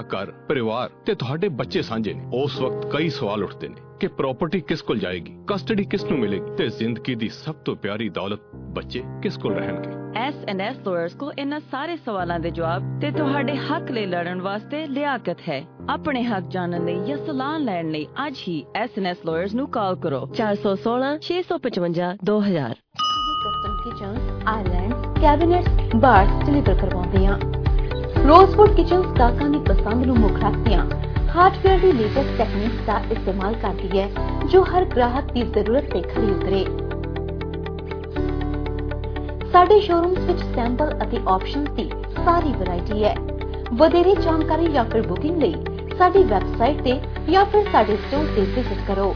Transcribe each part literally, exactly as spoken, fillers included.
घर परिवार ते तुहाडे बच्चे सांझे ने। उस वक्त कई सवाल उठते ने कि प्रॉपर्टी किस कोल जाएगी, कस्टडी किस नूं मिलेगी ते जिंदगी दी सब तो प्यारी दौलत बच्चे किस कोल रहणगे। एस एंड एस लॉयर्स को इन्हां सारे सवालों के जवाब ते तुहाडे हक ले लड़न वास्ते लियाकत है। अपने हक जानने लई या सलाह लैण लई अज ही एस एंड एस लॉयर्स नूं कॉल करो चार सौ सोलह छे सौ पचवंजा दो हजार। Custom kitchens island cabinets bars deliver करवाਉਂਦੀਆਂ। रोजवुड किचन्स ग्राहਕਾਂ ਦੀ पसंद ਨੂੰ ਮੁੱਖ ਰੱਖਦੀਆਂ हार्डवेयर ਦੀ लेटेस्ट ਟੈਕਨੀਕਸ ਦਾ ਇਸਤੇਮਾਲ ਕਰਦੀ ਹੈ ਜੋ ਹਰ ਗ੍ਰਾਹਕ ਦੀ ਜ਼ਰੂਰਤ ਤੇ ਖਰੀ ਉਤਰੇ। ਸਾਡੇ ਸ਼ੋਰੂਮਸ ਵਿੱਚ ਸੈਂਪਲ ਅਤੇ ਆਪਸ਼ਨਸ ਦੀ ਸਾਰੀ ਵੈਰਾਈਟੀ ਹੈ। ਵਧੇਰੇ ਜਾਣਕਾਰੀ ਜਾਂ ਫਿਰ ਬੁਕਿੰਗ ਲਈ ਸਾਡੀ ਵੈਬਸਾਈਟ ਤੇ ਜਾਂ ਫਿਰ ਸਾਡੇ ਸਟੋਰ ਤੇ ਵਿਜ਼ਿਟ ਕਰੋ।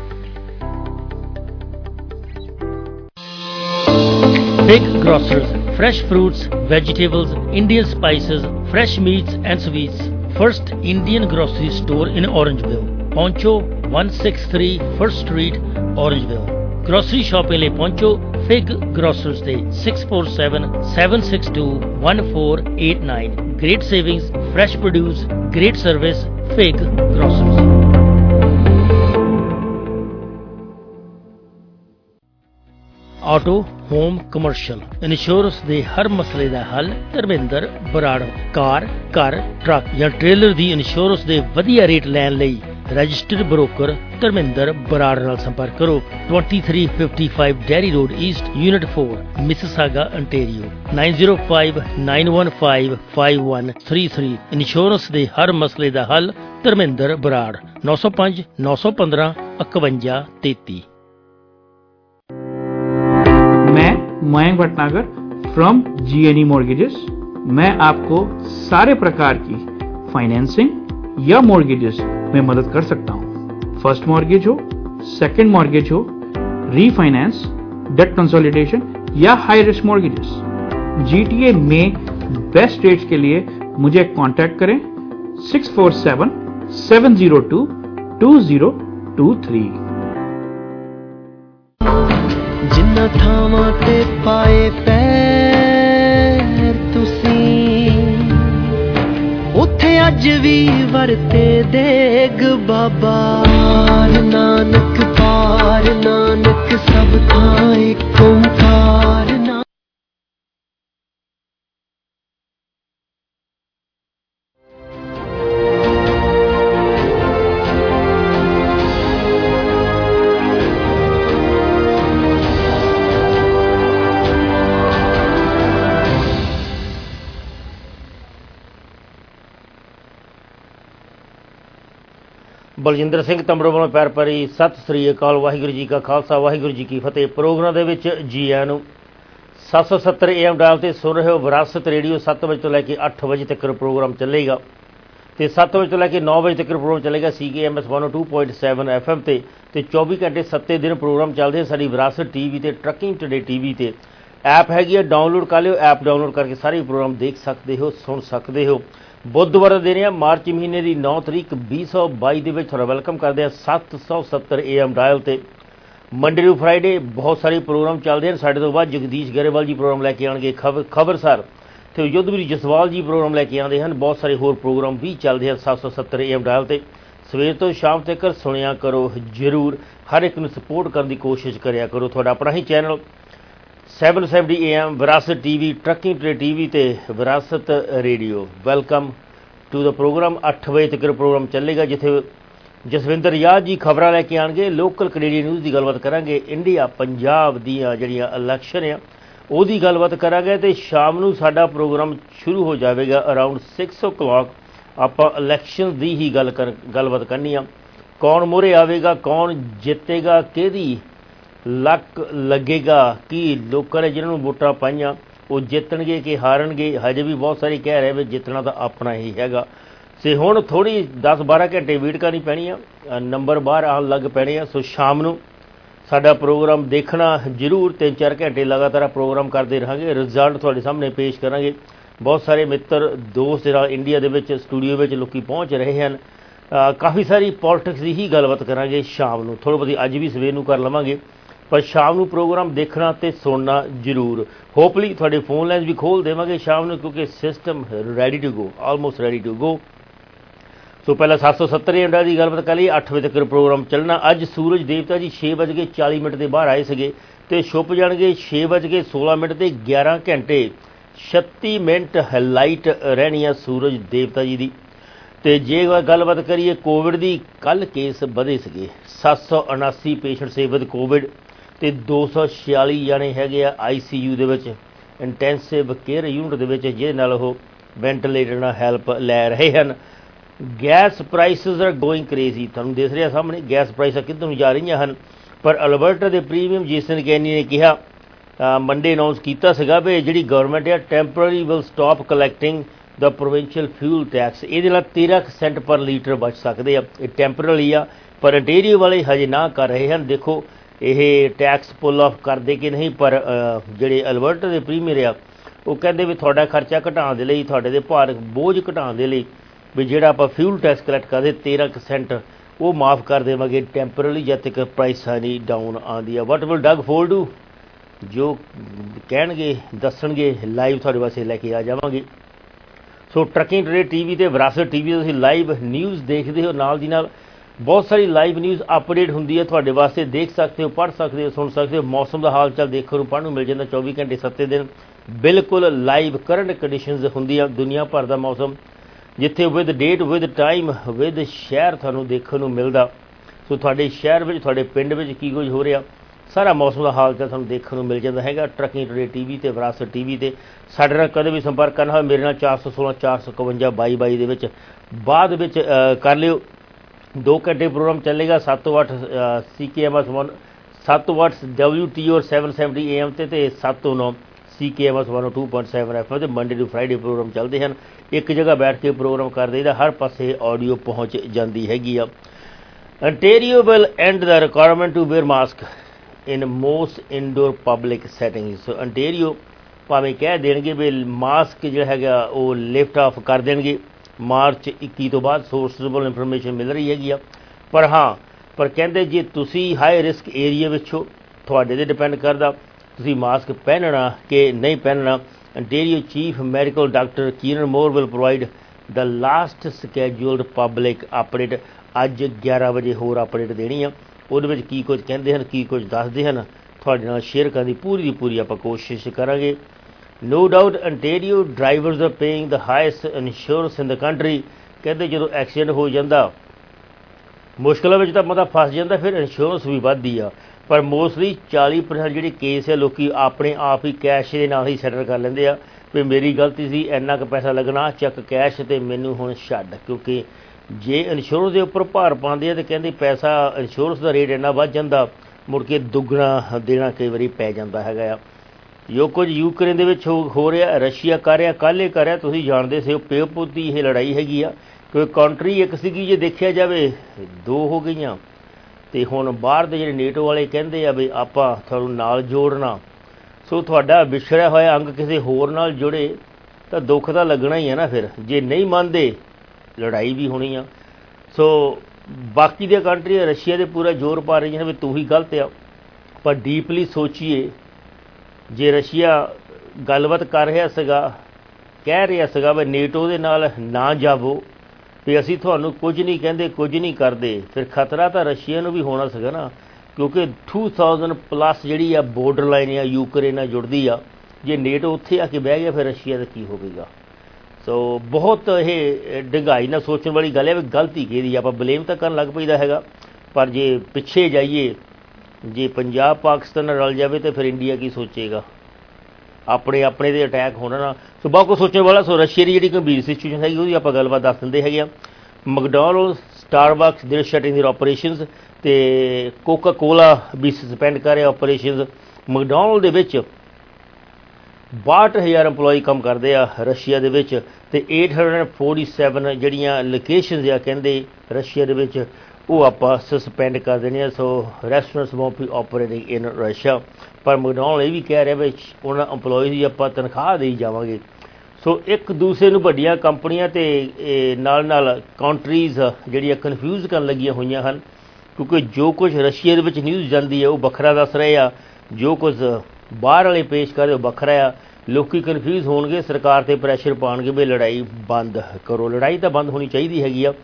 Big Grocers, fresh fruits, vegetables, Indian spices, fresh meats and sweets. First Indian grocery store in Orangeville. Poncho one sixty-three First Street, Orangeville. Grocery shopping ਲਈ ਪਹੁੰਚੋ Fig Grocers ਦੇ six four seven seven six two one four eight nine. Great savings, fresh produce, great service. Fig Grocers. Auto home commercial insurance ਦੇ ਹਰ ਮਸਲੇ ਦਾ ਹੱਲ ਧਰਮਿੰਦਰ ਬਰਾੜ। ਕਾਰ ਘਰ truck ਜਾਂ trailer ਦੀ insurance ਦੇ ਵਧੀਆ ਰੇਟ ਲੈਣ ਲਈ ਰਜਿਸਟਰਡ ਬ੍ਰੋਕਰ ਧਰਮਿੰਦਰ ਬਰਾੜ ਨਾਲ ਸੰਪਰਕ ਕਰੋ। twenty-three fifty-five Derry Road East unit four Mississauga Ontario nine zero five nine one five five one three three। Insurance ਦੇ ਹਰ ਮਸਲੇ ਦਾ ਹੱਲ Dharmendra Brar. nine zero five nine one five ਇਕਵੰਜਾ ਤੇਤੀ। मैं Mayank Bhatnagar from G N E mortgages. मैं आपको सारे प्रकार की फाइनेंसिंग या मॉर्गेजेस में मदद कर सकता हूँ। फर्स्ट मॉर्गेज हो, सेकंड मॉर्गेज हो, रीफाइनेंस, डेट कंसोलिडेशन या हाई रिस्क मॉर्गेजेस। जीटीए में बेस्ट रेट्स के लिए मुझे कांटेक्ट करें six four seven seven zero two two zero two three. जिन्ना थावां ते पाए पैर तुसीं उत्थे अज भी वरते देग बाबा नानक पार नानक सब थां इक ओंकार। ਬਲਜਿੰਦਰ ਸਿੰਘ ਤੰਬੜੋ ਵੱਲੋਂ ਪੈਰ ਭਰੀ ਸਤਿ ਸ੍ਰੀ ਅਕਾਲ। ਵਾਹਿਗੁਰੂ ਜੀ ਕਾ ਖਾਲਸਾ ਵਾਹਿਗੁਰੂ ਜੀ ਕੀ ਫਤਿਹ। ਪ੍ਰੋਗਰਾਮ ਦੇ ਵਿੱਚ ਜੀ ਆਇਆਂ ਨੂੰ। ਸੱਤ ਸੌ ਸੱਤਰ ਏ ਐਮ ਡਾਇਲ 'ਤੇ ਸੁਣ ਰਹੇ ਹੋ ਵਿਰਾਸਤ ਰੇਡੀਓ। ਸੱਤ ਵਜੇ ਤੋਂ ਲੈ ਕੇ ਅੱਠ ਵਜੇ ਤੱਕ ਪ੍ਰੋਗਰਾਮ ਚੱਲੇਗਾ ਅਤੇ ਸੱਤ ਵਜੇ ਤੋਂ ਲੈ ਕੇ ਨੌ ਵਜੇ ਤੱਕ ਪ੍ਰੋਗਰਾਮ ਚੱਲੇਗਾ C K M S one oh two point seven F M 'ਤੇ ਅਤੇ ਚੌਵੀ ਘੰਟੇ ਸੱਤੇ ਦਿਨ ਪ੍ਰੋਗਰਾਮ ਚੱਲਦੇ ਸਾਡੀ ਵਿਰਾਸਤ ਟੀ ਵੀ 'ਤੇ ਟਰੱਕਿੰਗ ਟੁਡੇ ਟੀ ਵੀ 'ਤੇ ਐਪ ਹੈਗੀ ਹੈ, ਡਾਊਨਲੋਡ ਕਰ ਲਿਓ। ਐਪ ਡਾਊਨਲੋਡ ਕਰਕੇ ਸਾਰੇ ਪ੍ਰੋਗਰਾਮ ਦੇਖ ਸਕਦੇ ਹੋ, ਸੁਣ ਸਕਦੇ ਹੋ। ਬੁੱਧਵਾਰ ਦੇ ਰਹੇ ਹਾਂ ਮਾਰਚ ਮਹੀਨੇ ਦੀ ਨੌ ਤਰੀਕ ਵੀਹ ਸੌ ਬਾਈ ਦੇ ਵਿੱਚ ਤੁਹਾਡਾ ਵੈਲਕਮ ਕਰਦੇ ਹਾਂ ਸੱਤ ਸੌ ਸੱਤਰ ਏ ਐਮ ਡਾਇਲ 'ਤੇ। ਮੰਡੇ ਨੂੰ ਫਰਾਈਡੇ ਬਹੁਤ ਸਾਰੇ ਪ੍ਰੋਗਰਾਮ ਚੱਲਦੇ ਹਨ। ਸਾਡੇ ਤੋਂ ਬਾਅਦ ਜਗਦੀਸ਼ ਗਰੇਵਾਲ ਜੀ ਪ੍ਰੋਗਰਾਮ ਲੈ ਕੇ ਆਉਣਗੇ ਖਬਰ ਖਬਰਸਾਰ ਅਤੇ ਯੁੱਧਵੀਰ ਜਸਵਾਲ ਜੀ ਪ੍ਰੋਗਰਾਮ ਲੈ ਕੇ ਆਉਂਦੇ ਹਨ। ਬਹੁਤ ਸਾਰੇ ਹੋਰ ਪ੍ਰੋਗਰਾਮ ਵੀ ਚੱਲਦੇ ਹਨ ਸੱਤ ਸੌ ਸੱਤਰ ਏ ਐਮ ਡਾਇਲ 'ਤੇ। ਸਵੇਰ ਤੋਂ ਸ਼ਾਮ ਤੱਕ ਸੁਣਿਆ ਕਰੋ ਜ਼ਰੂਰ। ਹਰ ਇੱਕ ਨੂੰ ਸਪੋਰਟ ਕਰਨ ਦੀ ਕੋਸ਼ਿਸ਼ ਕਰਿਆ ਕਰੋ। ਤੁਹਾਡਾ ਆਪਣਾ ਹੀ channel seven seventy A M Virasat T V trucking today T ਵੀ 'ਤੇ Virasat radio. Welcome to the programme. ਅੱਠ ਵਜੇ ਤੱਕ ਪ੍ਰੋਗਰਾਮ ਚੱਲੇਗਾ ਜਿੱਥੇ ਜਸਵਿੰਦਰ ਯਾਦ ਜੀ ਖਬਰਾਂ ਲੈ ਕੇ ਆਉਣਗੇ। ਲੋਕਲ ਕੈਨੇਡੀਅਨ ਨਿਊਜ਼ ਦੀ ਗੱਲਬਾਤ ਕਰਾਂਗੇ। ਇੰਡੀਆ ਪੰਜਾਬ ਦੀਆਂ ਜਿਹੜੀਆਂ ਇਲੈਕਸ਼ਨ ਆ ਉਹਦੀ ਗੱਲਬਾਤ ਕਰਾਂਗੇ ਅਤੇ ਸ਼ਾਮ ਨੂੰ ਸਾਡਾ ਪ੍ਰੋਗਰਾਮ ਸ਼ੁਰੂ ਹੋ ਜਾਵੇਗਾ ਅਰਾਊਂਡ ਸਿਕਸ ਓ ਕਲਾਕ। ਆਪਾਂ ਇਲੈਕਸ਼ਨ ਦੀ ਹੀ ਗੱਲ ਕਰ ਗੱਲਬਾਤ ਕਰਨੀ ਆ। ਕੌਣ ਮੂਹਰੇ ਆਵੇਗਾ, ਕੌਣ ਜਿੱਤੇਗਾ, ਕਿਹਦੀ ਲੱਕ ਲੱਗੇਗਾ, ਕਿ ਲੋਕਾਂ ਨੇ ਜਿਹਨਾਂ ਨੂੰ ਵੋਟਾਂ ਪਾਈਆਂ ਉਹ ਜਿੱਤਣਗੇ ਕਿ ਹਾਰਨਗੇ। ਹਜੇ ਵੀ ਬਹੁਤ ਸਾਰੇ ਕਹਿ ਰਹੇ ਵੀ ਜਿੱਤਣਾ ਤਾਂ ਆਪਣਾ ਹੀ ਹੈਗਾ। ਅਤੇ ਹੁਣ ਥੋੜ੍ਹੀ ਦਸ ਬਾਰਾਂ ਘੰਟੇ ਵੇਟ ਕਰਨੀ ਪੈਣੀ ਆ, ਨੰਬਰ ਬਾਹਰ ਆਉਣ ਲੱਗ ਪੈਣੇ ਆ। ਸੋ ਸ਼ਾਮ ਨੂੰ ਸਾਡਾ ਪ੍ਰੋਗਰਾਮ ਦੇਖਣਾ ਜ਼ਰੂਰ। ਤਿੰਨ ਚਾਰ ਘੰਟੇ ਲਗਾਤਾਰ ਪ੍ਰੋਗਰਾਮ ਕਰਦੇ ਰਹਾਂਗੇ। ਰਿਜ਼ਲਟ ਤੁਹਾਡੇ ਸਾਹਮਣੇ ਪੇਸ਼ ਕਰਾਂਗੇ। ਬਹੁਤ ਸਾਰੇ ਮਿੱਤਰ ਦੋਸਤ ਨਾਲ ਇੰਡੀਆ ਦੇ ਵਿੱਚ ਸਟੂਡੀਓ ਵਿੱਚ ਲੋਕ ਪਹੁੰਚ ਰਹੇ ਹਨ। ਕਾਫੀ ਸਾਰੀ ਪੋਲੀਟਿਕਸ ਦੀ ਹੀ ਗੱਲਬਾਤ ਕਰਾਂਗੇ ਸ਼ਾਮ ਨੂੰ। ਥੋੜ੍ਹੀ ਬਹੁਤੀ ਅੱਜ ਵੀ ਸਵੇਰ ਨੂੰ ਕਰ ਲਵਾਂਗੇ, ਪਰ ਸ਼ਾਮ ਨੂੰ ਪ੍ਰੋਗਰਾਮ ਦੇਖਣਾ ਅਤੇ ਸੁਣਨਾ ਜ਼ਰੂਰ। ਹੋਪਲੀ ਤੁਹਾਡੇ ਫੋਨ ਲਾਈਨਸ ਵੀ ਖੋਲ੍ਹ ਦੇਵਾਂਗੇ ਸ਼ਾਮ ਨੂੰ, ਕਿਉਂਕਿ system ready to go, almost ready to go. So ਪਹਿਲਾਂ ਸੱਤ ਸੌ ਸੱਤਰ ਏਮ ਡਾਇਲ ਦੀ ਗੱਲਬਾਤ ਕਰ ਲਈ। ਅੱਠ ਵਜੇ ਤੱਕ ਪ੍ਰੋਗਰਾਮ ਚੱਲਣਾ। ਅੱਜ ਸੂਰਜ ਦੇਵਤਾ ਜੀ ਛੇ ਵੱਜ ਕੇ ਚਾਲੀ ਮਿੰਟ ਦੇ ਬਾਹਰ ਆਏ ਸੀਗੇ ਅਤੇ ਛੁਪ ਜਾਣਗੇ ਛੇ ਵੱਜ ਕੇ ਸੋਲਾਂ ਮਿੰਟ ਤੇ ਗਿਆਰਾਂ ਘੰਟੇ ਛੱਤੀ ਮਿੰਟ ਲਾਈਟ ਰਹਿਣੀ ਆ ਸੂਰਜ ਦੇਵਤਾ ਜੀ ਦੀ। ਅਤੇ ਜੇ ਗੱਲਬਾਤ ਕਰੀਏ ਕੋਵਿਡ ਦੀ, ਕੱਲ੍ਹ ਕੇਸ ਵਧੇ ਸੀਗੇ ਸੱਤ ਸੌ ਉਨਾਸੀ ਪੇਸ਼ੈਂਟ ਸੇ ਵਿਦ ਕੋਵਿਡ ਅਤੇ ਦੋ ਸੌ ਛਿਆਲੀ ਜਾਣੇ ਹੈਗੇ ਆ ਆਈ ਸੀ ਯੂ ਦੇ ਵਿੱਚ, ਇੰਟੈਂਸਿਵ ਕੇਅਰ ਯੂਨਿਟ ਦੇ ਵਿੱਚ, ਜਿਹਦੇ ਨਾਲ ਉਹ ਵੈਂਟੀਲੇਟਰ ਨਾਲ ਹੈਲਪ ਲੈ ਰਹੇ ਹਨ। Gas prices are going crazy, ਤੁਹਾਨੂੰ ਦਿਸ ਰਿਹਾ ਸਾਹਮਣੇ ਗੈਸ ਪ੍ਰਾਈਸਾਂ ਕਿੱਧਰ ਨੂੰ ਜਾ ਰਹੀਆਂ ਹਨ। ਪਰ ਅਲਬਰਟਾ ਦੇ ਪ੍ਰੀਮੀਅਮ ਜੇਸਨ ਕੈਨੀ ਨੇ ਕਿਹਾ, ਮੰਡੇ ਅਨਾਊਂਸ ਕੀਤਾ ਸੀਗਾ ਵੀ ਜਿਹੜੀ ਗਵਰਨਮੈਂਟ ਆ temporary will stop collecting the provincial fuel tax, ਇਹਦੇ ਨਾਲ ਤੇਰ੍ਹਾਂ ਕੁ ਸੈਂਟ ਪਰ ਲੀਟਰ ਬਚ ਸਕਦੇ ਆ। ਇਹ ਟੈਂਪਰਰੀ ਆ, ਪਰ ਅੰਟੇਰੀਓ ਵਾਲੇ ਹਜੇ ਨਾ ਕਰ ਰਹੇ ਹਨ। ਦੇਖੋ ਇਹ ਟੈਕਸ ਪੁੱਲ ਆਫ ਕਰਦੇ ਕਿ ਨਹੀਂ, ਪਰ ਜਿਹੜੇ ਅਲਬਰਟਾ ਦੇ ਪ੍ਰੀਮੀਅਰ ਆ ਉਹ ਕਹਿੰਦੇ ਵੀ ਤੁਹਾਡਾ ਖਰਚਾ ਘਟਾਉਣ ਦੇ ਲਈ, ਤੁਹਾਡੇ ਦੇ ਭਾਰ ਬੋਝ ਘਟਾਉਣ ਦੇ ਲਈ ਵੀ ਜਿਹੜਾ ਆਪਾਂ ਫਿਊਲ ਟੈਕਸ ਕਲੈਕਟ ਕਰਦੇ ਤੇਰ੍ਹਾਂ ਕੁ ਸੈਂਟ ਉਹ ਮਾਫ ਕਰ ਦੇਵਾਂਗੇ ਟੈਂਪਰਲੀ ਜਦ ਤੱਕ ਪ੍ਰਾਈਸਾਂ ਨਹੀਂ ਡਾਊਨ ਆਉਂਦੀ ਆ। What will Doug Ford do, ਜੋ ਕਹਿਣਗੇ ਦੱਸਣਗੇ ਲਾਈਵ ਤੁਹਾਡੇ ਵਾਸਤੇ ਲੈ ਕੇ ਆ ਜਾਵਾਂਗੇ। So trucking today T V ਅਤੇ ਵਿਰਾਸਤ ਟੀ ਵੀ ਤੁਸੀਂ ਲਾਈਵ ਨਿਊਜ਼ ਦੇਖਦੇ ਹੋ, ਨਾਲ ਦੀ ਨਾਲ ਬਹੁਤ ਸਾਰੀ ਲਾਈਵ ਨਿਊਜ਼ ਅਪਡੇਟ ਹੁੰਦੀ ਹੈ ਤੁਹਾਡੇ ਵਾਸਤੇ, ਦੇਖ ਸਕਦੇ ਹੋ, ਪੜ੍ਹ ਸਕਦੇ ਹੋ, ਸੁਣ ਸਕਦੇ ਹੋ। ਮੌਸਮ ਦਾ ਹਾਲ ਚਾਲ ਦੇਖਣ ਨੂੰ ਪੜ੍ਹਨ ਨੂੰ ਮਿਲ ਜਾਂਦਾ ਚੌਵੀ ਘੰਟੇ ਸੱਤੇ ਦਿਨ, ਬਿਲਕੁਲ ਲਾਈਵ ਕਰੰਟ ਕੰਡੀਸ਼ਨਜ਼ ਹੁੰਦੀਆਂ ਦੁਨੀਆ ਭਰ ਦਾ ਮੌਸਮ, ਜਿੱਥੇ with date, with time, with ਸ਼ਹਿਰ ਤੁਹਾਨੂੰ ਦੇਖਣ ਨੂੰ ਮਿਲਦਾ। ਸੋ ਤੁਹਾਡੇ ਸ਼ਹਿਰ ਵਿੱਚ, ਤੁਹਾਡੇ ਪਿੰਡ ਵਿੱਚ ਕੀ ਕੁਝ ਹੋ ਰਿਹਾ, ਸਾਰਾ ਮੌਸਮ ਦਾ ਹਾਲ ਚਾਲ ਤੁਹਾਨੂੰ ਦੇਖਣ ਨੂੰ ਮਿਲ ਜਾਂਦਾ ਹੈਗਾ ਟਰੱਕਿੰਗ ਟੂਡੇ ਟੀ ਵੀ ਅਤੇ ਵਿਰਾਸਤ ਟੀ ਵੀ 'ਤੇ। ਸਾਡੇ ਨਾਲ ਕਦੇ ਵੀ ਸੰਪਰਕ ਕਰਨਾ ਹੋਵੇ ਮੇਰੇ ਨਾਲ ਚਾਰ ਸੌ ਸੋਲਾਂ ਚਾਰ ਸੌ ਇਕਵੰਜਾ ਬਾਈ ਬਾਈ ਦੇ ਵਿੱਚ ਬਾਅਦ ਵਿੱਚ ਕਰ ਲਿਓ। ਦੋ ਘੰਟੇ ਪ੍ਰੋਗਰਾਮ ਚੱਲੇਗਾ ਸੱਤ ਤੋਂ ਅੱਠ C K M S one, ਸੱਤ ਤੋਂ ਅੱਠ ਡਬਲਿਊ ਟੀ ਔਰ ਸੈਵਨ ਸੈਵਨਟੀ ਏ ਐਮ 'ਤੇ ਅਤੇ ਸੱਤ ਤੋਂ ਨੌ C K M S one two point seven F M 'ਤੇ ਮੰਡੇ ਟੂ ਫਰਾਈਡੇ ਪ੍ਰੋਗਰਾਮ ਚੱਲਦੇ ਹਨ। ਇੱਕ ਜਗ੍ਹਾ ਬੈਠ ਕੇ ਪ੍ਰੋਗਰਾਮ ਕਰ ਦਈਦਾ, ਹਰ ਪਾਸੇ ਆਡੀਓ ਪਹੁੰਚ ਜਾਂਦੀ ਹੈਗੀ ਆ। Ontario will end the requirement to wear mask in most indoor public settings. So Ontario ਭਾਵੇਂ ਕਹਿ ਦੇਣਗੇ ਵੀ ਮਾਸਕ ਜਿਹੜਾ ਹੈਗਾ ਉਹ ਲਿਫਟ ਆਫ ਕਰ ਦੇਣਗੇ ਮਾਰਚ ਇੱਕੀ ਤੋਂ ਬਾਅਦ, ਸੋਰਸੇਬਲ ਇਨਫੋਰਮੇਸ਼ਨ ਮਿਲ ਰਹੀ ਹੈਗੀ ਆ। ਪਰ ਹਾਂ ਪਰ ਕਹਿੰਦੇ ਜੇ ਤੁਸੀਂ ਹਾਈ ਰਿਸਕ ਏਰੀਆ ਵਿੱਚ ਹੋ, ਤੁਹਾਡੇ 'ਤੇ ਡਿਪੈਂਡ ਕਰਦਾ ਤੁਸੀਂ ਮਾਸਕ ਪਹਿਨਣਾ ਕਿ ਨਹੀਂ ਪਹਿਨਣਾ। Ontario chief medical doctor Kieran Moore will provide the last scheduled public update. ਅੱਜ ਗਿਆਰਾਂ ਵਜੇ ਹੋਰ ਅਪਡੇਟ ਦੇਣੀ ਆ, ਉਹਦੇ ਵਿੱਚ ਕੀ ਕੁਝ ਕਹਿੰਦੇ ਹਨ, ਕੀ ਕੁਝ ਦੱਸਦੇ ਹਨ, ਤੁਹਾਡੇ ਨਾਲ ਸ਼ੇਅਰ ਕਰਨ ਦੀ ਪੂਰੀ ਦੀ ਪੂਰੀ ਆਪਾਂ ਕੋਸ਼ਿਸ਼ ਕਰਾਂਗੇ। No doubt Ontario drivers are paying the highest insurance in the country. ਕਹਿੰਦੇ ਜਦੋਂ ਐਕਸੀਡੈਂਟ ਹੋ ਜਾਂਦਾ, ਮੁਸ਼ਕਿਲਾਂ ਵਿੱਚ ਤਾਂ ਬੰਦਾ ਫਸ ਜਾਂਦਾ, ਫਿਰ ਇੰਸ਼ੋਰੈਂਸ ਵੀ ਵੱਧਦੀ ਆ। ਪਰ ਮੋਸਟਲੀ ਚਾਲੀ ਪਰਸੈਂਟ ਜਿਹੜੇ ਕੇਸ ਹੈ ਲੋਕ ਆਪਣੇ ਆਪ ਹੀ ਕੈਸ਼ ਦੇ ਨਾਲ ਹੀ ਸੈਟਲ ਕਰ ਲੈਂਦੇ ਆ ਵੀ ਮੇਰੀ ਗਲਤੀ ਸੀ, ਇੰਨਾ ਕੁ ਪੈਸਾ ਲੱਗਣਾ, ਚੱਕ ਕੈਸ਼ ਅਤੇ ਮੈਨੂੰ ਹੁਣ ਛੱਡ। ਕਿਉਂਕਿ ਜੇ ਇੰਸ਼ੋਰੈਂਸ ਦੇ ਉੱਪਰ ਭਾਰ ਪਾਉਂਦੇ ਆ ਤਾਂ ਕਹਿੰਦੇ ਪੈਸਾ ਇੰਸ਼ੋਰੈਂਸ ਦਾ ਰੇਟ ਇੰਨਾ ਵੱਧ ਜਾਂਦਾ, ਮੁੜ ਕੇ ਦੁੱਗਣਾ ਦੇਣਾ ਕਈ ਵਾਰੀ ਪੈ ਜਾਂਦਾ ਹੈਗਾ ਆ। ਜੋ ਕੁਝ ਯੂਕਰੇਨ ਦੇ ਵਿੱਚ ਹੋ ਹੋ ਰਿਹਾ, ਰਸ਼ੀਆ ਕਰ ਰਿਹਾ, ਕੱਲ੍ਹ ਇਹ ਕਰ ਰਿਹਾ, ਤੁਸੀਂ ਜਾਣਦੇ ਸੀ ਪਿਓ ਪੁੱਤ ਦੀ ਇਹ ਲੜਾਈ ਹੈਗੀ ਆ। ਕੋਈ ਕੰਟਰੀ ਇੱਕ ਸੀਗੀ ਜੇ ਦੇਖਿਆ ਜਾਵੇ ਦੋ ਹੋ ਗਈਆਂ, ਅਤੇ ਹੁਣ ਬਾਹਰ ਦੇ ਜਿਹੜੇ ਨੇਟੋ ਵਾਲੇ ਕਹਿੰਦੇ ਆ ਵੀ ਆਪਾਂ ਤੁਹਾਨੂੰ ਨਾਲ ਜੋੜਨਾ। ਸੋ ਤੁਹਾਡਾ ਵਿਛੜਿਆ ਹੋਇਆ ਅੰਗ ਕਿਸੇ ਹੋਰ ਨਾਲ ਜੁੜੇ ਤਾਂ ਦੁੱਖ ਤਾਂ ਲੱਗਣਾ ਹੀ ਹੈ ਨਾ। ਫਿਰ ਜੇ ਨਹੀਂ ਮੰਨਦੇ ਲੜਾਈ ਵੀ ਹੋਣੀ ਆ। ਸੋ ਬਾਕੀ ਦੀਆਂ ਕੰਟਰੀਆਂ ਰਸ਼ੀਆ ਦੇ ਪੂਰਾ ਜ਼ੋਰ ਪਾ ਰਹੀਆਂ ਨੇ ਵੀ ਤੂੰ ਹੀ ਗਲਤ ਆ। ਪਰ ਡੀਪਲੀ ਸੋਚੀਏ, ਜੇ ਰਸ਼ੀਆ ਗੱਲਬਾਤ ਕਰ ਰਿਹਾ ਸੀਗਾ, ਕਹਿ ਰਿਹਾ ਸੀਗਾ ਵੀ ਨੇਟੋ ਦੇ ਨਾਲ ਨਾ ਜਾਵੋ, ਵੀ ਅਸੀਂ ਤੁਹਾਨੂੰ ਕੁਝ ਨਹੀਂ ਕਹਿੰਦੇ, ਕੁਝ ਨਹੀਂ ਕਰਦੇ, ਫਿਰ ਖਤਰਾ ਤਾਂ ਰਸ਼ੀਆ ਨੂੰ ਵੀ ਹੋਣਾ ਸੀਗਾ ਨਾ। ਕਿਉਂਕਿ ਟੂ ਥਾਊਜ਼ੈਂਡ ਪਲੱਸ ਜਿਹੜੀ ਆ ਬੋਰਡਰ ਲਾਈਨ ਆ ਯੂਕਰੇਨ ਨਾਲ ਜੁੜਦੀ ਆ। ਜੇ ਨੇਟੋ ਉੱਥੇ ਆ ਕੇ ਬਹਿ ਗਿਆ ਫਿਰ ਰਸ਼ੀਆ ਦਾ ਕੀ ਹੋਵੇਗਾ। ਸੋ ਬਹੁਤ ਇਹ ਡੂੰਘਾਈ ਨਾਲ ਸੋਚਣ ਵਾਲੀ ਗੱਲ ਹੈ ਵੀ ਗਲਤੀ ਕਿਹਦੀ, ਆਪਾਂ ਬਲੇਮ ਤਾਂ ਕਰਨ ਲੱਗ ਪਈਦਾ ਹੈਗਾ। ਪਰ ਜੇ ਪਿੱਛੇ ਜਾਈਏ, ਜੇ ਪੰਜਾਬ ਪਾਕਿਸਤਾਨ ਨਾਲ ਰਲ ਜਾਵੇ ਤਾਂ ਫਿਰ ਇੰਡੀਆ ਕੀ ਸੋਚੇਗਾ, ਆਪਣੇ ਆਪਣੇ 'ਤੇ ਅਟੈਕ ਹੋਣਾ ਨਾ। ਸੋ ਬਹੁਤ ਕੁਛ ਸੋਚਣ ਵਾਲਾ। ਸੋ ਰਸ਼ੀਆ ਦੀ ਜਿਹੜੀ ਗੰਭੀਰ ਸਿਚੁਏਸ਼ਨ ਹੈਗੀ ਉਹਦੀ ਆਪਾਂ ਗੱਲਬਾਤ ਦੱਸ ਦਿੰਦੇ ਹੈਗੇ ਆ। ਮੈਕਡੋਨਲਡ, ਸਟਾਰਬਕਸ ਦੇਰ ਸ਼ਟਿੰਗ ਦੇਅਰ ਆਪਰੇਸ਼ਨਸ, ਅਤੇ ਕੋਕਾ ਕੋਲਾ ਵੀ ਸਸਪੈਂਡ ਕਰ ਰਿਹਾ ਆਪਰੇਸ਼ਨਸ। ਮੈਕਡੋਨਲਡ ਦੇ ਵਿੱਚ ਬਾਹਠ ਹਜ਼ਾਰ ਇੰਪਲੋਈ ਕੰਮ ਕਰਦੇ ਆ ਰਸ਼ੀਆ ਦੇ ਵਿੱਚ, ਅਤੇ ਏਟ ਹੰਡਰਡ ਫੋਰਟੀ ਸੈਵਨ ਜਿਹੜੀਆਂ ਲੋਕੇਸ਼ਨਜ਼ ਆ ਕਹਿੰਦੇ ਰਸ਼ੀਆ ਦੇ ਵਿੱਚ ਉਹ ਆਪਾਂ ਸਸਪੈਂਡ ਕਰ ਦੇਣੇ ਆ। So restaurants won't be operating in Russia. ਪਰ ਮੈਕਡੋਨਲਡ ਇਹ ਵੀ ਕਹਿ ਰਿਹਾ ਵੀ ਉਹਨਾਂ ਇੰਪਲੋਈਜ਼ ਦੀ ਆਪਾਂ ਤਨਖਾਹ ਦੇਈ ਜਾਵਾਂਗੇ। ਸੋ ਇੱਕ ਦੂਸਰੇ ਨੂੰ ਵੱਡੀਆਂ ਕੰਪਨੀਆਂ ਅਤੇ ਨਾਲ ਨਾਲ ਕੰਟਰੀਜ਼ ਜਿਹੜੀਆਂ ਕਨਫਿਊਜ਼ ਕਰਨ ਲੱਗੀਆਂ ਹੋਈਆਂ ਹਨ। ਕਿਉਂਕਿ ਜੋ ਕੁਝ ਰਸ਼ੀਆ ਦੇ ਵਿੱਚ ਨਿਊਜ਼ ਜਾਂਦੀ ਹੈ ਉਹ ਵੱਖਰਾ ਦੱਸ ਰਹੇ ਆ, ਜੋ ਕੁਝ ਬਾਹਰ ਵਾਲੇ ਪੇਸ਼ ਕਰ ਰਹੇ ਉਹ ਵੱਖਰਾ ਆ। ਲੋਕ ਕਨਫਿਊਜ਼ ਹੋਣਗੇ, ਸਰਕਾਰ 'ਤੇ ਪ੍ਰੈਸ਼ਰ ਪਾਉਣਗੇ ਵੀ ਲੜਾਈ ਬੰਦ ਕਰੋ। ਲੜਾਈ ਤਾਂ ਬੰਦ ਹੋਣੀ ਚਾਹੀਦੀ ਹੈਗੀ ਆ,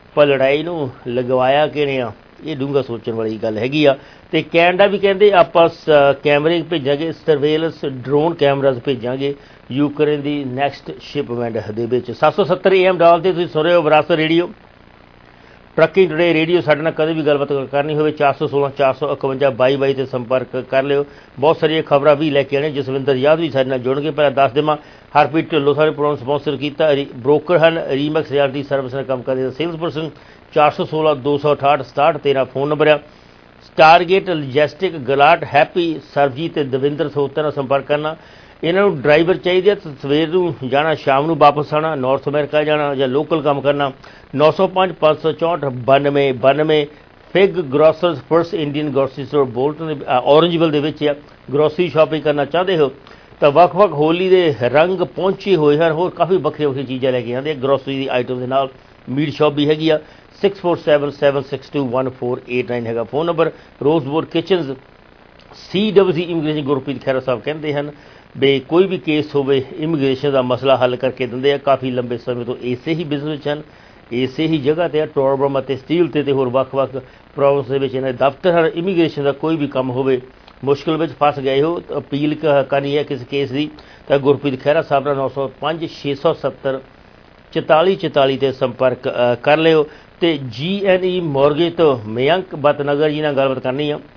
पर लड़ाई नूं लगवाया किने आ, ये डूंगा सोचण वाली गल हैगी आ। ते कैनेडा भी कहंदे आपां कैमरे भेजांगे, सर्वेलेंस ड्रोन कैमराज भेजांगे यूक्रेन दी नैक्सट शिपमेंट दे विच। सत्त सौ सत्तर ए एम डाल ते तुसीं सुण रहे हो विरासत रेडियो ट्रकिंग टुडे रेडियो। साडे नाल कदे भी गलबात करनी होवे चार सौ सोलह चार सौ इकवंजा बाई बाई ते संपर्क कर लिओ। बहुत सारिया खबरां भी लैके आने, जसविंदर याद भी साडे नाल जुड़नगे। पहला दस देवां हरप्रीत ढिल्लों सारे प्रोग्राम स्पॉन्सर किया, ब्रोकर हैं रीमैक्स रियल्टी सर्विस का काम करते, सेल्स पर्सन चार सौ सोलह दो सौ अठाहठ सताहठ तेरह फोन नंबर है। स्टारगेट लॉजिस्टिक गलाट हैप्पी सरबजीत ते दविंदर सोहता नाल संपर्क करना। इन्हों ड्राइवर चाहिए सवेर नूं जाना शाम नूं वापस आना, नॉर्थ अमेरिका जाना या लोकल काम करना। नौ सौ पाँच पाँच सौ चौंठ बानवे बानवे Fig Grocers first Indian grocery store Bolton Orangeville दे विच ग्रोसरी शॉपिंग करना चाहते हो तो ਵੱਖ-ਵੱਖ होली के रंग पहुंचे हुए हैं, होर काफ़ी ਵੱਖਰੀ ਵੱਖਰੀ चीज़ें लैके आते ग्रोसरी की आइटम के नाल। मीट शॉप भी हैगी आ। Six four seven seven six two one four eight nine है फोन नंबर। रोजबोर्ड kitchen C double C immigration Gurpreet Khaira Sahab कहते हैं बे कोई भी केस हो इमीग्रेशन का मसला हल करके देंगे। काफ़ी लंबे समय तो इसे ही बिजनेस हैं, इसे ही जगह ते टोरबम ते स्टील ते होर ਵੱਖ-ਵੱਖ प्रॉविंस के दफ्तर हैं। इमीग्रेशन का कोई भी काम हो मुश्किल में फस गए हो तो अपील करनी है किसी केस की तो गुरप्रीत खैरा साहब का नौ सौ पाँच छे सौ सत्तर चौताली चौताली से संपर्क कर लियो। तो जी एन ई मॉर्गेज तो मयंक बतनगर जी नाल गलबात करनी है।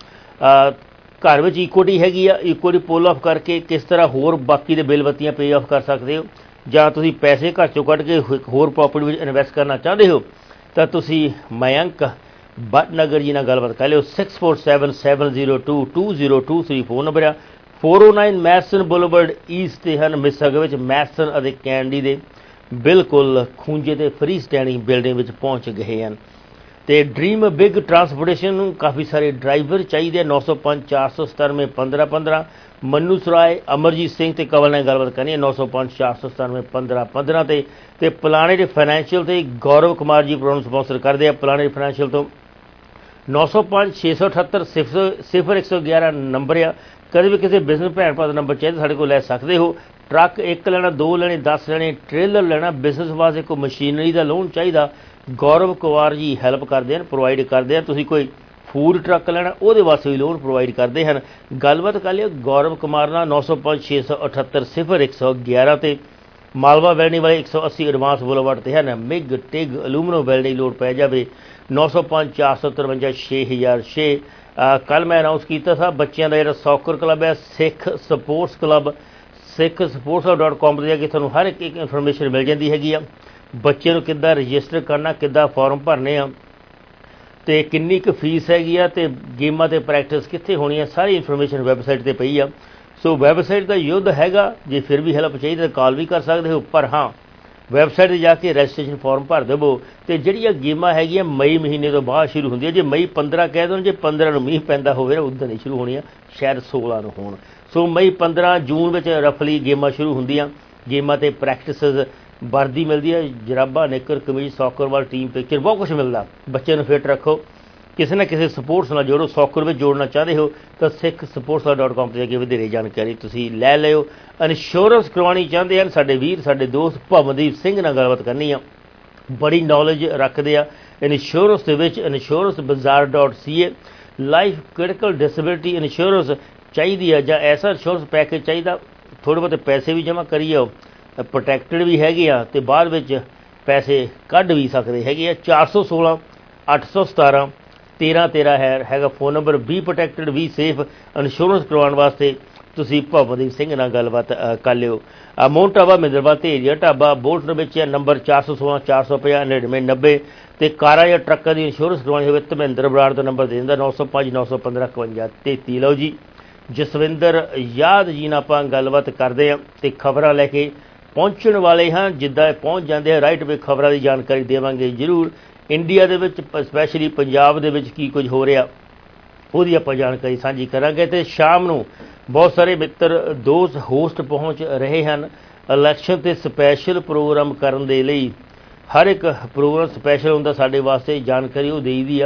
घर में इक्विटी हैगी आ, इक्विटी पुल ऑफ करके किस तरह होर बाकी दे बिल बत्तियां पे ऑफ कर सकते हो, जां तुसीं पैसे घर चों कढ़ के होर प्रॉपर्टी में इन्वेस्ट करना चाहते हो तो तुसीं मयंक बटनगर जी नाल गलबात कर लियो। Six four seven seven zero two two zero two three phone number आ। Four O nine Mason boulevard east ते हैं मिसग विच मैसन अते कैंडी दे बिल्कुल खूंजे ते फ्री स्टैंडिंग बिल्डिंग विच पहुंच गए हैं। तो ड्रीम बिग ट्रांसपोर्टेशन काफ़ी सारे ड्राइवर चाहिए। नौ सौ पाँच चार सौ सतानवे पंद्रह पंद्रह मनु सराय अमरजीत सिंह ते कवल ने गलबात करनी है। नौ सौ पाँच चार सौ सतानवे पंद्रह पंद्रह ते ते प्लानेट फाइनैंशियल ते गौरव कुमार जी प्रोग्राम स्पॉन्सर करते हैं। प्लानेट फाइनैंशियल तो नौ सौ पाँच छे सौ अठहत्तर सिफर सिफर एक सौ ग्यारह नंबर आ। कभी भी किसी बिजनेस भैन भरा नंबर चाहिए साढ़े को लै सकते हो। ट्रक एक लेना, दो लेने, दस लेने, ट्रेलर लेना, बिजनेस वास्ते कोई मशीनरी का लोन चाहिए, गौरव कुमार जी हैल्प करते हैं, प्रोवाइड करते हैं। तुसीं कोई फूड ट्रक लेना वो वास्ते भी लोन प्रोवाइड करते हैं। गलबात कर लियो गौरव कुमार ना नौ सौ पाँच छे सौ अठहत्तर सिफर एक सौ ग्यारह ते मालवा वैलनी वाले एक सौ अस्सी एडवांस बुलवर्ड ते है ना मिग टिग अलूमिनो वैलनी लोड पै जाए। नौ सौ पाँच चार सौ तरवंजा छे हज़ार छे। कल मैं अनाउंस किया था बच्चों का जो सॉकर क्लब है Sikh sports club Sikh sports club dot com पर जाके थोड़ा हर एक एक इन्फॉर्मेशन मिल जाती हैगी आ। बच्चे को किद्दां रजिस्टर करना, किद्दां फॉर्म भरने आ ते किन्नी क फीस हैगी आ ते गेमां ते प्रैक्टिस कित्थे होनी है, सारी इन्फॉर्मेशन वैबसाइट ते पई आ। सो वैबसाइट का युद्ध हैगा, जे फिर भी हेल्प चाहिए तो कॉल भी कर सकते हो। पर हाँ वैबसाइट ते जाके रजिस्ट्रेशन फॉर्म भर देवो। तो जिहड़ियां गेमां हैगियां मई महीने तो बाद शुरू होंदियां। जे मई पंद्रह कह दो, जे पंद्रह नूं मींह पैंदा होवे उदों नहीं शुरू होणियां, शायद सोलह नूं होण। सो मई पंद्रह जून में रफली गेमां शुरू होंदियां। गेमां ते प्रैक्टिस वर्दी मिलती है, जराबा निकर कमीज सॉकर वाल टीम पिक्चर बहुत कुछ मिलता। बच्चे को फिट रखो, किसी न किसी स्पोर्ट्स नाल जोड़ो। सॉकर में जोड़ना चाहते हो तो सिख स्पोर्ट्स डॉट कॉम पर जाके वधेरे जानकारी तुसीं लै लिओ। इंश्योरेंस करवानी चाहते हैं साडे वीर साडे दोस्त भवनदीप सिंह नाल गलबात करनी आ, बड़ी नॉलेज रखते हैं इंश्योरेंस दे विच। Insurance Bazaar dot C A life critical disability insurance चाहिए है, जां ऐसा इंश्योरेंस पैकेज चाहिए, थोड़े बहुत पैसे भी जमा करिए, प्रोटैक्टेड भी हैगे आ ते बाद विच पैसे कढ़ भी सकते हैगे। चार सौ सोलह अठ सौ सतारह तेरह तेरह है हैगा phone number. Be protected be safe insurance करवाने वास्ते तुसीं भवनदीप सिंह नाल गलबात कर लिओ। मोहन ढाबा मिंदरवा धेरिया ढाबा बोल्टन विच नंबर चार सौ सोलह चार सौ पचास नड़िनवे नब्बे ते कारां या ट्रक्कां दी इंश्योरेंस करवानी होवे धर्मेंद्र बराड़ का नंबर दे दिंदा नौ सौ पाँच नौ सौ पंद्रह इकवंजा तेती। लो जी जसविंदर याद जी नाल आपां गलबात करदे हां ते खबरां लैके पहुँचण वाले हाँ, जिद्दां पहुँच जाते हैं राइट वे खबरों की जानकारी देवांगे जरूर। इंडिया दे विच स्पैशली पंजाब दे विच की कुछ हो रहा उसकी आपां जानकारी साझी करांगे। तो शाम नूं बहुत सारे मित्र दोस्त होस्ट पहुँच रहे हैं इलैक्शन ते स्पैशल प्रोग्राम करन दे लई। हर एक प्रोग्राम स्पैशल हुंदा साडे वास्ते, जानकारी वो देई दी आ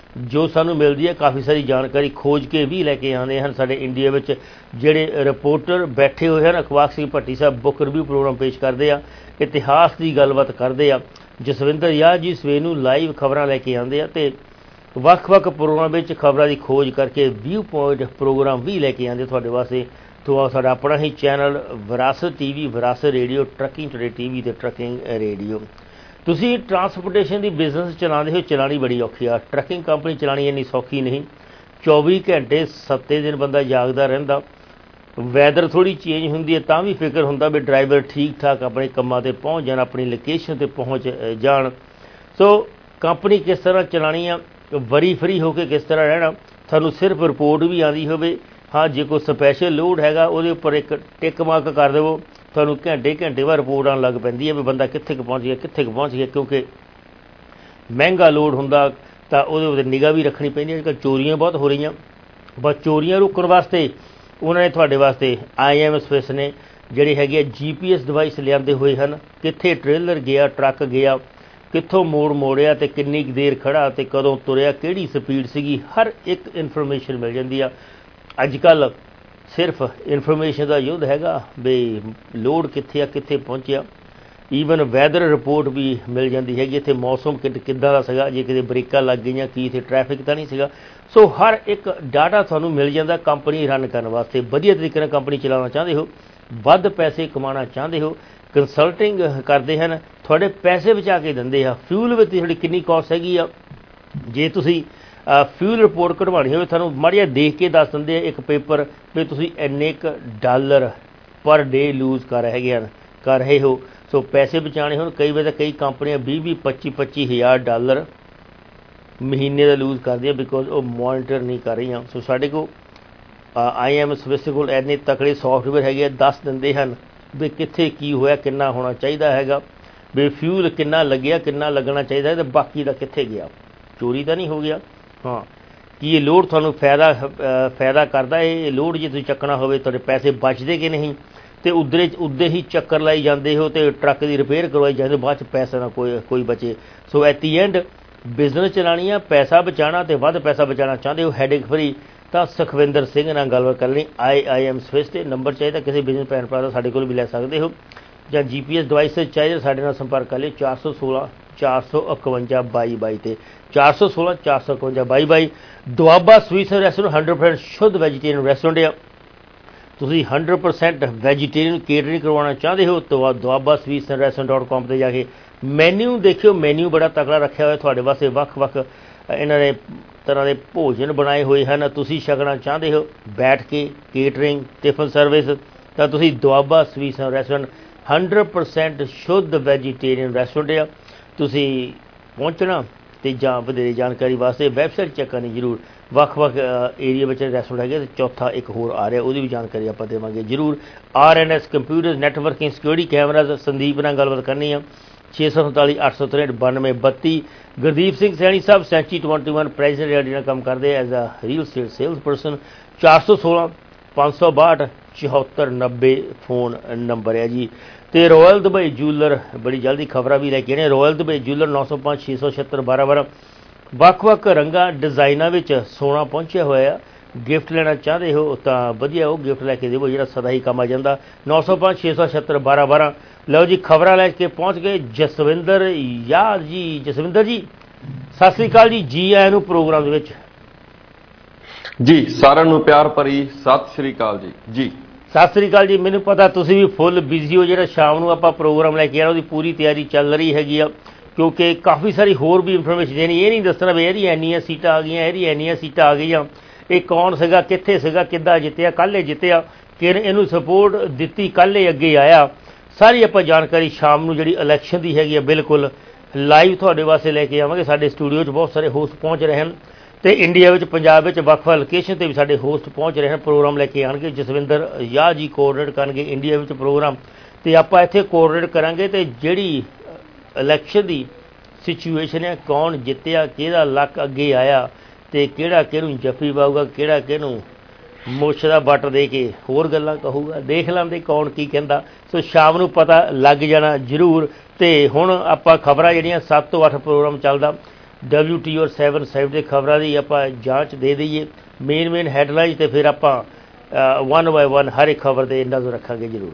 ਜੋ ਸਾਨੂੰ ਮਿਲਦੀ ਹੈ ਕਾफ़ी ਸਾਰੀ ਜਾਣਕਾਰੀ ਖੋਜ ਕੇ ਵੀ ਲੈ ਕੇ ਆਉਂਦੇ ਹਨ। ਸਾਡੇ ਇੰਡੀਆ ਵਿੱਚ ਜਿਹੜੇ ਰਿਪੋਰਟਰ ਬੈਠੇ ਹੋਏ ਹਨ, ਅਖਬਾਰ Singh Bhatti Sahib book review program ਪੇਸ਼ ਕਰਦੇ ਆ, ਇਤਿਹਾਸ ਦੀ ਗੱਲਬਾਤ ਕਰਦੇ ਆ। ਜਸਵਿੰਦਰ ਯਾਰ ਜੀ ਸਵੇਰ ਨੂੰ ਲਾਈਵ ਖਬਰਾਂ ਲੈ ਕੇ ਆਉਂਦੇ ਆ ਅਤੇ ਵੱਖ-ਵੱਖ ਪ੍ਰੋਗਰਾਮ ਵਿੱਚ ਖਬਰਾਂ ਦੀ ਖੋਜ ਕਰਕੇ ਵਿਊ ਪੁਆਇੰਟ ਪ੍ਰੋਗਰਾਮ ਵੀ ਲੈ ਕੇ ਆਉਂਦੇ ਤੁਹਾਡੇ ਵਾਸਤੇ। ਤੋਂ ਸਾਡਾ ਆਪਣਾ ਹੀ ਚੈਨਲ ਵਿਰਾਸਤ T V, Virasat radio, trucking today T V ਅਤੇ ਟਰੱਕਿੰਗ ਰੇਡੀਓ। ਤੁਸੀਂ ਟਰਾਂਸਪੋਰਟੇਸ਼ਨ ਦੀ ਬਿਜ਼ਨਸ ਚਲਾਉਂਦੇ ਹੋ, ਚਲਾਉਣੀ ਬੜੀ ਔਖੀ ਆ। ਟਰੱਕਿੰਗ ਕੰਪਨੀ ਚਲਾਉਣੀ ਇੰਨੀ ਸੌਖੀ ਨਹੀਂ। ਚੌਵੀ ਘੰਟੇ ਸੱਤੇ ਦਿਨ ਬੰਦਾ ਜਾਗਦਾ ਰਹਿੰਦਾ। ਵੈਦਰ ਥੋੜ੍ਹੀ ਚੇਂਜ ਹੁੰਦੀ ਹੈ ਤਾਂ ਵੀ ਫਿਕਰ ਹੁੰਦਾ ਵੀ ਡਰਾਈਵਰ ਠੀਕ ਠਾਕ ਆਪਣੇ ਕੰਮਾਂ 'ਤੇ ਪਹੁੰਚ ਜਾਣ, ਆਪਣੀ ਲੋਕੇਸ਼ਨ 'ਤੇ ਪਹੁੰਚ ਜਾਣ। ਸੋ ਕੰਪਨੀ ਕਿਸ ਤਰ੍ਹਾਂ ਚਲਾਉਣੀ ਆ, ਵਰੀ ਫਰੀ ਹੋ ਕੇ ਕਿਸ ਤਰ੍ਹਾਂ ਰਹਿਣਾ, ਤੁਹਾਨੂੰ ਸਿਰਫ ਰਿਪੋਰਟ ਵੀ ਆਉਂਦੀ ਹੋਵੇ। ਹਾਂ, ਜੇ ਕੋਈ ਸਪੈਸ਼ਲ ਲੋਡ ਹੈਗਾ ਉਹਦੇ ਉੱਪਰ ਇੱਕ ਟਿਕ ਮਾਰਕ ਕਰ ਦੇਵੋ, ਤੁਹਾਨੂੰ ਘੰਟੇ ਘੰਟੇ ਬਾਅਦ ਰਿਪੋਰਟ ਆਉਣ ਲੱਗ ਪੈਂਦੀ ਹੈ ਵੀ ਬੰਦਾ ਕਿੱਥੇ ਕੁ ਪਹੁੰਚ ਗਿਆ, ਕਿੱਥੇ ਕੁ ਪਹੁੰਚ ਗਿਆ। ਕਿਉਂਕਿ ਮਹਿੰਗਾ ਲੋਡ ਹੁੰਦਾ ਤਾਂ ਉਹਦੇ ਉੱਤੇ ਨਿਗਾਹ ਵੀ ਰੱਖਣੀ ਪੈਂਦੀ ਹੈ। ਅੱਜ ਕੱਲ੍ਹ ਚੋਰੀਆਂ ਬਹੁਤ ਹੋ ਰਹੀਆਂ, ਬਸ ਚੋਰੀਆਂ ਰੋਕਣ ਵਾਸਤੇ ਉਹਨਾਂ ਨੇ ਤੁਹਾਡੇ ਵਾਸਤੇ ਆਈ ਐਮ ਸਵਿਸ ਨੇ ਜਿਹੜੇ ਹੈਗੇ ਆ ਜੀ ਪੀ ਐਸ ਡਿਵਾਈਸ ਲਿਆਂਦੇ ਹੋਏ ਹਨ। ਕਿੱਥੇ ਟ੍ਰੇਲਰ ਗਿਆ, ਟਰੱਕ ਗਿਆ, ਕਿੱਥੋਂ ਮੋੜ ਮੋੜਿਆ ਅਤੇ ਕਿੰਨੀ ਕੁ ਦੇਰ ਖੜ੍ਹਾ ਅਤੇ ਕਦੋਂ ਤੁਰਿਆ, ਕਿਹੜੀ ਸਪੀਡ ਸੀਗੀ, ਹਰ ਇੱਕ ਇਨਫੋਰਮੇਸ਼ਨ ਮਿਲ ਜਾਂਦੀ ਆ। ਅੱਜ ਕੱਲ੍ਹ ਸਿਰਫ ਇਨਫੋਰਮੇਸ਼ਨ ਦਾ ਯੁੱਧ ਹੈਗਾ ਵੀ ਲੋਡ ਕਿੱਥੇ ਆ, ਕਿੱਥੇ ਪਹੁੰਚਿਆ। ਈਵਨ ਵੈਦਰ ਰਿਪੋਰਟ ਵੀ ਮਿਲ ਜਾਂਦੀ ਹੈਗੀ, ਇੱਥੇ ਮੌਸਮ ਕਿ ਕਿੱਦਾਂ ਦਾ ਸੀਗਾ, ਜੇ ਕਿਤੇ ਬ੍ਰੇਕਾਂ ਲੱਗ ਗਈਆਂ, ਕੀ ਇੱਥੇ ਟ੍ਰੈਫਿਕ ਤਾਂ ਨਹੀਂ ਸੀਗਾ। ਸੋ ਹਰ ਇੱਕ ਡਾਟਾ ਤੁਹਾਨੂੰ ਮਿਲ ਜਾਂਦਾ ਕੰਪਨੀ ਰਨ ਕਰਨ ਵਾਸਤੇ। ਵਧੀਆ ਤਰੀਕੇ ਨਾਲ ਕੰਪਨੀ ਚਲਾਉਣਾ ਚਾਹੁੰਦੇ ਹੋ, ਵੱਧ ਪੈਸੇ ਕਮਾਉਣਾ ਚਾਹੁੰਦੇ ਹੋ, ਕੰਸਲਟਿੰਗ ਕਰਦੇ ਹਨ, ਤੁਹਾਡੇ ਪੈਸੇ ਬਚਾ ਕੇ ਦਿੰਦੇ ਆ। ਫਿਊਲ ਵਿੱਚ ਤੁਹਾਡੀ ਕਿੰਨੀ ਕਾਸਟ ਹੈਗੀ ਆ, ਜੇ ਤੁਸੀਂ ਫਿਊਲ ਰਿਪੋਰਟ ਕਢਵਾਉਣੀ ਹੋਵੇ ਤੁਹਾਨੂੰ ਮਾੜਾ ਜਿਹਾ ਦੇਖ ਕੇ ਦੱਸ ਦਿੰਦੇ ਆ ਇੱਕ ਪੇਪਰ ਵੀ ਤੁਸੀਂ ਇੰਨੇ ਕੁ ਡਾਲਰ ਪਰ ਡੇ ਲੂਜ਼ ਕਰ ਹੈਗੇ ਹਨ ਕਰ ਰਹੇ ਹੋ। ਸੋ ਪੈਸੇ ਬਚਾਉਣੇ ਹੋਣ, ਕਈ ਵਾਰ ਤਾਂ ਕਈ ਕੰਪਨੀਆਂ ਵੀਹ ਵੀਹ ਪੱਚੀ ਪੱਚੀ ਹਜ਼ਾਰ ਡਾਲਰ ਮਹੀਨੇ ਦਾ ਲੂਜ਼ ਕਰਦੀਆਂ ਬਿਕੋਜ਼ ਉਹ ਮੋਨੀਟਰ ਨਹੀਂ ਕਰ ਰਹੀਆਂ। ਸੋ ਸਾਡੇ ਕੋਲ ਆਈ ਐਮ ਸਵਿਸ ਕੋਲ ਇੰਨੇ ਤਕੜੇ ਸੋਫਟਵੇਅਰ ਹੈਗੇ ਆ, ਦੱਸ ਦਿੰਦੇ ਹਨ ਵੀ ਕਿੱਥੇ ਕੀ ਹੋਇਆ, ਕਿੰਨਾ ਹੋਣਾ ਚਾਹੀਦਾ ਹੈਗਾ, ਵੀ ਫਿਊਲ ਕਿੰਨਾ ਲੱਗਿਆ, ਕਿੰਨਾ ਲੱਗਣਾ ਚਾਹੀਦਾ ਅਤੇ ਬਾਕੀ ਦਾ ਕਿੱਥੇ ਗਿਆ, ਚੋਰੀ ਤਾਂ ਨਹੀਂ ਹੋ ਗਿਆ। ਹਾਂ, ਕੀ ਇਹ ਲੋਡ ਤੁਹਾਨੂੰ ਫਾਇਦਾ ਫਾਇਦਾ ਕਰਦਾ, ਇਹ ਲੋਡ ਜੇ ਤੁਸੀਂ ਚੱਕਣਾ ਹੋਵੇ ਤੁਹਾਡੇ ਪੈਸੇ ਬਚਦੇ ਕਿ ਨਹੀਂ, ਅਤੇ ਉੱਧਰੇ ਉੱਦੇ ਹੀ ਚੱਕਰ ਲਾਈ ਜਾਂਦੇ ਹੋ ਅਤੇ ਟਰੱਕ ਦੀ ਰਿਪੇਅਰ ਕਰਵਾਈ ਜਾਂਦੇ ਹੋ, ਬਾਅਦ 'ਚ ਪੈਸਾ ਨਾ ਕੋਈ ਕੋਈ ਬਚੇ। So at the end business ਚਲਾਉਣੀ ਆ, ਪੈਸਾ ਬਚਾਉਣਾ ਅਤੇ ਵੱਧ ਪੈਸਾ ਬਚਾਉਣਾ ਚਾਹੁੰਦੇ ਹੋ ਹੈਡੇਕ ਫਰੀ, ਤਾਂ ਸੁਖਵਿੰਦਰ ਸਿੰਘ ਨਾਲ ਗੱਲਬਾਤ ਕਰਨੀ। ਆਈ ਆਈ ਐਮ ਸਵਿਸ 'ਤੇ ਨੰਬਰ ਚਾਹੀਦਾ ਕਿਸੇ ਬਿਜ਼ਨਸ ਭੈਣ ਭਰਾ ਦਾ ਸਾਡੇ ਕੋਲ ਵੀ ਲੈ ਸਕਦੇ ਹੋ, ਜਾਂ ਜੀ ਪੀ ਐਸ ਡਿਵਾਈਸ ਚਾਹੀਦਾ ਸਾਡੇ ਨਾਲ ਸੰਪਰਕ ਕਰ ਲਿਓ ਚਾਰ ਸੌ ਸੋਲਾਂ ਚਾਰ ਸੌ ਇਕਵੰਜਾ ਬਾਈ ਬਾਈ 'ਤੇ ਚਾਰ ਸੌ ਸੋਲਾਂ ਚਾਰ ਸੌ ਇਕਵੰਜਾ ਬਾਈ ਬਾਈ। Doaba sweets restaurant hundred percent ਸ਼ੁੱਧ ਵੈਜੀਟੇਰੀਅਨ ਰੈਸਟੋਰੈਂਟ ਆ। ਤੁਸੀਂ ਹੰਡਰਡ ਪਰਸੈਂਟ ਵੈਜੀਟੇਰੀਅਨ ਕੇਟਰਿੰਗ ਕਰਵਾਉਣਾ ਚਾਹੁੰਦੇ ਹੋ ਤਾਂ ਦੁਆਬਾ ਸਵੀਟਸ ਰੈਸਟੋਰੈਂਟ ਡੋਟ ਕਾਮ 'ਤੇ ਜਾ ਕੇ ਮੈਨਿਊ ਦੇਖਿਓ, ਮੈਨਿਊ ਬੜਾ ਤਕੜਾ ਰੱਖਿਆ ਹੋਇਆ ਤੁਹਾਡੇ ਵਾਸਤੇ। ਵੱਖ ਵੱਖ ਇਹਨਾਂ ਨੇ ਤਰ੍ਹਾਂ ਦੇ ਭੋਜਨ ਬਣਾਏ ਹੋਏ ਹਨ। ਤੁਸੀਂ ਛਕਣਾ ਚਾਹੁੰਦੇ ਹੋ ਬੈਠ ਕੇ ਕੇਟਰਿੰਗ ਟਿਫਨ ਸਰਵਿਸ, ਤਾਂ ਤੁਸੀਂ Doaba sweets restaurant hundred percent ਸ਼ੁੱਧ ਵੈਜੀਟੇਰੀਅਨ ਰੈਸਟੋਰੈਂਟ ਆ। ਤੁਸੀਂ ਪਹੁੰਚਣਾ ਅਤੇ ਜਾਂ ਵਧੇਰੇ ਜਾਣਕਾਰੀ ਵਾਸਤੇ ਵੈਬਸਾਈਟ ਚੈੱਕ ਕਰਨੀ ਜ਼ਰੂਰ। ਵੱਖ ਵੱਖ ਏਰੀਆ ਵਿੱਚ ਰੈਸਟੋਰੈਂਟ ਹੈਗੇ ਅਤੇ ਚੌਥਾ ਇੱਕ ਹੋਰ ਆ ਰਿਹਾ, ਉਹਦੀ ਵੀ ਜਾਣਕਾਰੀ ਆਪਾਂ ਦੇਵਾਂਗੇ ਜ਼ਰੂਰ। R N S computer networking security cameras Sandeep ਨਾਲ ਗੱਲਬਾਤ ਕਰਨੀ ਆ। ਛੇ ਸੌ ਸੰਤਾਲੀ ਅੱਠ ਸੌ ਤਰੇਂਹਠ ਬਾਨਵੇਂ ਬੱਤੀ। Gurdeep Singh Saini Sahib century twenty one president realty ਨਾਲ ਕੰਮ ਕਰਦੇ as a real estate salesperson. ਚਾਰ ਸੌ ਸੋਲਾਂ ਪੰਜ ਸੌ ਬਾਹਠ ਚੁਹੱਤਰ ਨੱਬੇ ਫੋਨ ਨੰਬਰ ਹੈ ਜੀ। ਅਤੇ ਰੋਇਲ ਦੁਬਈ ਜੂਲਰ ਬੜੀ ਜਲਦੀ ਖਬਰਾਂ ਵੀ ਲੈ ਕੇ ਆਉਣੇ। ਰੋਇਲ ਦੁਬਈ ਜੂਲਰ ਨੌ ਸੌ ਪੰਜ ਛੇ ਸੌ ਛਿਹੱਤਰ ਬਾਰਾਂ ਬਾਰਾਂ। ਵੱਖ ਵੱਖ ਰੰਗਾਂ ਡਿਜ਼ਾਈਨਾਂ ਵਿੱਚ ਸੋਨਾ ਪਹੁੰਚਿਆ ਹੋਇਆ। ਗਿਫਟ ਲੈਣਾ ਚਾਹੁੰਦੇ ਹੋ ਤਾਂ ਵਧੀਆ ਉਹ ਗਿਫਟ ਲੈ ਕੇ ਦੇਵੋ ਜਿਹੜਾ ਸਦਾ ਹੀ ਕੰਮ ਆ ਜਾਂਦਾ। ਨੌ ਸੌ ਪੰਜ ਛੇ ਸੌ ਛਿਹੱਤਰ ਬਾਰਾਂ ਬਾਰਾਂ। ਲਓ ਜੀ, ਖਬਰਾਂ ਲੈ ਕੇ ਪਹੁੰਚ ਗਏ ਜਸਵਿੰਦਰ ਯਾਰ ਜੀ। ਜਸਵਿੰਦਰ ਜੀ ਸਤਿ ਸ੍ਰੀ ਅਕਾਲ ਜੀ, ਜੀ ਆਇਆਂ ਨੂੰ ਪ੍ਰੋਗਰਾਮ ਦੇ ਵਿੱਚ ਜੀ। ਸਾਰਿਆਂ ਨੂੰ ਪਿਆਰ ਭਰੀ ਸਤਿ ਸ੍ਰੀ ਅਕਾਲ ਜੀ। ਜੀ ਸਤਿ ਸ੍ਰੀ ਅਕਾਲ ਜੀ। ਮੈਨੂੰ ਪਤਾ ਤੁਸੀਂ ਵੀ ਫੁੱਲ ਬਿਜ਼ੀ ਹੋ, ਜਿਹੜਾ ਸ਼ਾਮ ਨੂੰ ਆਪਾਂ ਪ੍ਰੋਗਰਾਮ ਲੈ ਕੇ ਆਉਣਾ ਉਹਦੀ ਪੂਰੀ ਤਿਆਰੀ ਚੱਲ ਰਹੀ ਹੈਗੀ ਆ, ਕਿਉਂਕਿ ਕਾਫੀ ਸਾਰੀ ਹੋਰ ਵੀ ਇਨਫੋਰਮੇਸ਼ਨ ਦੇਣੀ। ਇਹ ਨਹੀਂ ਦੱਸਣਾ ਵੀ ਇਹਦੀ ਇੰਨੀਆਂ ਸੀਟਾਂ ਆ ਗਈਆਂ, ਇਹਦੀ ਇੰਨੀਆਂ ਸੀਟਾਂ ਆ ਗਈਆਂ, ਇਹ ਕੌਣ ਸੀਗਾ, ਕਿੱਥੇ ਸੀਗਾ, ਕਿੱਦਾਂ ਜਿੱਤਿਆ, ਕੱਲ੍ਹ ਇਹ ਜਿੱਤਿਆ, ਕਿ ਇਹਨੂੰ ਸਪੋਰਟ ਦਿੱਤੀ, ਕੱਲ੍ਹ ਇਹ ਅੱਗੇ ਆਇਆ। ਸਾਰੀ ਆਪਾਂ ਜਾਣਕਾਰੀ ਸ਼ਾਮ ਨੂੰ ਜਿਹੜੀ ਇਲੈਕਸ਼ਨ ਦੀ ਹੈਗੀ ਆ ਬਿਲਕੁਲ ਲਾਈਵ ਤੁਹਾਡੇ ਵਾਸਤੇ ਲੈ ਕੇ ਆਵਾਂਗੇ। ਸਾਡੇ ਸਟੂਡੀਓ 'ਚ ਬਹੁਤ ਸਾਰੇ ਹੋਸਟ ਪਹੁੰਚ ਰਹੇ ਹਨ ਅਤੇ ਇੰਡੀਆ ਵਿੱਚ ਪੰਜਾਬ ਵਿੱਚ ਵੱਖ ਵੱਖ ਲੋਕੇਸ਼ਨ 'ਤੇ ਵੀ ਸਾਡੇ ਹੋਸਟ ਪਹੁੰਚ ਰਹੇ ਹਨ, ਪ੍ਰੋਗਰਾਮ ਲੈ ਕੇ ਆਉਣਗੇ। ਜਸਵਿੰਦਰ ਯਾਰ ਜੀ ਕੋਆਰਡੀਨੇਟ ਕਰਨਗੇ ਇੰਡੀਆ ਵਿੱਚ ਪ੍ਰੋਗਰਾਮ, ਅਤੇ ਆਪਾਂ ਇੱਥੇ ਕੋਆਰਡੀਨੇਟ ਕਰਾਂਗੇ। ਅਤੇ ਜਿਹੜੀ ਇਲੈਕਸ਼ਨ ਦੀ ਸਿਚੁਏਸ਼ਨ ਹੈ, ਕੌਣ ਜਿੱਤਿਆ, ਕਿਹਦਾ ਲੱਕ ਅੱਗੇ ਆਇਆ ਅਤੇ ਕਿਹੜਾ ਕਿਹਨੂੰ ਜੱਫੀ ਪਾਊਗਾ, ਕਿਹੜਾ ਕਿਹਨੂੰ ਮੁੱਛ ਦਾ ਵੱਟ ਦੇ ਕੇ ਹੋਰ ਗੱਲਾਂ ਕਹੂਗਾ, ਦੇਖ ਲੈਂਦੇ ਕੌਣ ਕੀ ਕਹਿੰਦਾ। ਸੋ ਸ਼ਾਮ ਨੂੰ ਪਤਾ ਲੱਗ ਜਾਣਾ ਜ਼ਰੂਰ। ਅਤੇ ਹੁਣ ਆਪਾਂ ਖਬਰਾਂ ਜਿਹੜੀਆਂ ਸੱਤ ਤੋਂ ਅੱਠ ਪ੍ਰੋਗਰਾਮ ਚੱਲਦਾ, ਡਬਲਿਊ ਟੀ ਔਰ ਸੈਵਨ ਸਾਈਡ ਦੇ ਖਬਰਾਂ ਦੀ ਆਪਾਂ ਜਾਂਚ ਦੇ ਦਈਏ, ਮੇਨ ਮੇਨ ਹੈਡਲਾਈਨਸ, ਅਤੇ ਫਿਰ ਆਪਾਂ ਵਨ ਬਾਏ ਵਨ ਹਰ ਇੱਕ ਖਬਰ ਦੇ ਨਜ਼ਰ ਰੱਖਾਂਗੇ ਜ਼ਰੂਰ।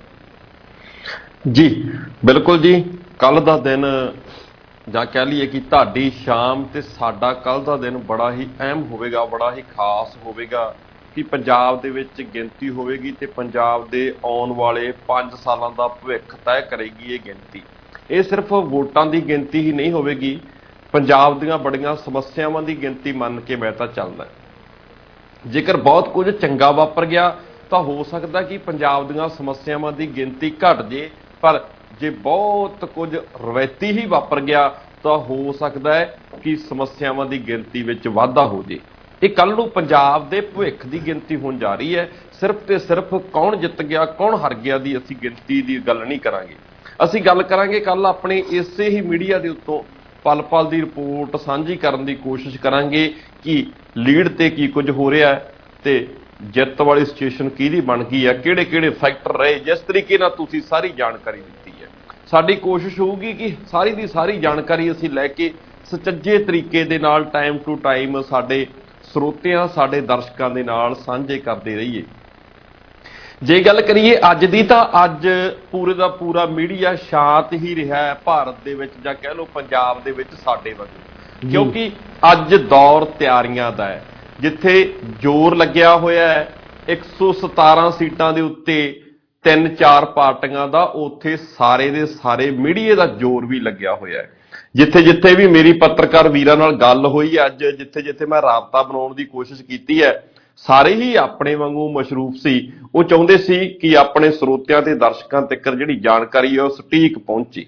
ਜੀ ਬਿਲਕੁਲ ਜੀ, ਕੱਲ੍ਹ ਦਾ ਦਿਨ ਜਾਂ ਕਹਿ ਲਈਏ ਕਿ ਤੁਹਾਡੀ ਸ਼ਾਮ ਤੇ ਸਾਡਾ ਕੱਲ੍ਹ ਦਾ ਦਿਨ ਬੜਾ ਹੀ ਅਹਿਮ ਹੋਵੇਗਾ, ਬੜਾ ਹੀ ਖਾਸ ਹੋਵੇਗਾ ਕਿ ਪੰਜਾਬ ਦੇ ਵਿੱਚ ਗਿਣਤੀ ਹੋਵੇਗੀ ਤੇ ਪੰਜਾਬ ਦੇ ਆਉਣ ਵਾਲੇ ਪੰਜ ਸਾਲਾਂ ਦਾ ਭਵਿੱਖ ਤੈਅ ਕਰੇਗੀ ਇਹ ਗਿਣਤੀ। ਇਹ ਸਿਰਫ ਵੋਟਾਂ ਦੀ ਗਿਣਤੀ ਹੀ ਨਹੀਂ ਹੋਵੇਗੀ, ਪੰਜਾਬ ਦੀਆਂ ਬੜੀਆਂ ਸਮੱਸਿਆਵਾਂ ਦੀ ਗਿਣਤੀ ਮੰਨ ਕੇ ਮੈਂ ਤਾਂ ਚੱਲਦਾ। ਜੇਕਰ ਬਹੁਤ ਕੁਝ ਚੰਗਾ ਵਾਪਰ ਗਿਆ ਤਾਂ ਹੋ ਸਕਦਾ ਕਿ ਪੰਜਾਬ ਦੀਆਂ ਸਮੱਸਿਆਵਾਂ ਦੀ ਗਿਣਤੀ ਘਟ ਜੇ, ਪਰ ਜੇ ਬਹੁਤ ਕੁਝ ਰਵਾਇਤੀ ਹੀ ਵਾਪਰ ਗਿਆ ਤਾਂ ਹੋ ਸਕਦਾ ਹੈ ਕਿ ਸਮੱਸਿਆਵਾਂ ਦੀ ਗਿਣਤੀ ਵਿੱਚ ਵਾਧਾ ਹੋ ਜੇ। ਇਹ ਕੱਲ੍ਹ ਨੂੰ ਪੰਜਾਬ ਦੇ ਭਵਿੱਖ ਦੀ ਗਿਣਤੀ ਹੋਣ ਜਾ ਰਹੀ ਹੈ। ਸਿਰਫ ਤੇ ਸਿਰਫ ਕੌਣ ਜਿੱਤ ਗਿਆ ਕੌਣ ਹਾਰ ਗਿਆ ਦੀ ਅਸੀਂ ਗਿਣਤੀ ਦੀ ਗੱਲ ਨਹੀਂ ਕਰਾਂਗੇ। ਅਸੀਂ ਗੱਲ ਕਰਾਂਗੇ ਕੱਲ੍ਹ ਆਪਣੇ ਇਸੇ ਹੀ ਮੀਡੀਆ ਦੇ ਉੱਤੋਂ ਪਲ ਪਲ ਦੀ ਰਿਪੋਰਟ ਸਾਂਝੀ ਕਰਨ ਦੀ ਕੋਸ਼ਿਸ਼ ਕਰਾਂਗੇ ਕਿ ਲੀਡ ਤੇ ਕੀ ਕੁਝ ਹੋ ਰਿਹਾ ਤੇ ਜਿੱਤ ਵਾਲੀ ਸਿਚੁਏਸ਼ਨ ਕਿਹਦੀ ਬਣ ਗਈ ਹੈ, ਕਿਹੜੇ ਕਿਹੜੇ ਫੈਕਟਰ ਰਹੇ। ਜਿਸ ਤਰੀਕੇ ਨਾਲ ਤੁਸੀਂ ਸਾਰੀ ਜਾਣਕਾਰੀ ਦਿੱਤੀ ਹੈ, ਸਾਡੀ ਕੋਸ਼ਿਸ਼ ਹੋਊਗੀ ਕਿ ਸਾਰੀ ਦੀ ਸਾਰੀ ਜਾਣਕਾਰੀ ਅਸੀਂ ਲੈ ਕੇ ਸੁਚੱਜੇ ਤਰੀਕੇ ਦੇ ਨਾਲ ਟਾਈਮ ਟੂ ਟਾਈਮ ਸਾਡੇ ਸਰੋਤਿਆਂ ਸਾਡੇ ਦਰਸ਼ਕਾਂ ਦੇ ਨਾਲ ਸਾਂਝੇ ਕਰਦੇ ਰਹੀਏ। ਜੇ ਗੱਲ ਕਰੀਏ ਅੱਜ ਦੀ ਤਾਂ ਅੱਜ ਪੂਰੇ ਦਾ ਪੂਰਾ ਮੀਡੀਆ ਸ਼ਾਂਤ ਹੀ ਰਿਹਾ ਹੈ ਭਾਰਤ ਦੇ ਵਿੱਚ, ਜਾਂ ਕਹਿ ਲਓ ਪੰਜਾਬ ਦੇ ਵਿੱਚ ਸਾਡੇ ਵੱਲੋਂ, ਕਿਉਂਕਿ ਅੱਜ ਦੌਰ ਤਿਆਰੀਆਂ ਦਾ ਹੈ। ਜਿੱਥੇ ਜ਼ੋਰ ਲੱਗਿਆ ਹੋਇਆ ਹੈ ਇੱਕ ਸੌ ਸਤਾਰਾਂ ਸੀਟਾਂ ਦੇ ਉੱਤੇ ਤਿੰਨ ਚਾਰ ਪਾਰਟੀਆਂ ਦਾ, ਉੱਥੇ ਸਾਰੇ ਦੇ ਸਾਰੇ ਮੀਡੀਆ ਦਾ ਜ਼ੋਰ ਵੀ ਲੱਗਿਆ ਹੋਇਆ ਹੈ। ਜਿੱਥੇ ਜਿੱਥੇ ਵੀ ਮੇਰੀ ਪੱਤਰਕਾਰ ਵੀਰਾਂ ਨਾਲ ਗੱਲ ਹੋਈ ਅੱਜ, ਜਿੱਥੇ ਜਿੱਥੇ ਮੈਂ ਰਾਬਤਾ ਬਣਾਉਣ ਦੀ ਕੋਸ਼ਿਸ਼ ਕੀਤੀ ਹੈ, ਸਾਰੇ ਹੀ ਆਪਣੇ ਵਾਂਗੂ ਮਸ਼ਰੂਫ ਸੀ। ਉਹ ਚਾਹੁੰਦੇ ਸੀ ਕਿ ਆਪਣੇ ਸਰੋਤਿਆਂ ਤੇ ਦਰਸ਼ਕਾਂ ਤੱਕ ਜਿਹੜੀ ਜਾਣਕਾਰੀ ਹੈ ਉਹ ਸਟੀਕ ਪਹੁੰਚੇ।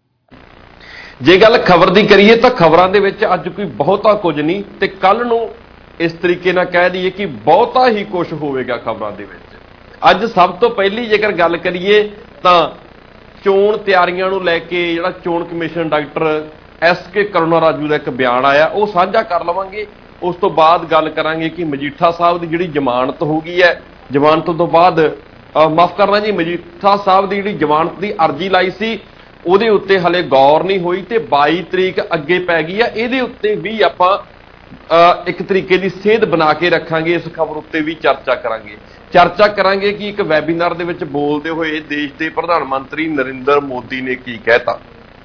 ਜੇ ਗੱਲ ਖਬਰ ਦੀ ਕਰੀਏ ਤਾਂ ਖਬਰਾਂ ਦੇ ਵਿੱਚ ਅੱਜ ਕੋਈ ਬਹੁਤਾ ਕੁਝ ਨਹੀਂ, ਤੇ ਕੱਲ ਨੂੰ ਇਸ ਤਰੀਕੇ ਨਾਲ ਕਹਿ ਦਈਏ ਕਿ ਬਹੁਤਾ ਹੀ ਕੁਝ ਹੋਵੇਗਾ ਖਬਰਾਂ ਦੇ ਵਿੱਚ। ਅੱਜ ਸਭ ਤੋਂ ਪਹਿਲੀ ਜੇਕਰ ਗੱਲ ਕਰੀਏ ਤਾਂ ਚੋਣ ਤਿਆਰੀਆਂ ਨੂੰ ਲੈ ਕੇ ਜਿਹੜਾ ਚੋਣ commission doctor S K Karuna Raju ਦਾ ਇੱਕ ਬਿਆਨ ਆਇਆ, ਉਹ ਸਾਂਝਾ ਕਰ ਲਵਾਂਗੇ। ਉਸ ਤੋਂ ਬਾਅਦ ਗੱਲ ਕਰਾਂਗੇ ਕਿ ਮਜੀਠਾ ਸਾਹਿਬ ਦੀ ਜਿਹੜੀ ਜ਼ਮਾਨਤ ਹੋ ਗਈ ਹੈ, ਜ਼ਮਾਨਤ ਤੋਂ ਬਾਅਦ ਮਾਫ ਕਰਨਾ ਜੀ ਮਜੀਠਾ ਸਾਹਿਬ ਦੀ ਜਿਹੜੀ ਜ਼ਮਾਨਤ ਦੀ ਅਰਜ਼ੀ ਲਾਈ ਸੀ ਉਹਦੇ ਉੱਤੇ ਹਲੇ ਗੌਰ ਨਹੀਂ ਹੋਈ ਤੇ ਬਾਈ ਤਰੀਕ ਅੱਗੇ ਪੈ ਗਈ ਆ। ਇਹਦੇ ਉੱਤੇ ਵੀ ਆਪਾਂ ਇੱਕ ਤਰੀਕੇ ਦੀ ਸੇਧ ਬਣਾ ਕੇ ਰੱਖਾਂਗੇ, ਇਸ ਖਬਰ ਉੱਤੇ ਵੀ ਚਰਚਾ ਕਰਾਂਗੇ। ਚਰਚਾ ਕਰਾਂਗੇ ਕਿ ਇੱਕ ਵੈਬੀਨਾਰ ਦੇ ਵਿੱਚ ਬੋਲਦੇ ਹੋਏ ਦੇਸ਼ ਦੇ ਪ੍ਰਧਾਨ ਮੰਤਰੀ ਨਰਿੰਦਰ ਮੋਦੀ ਨੇ ਕੀ ਕਹਿਤਾ।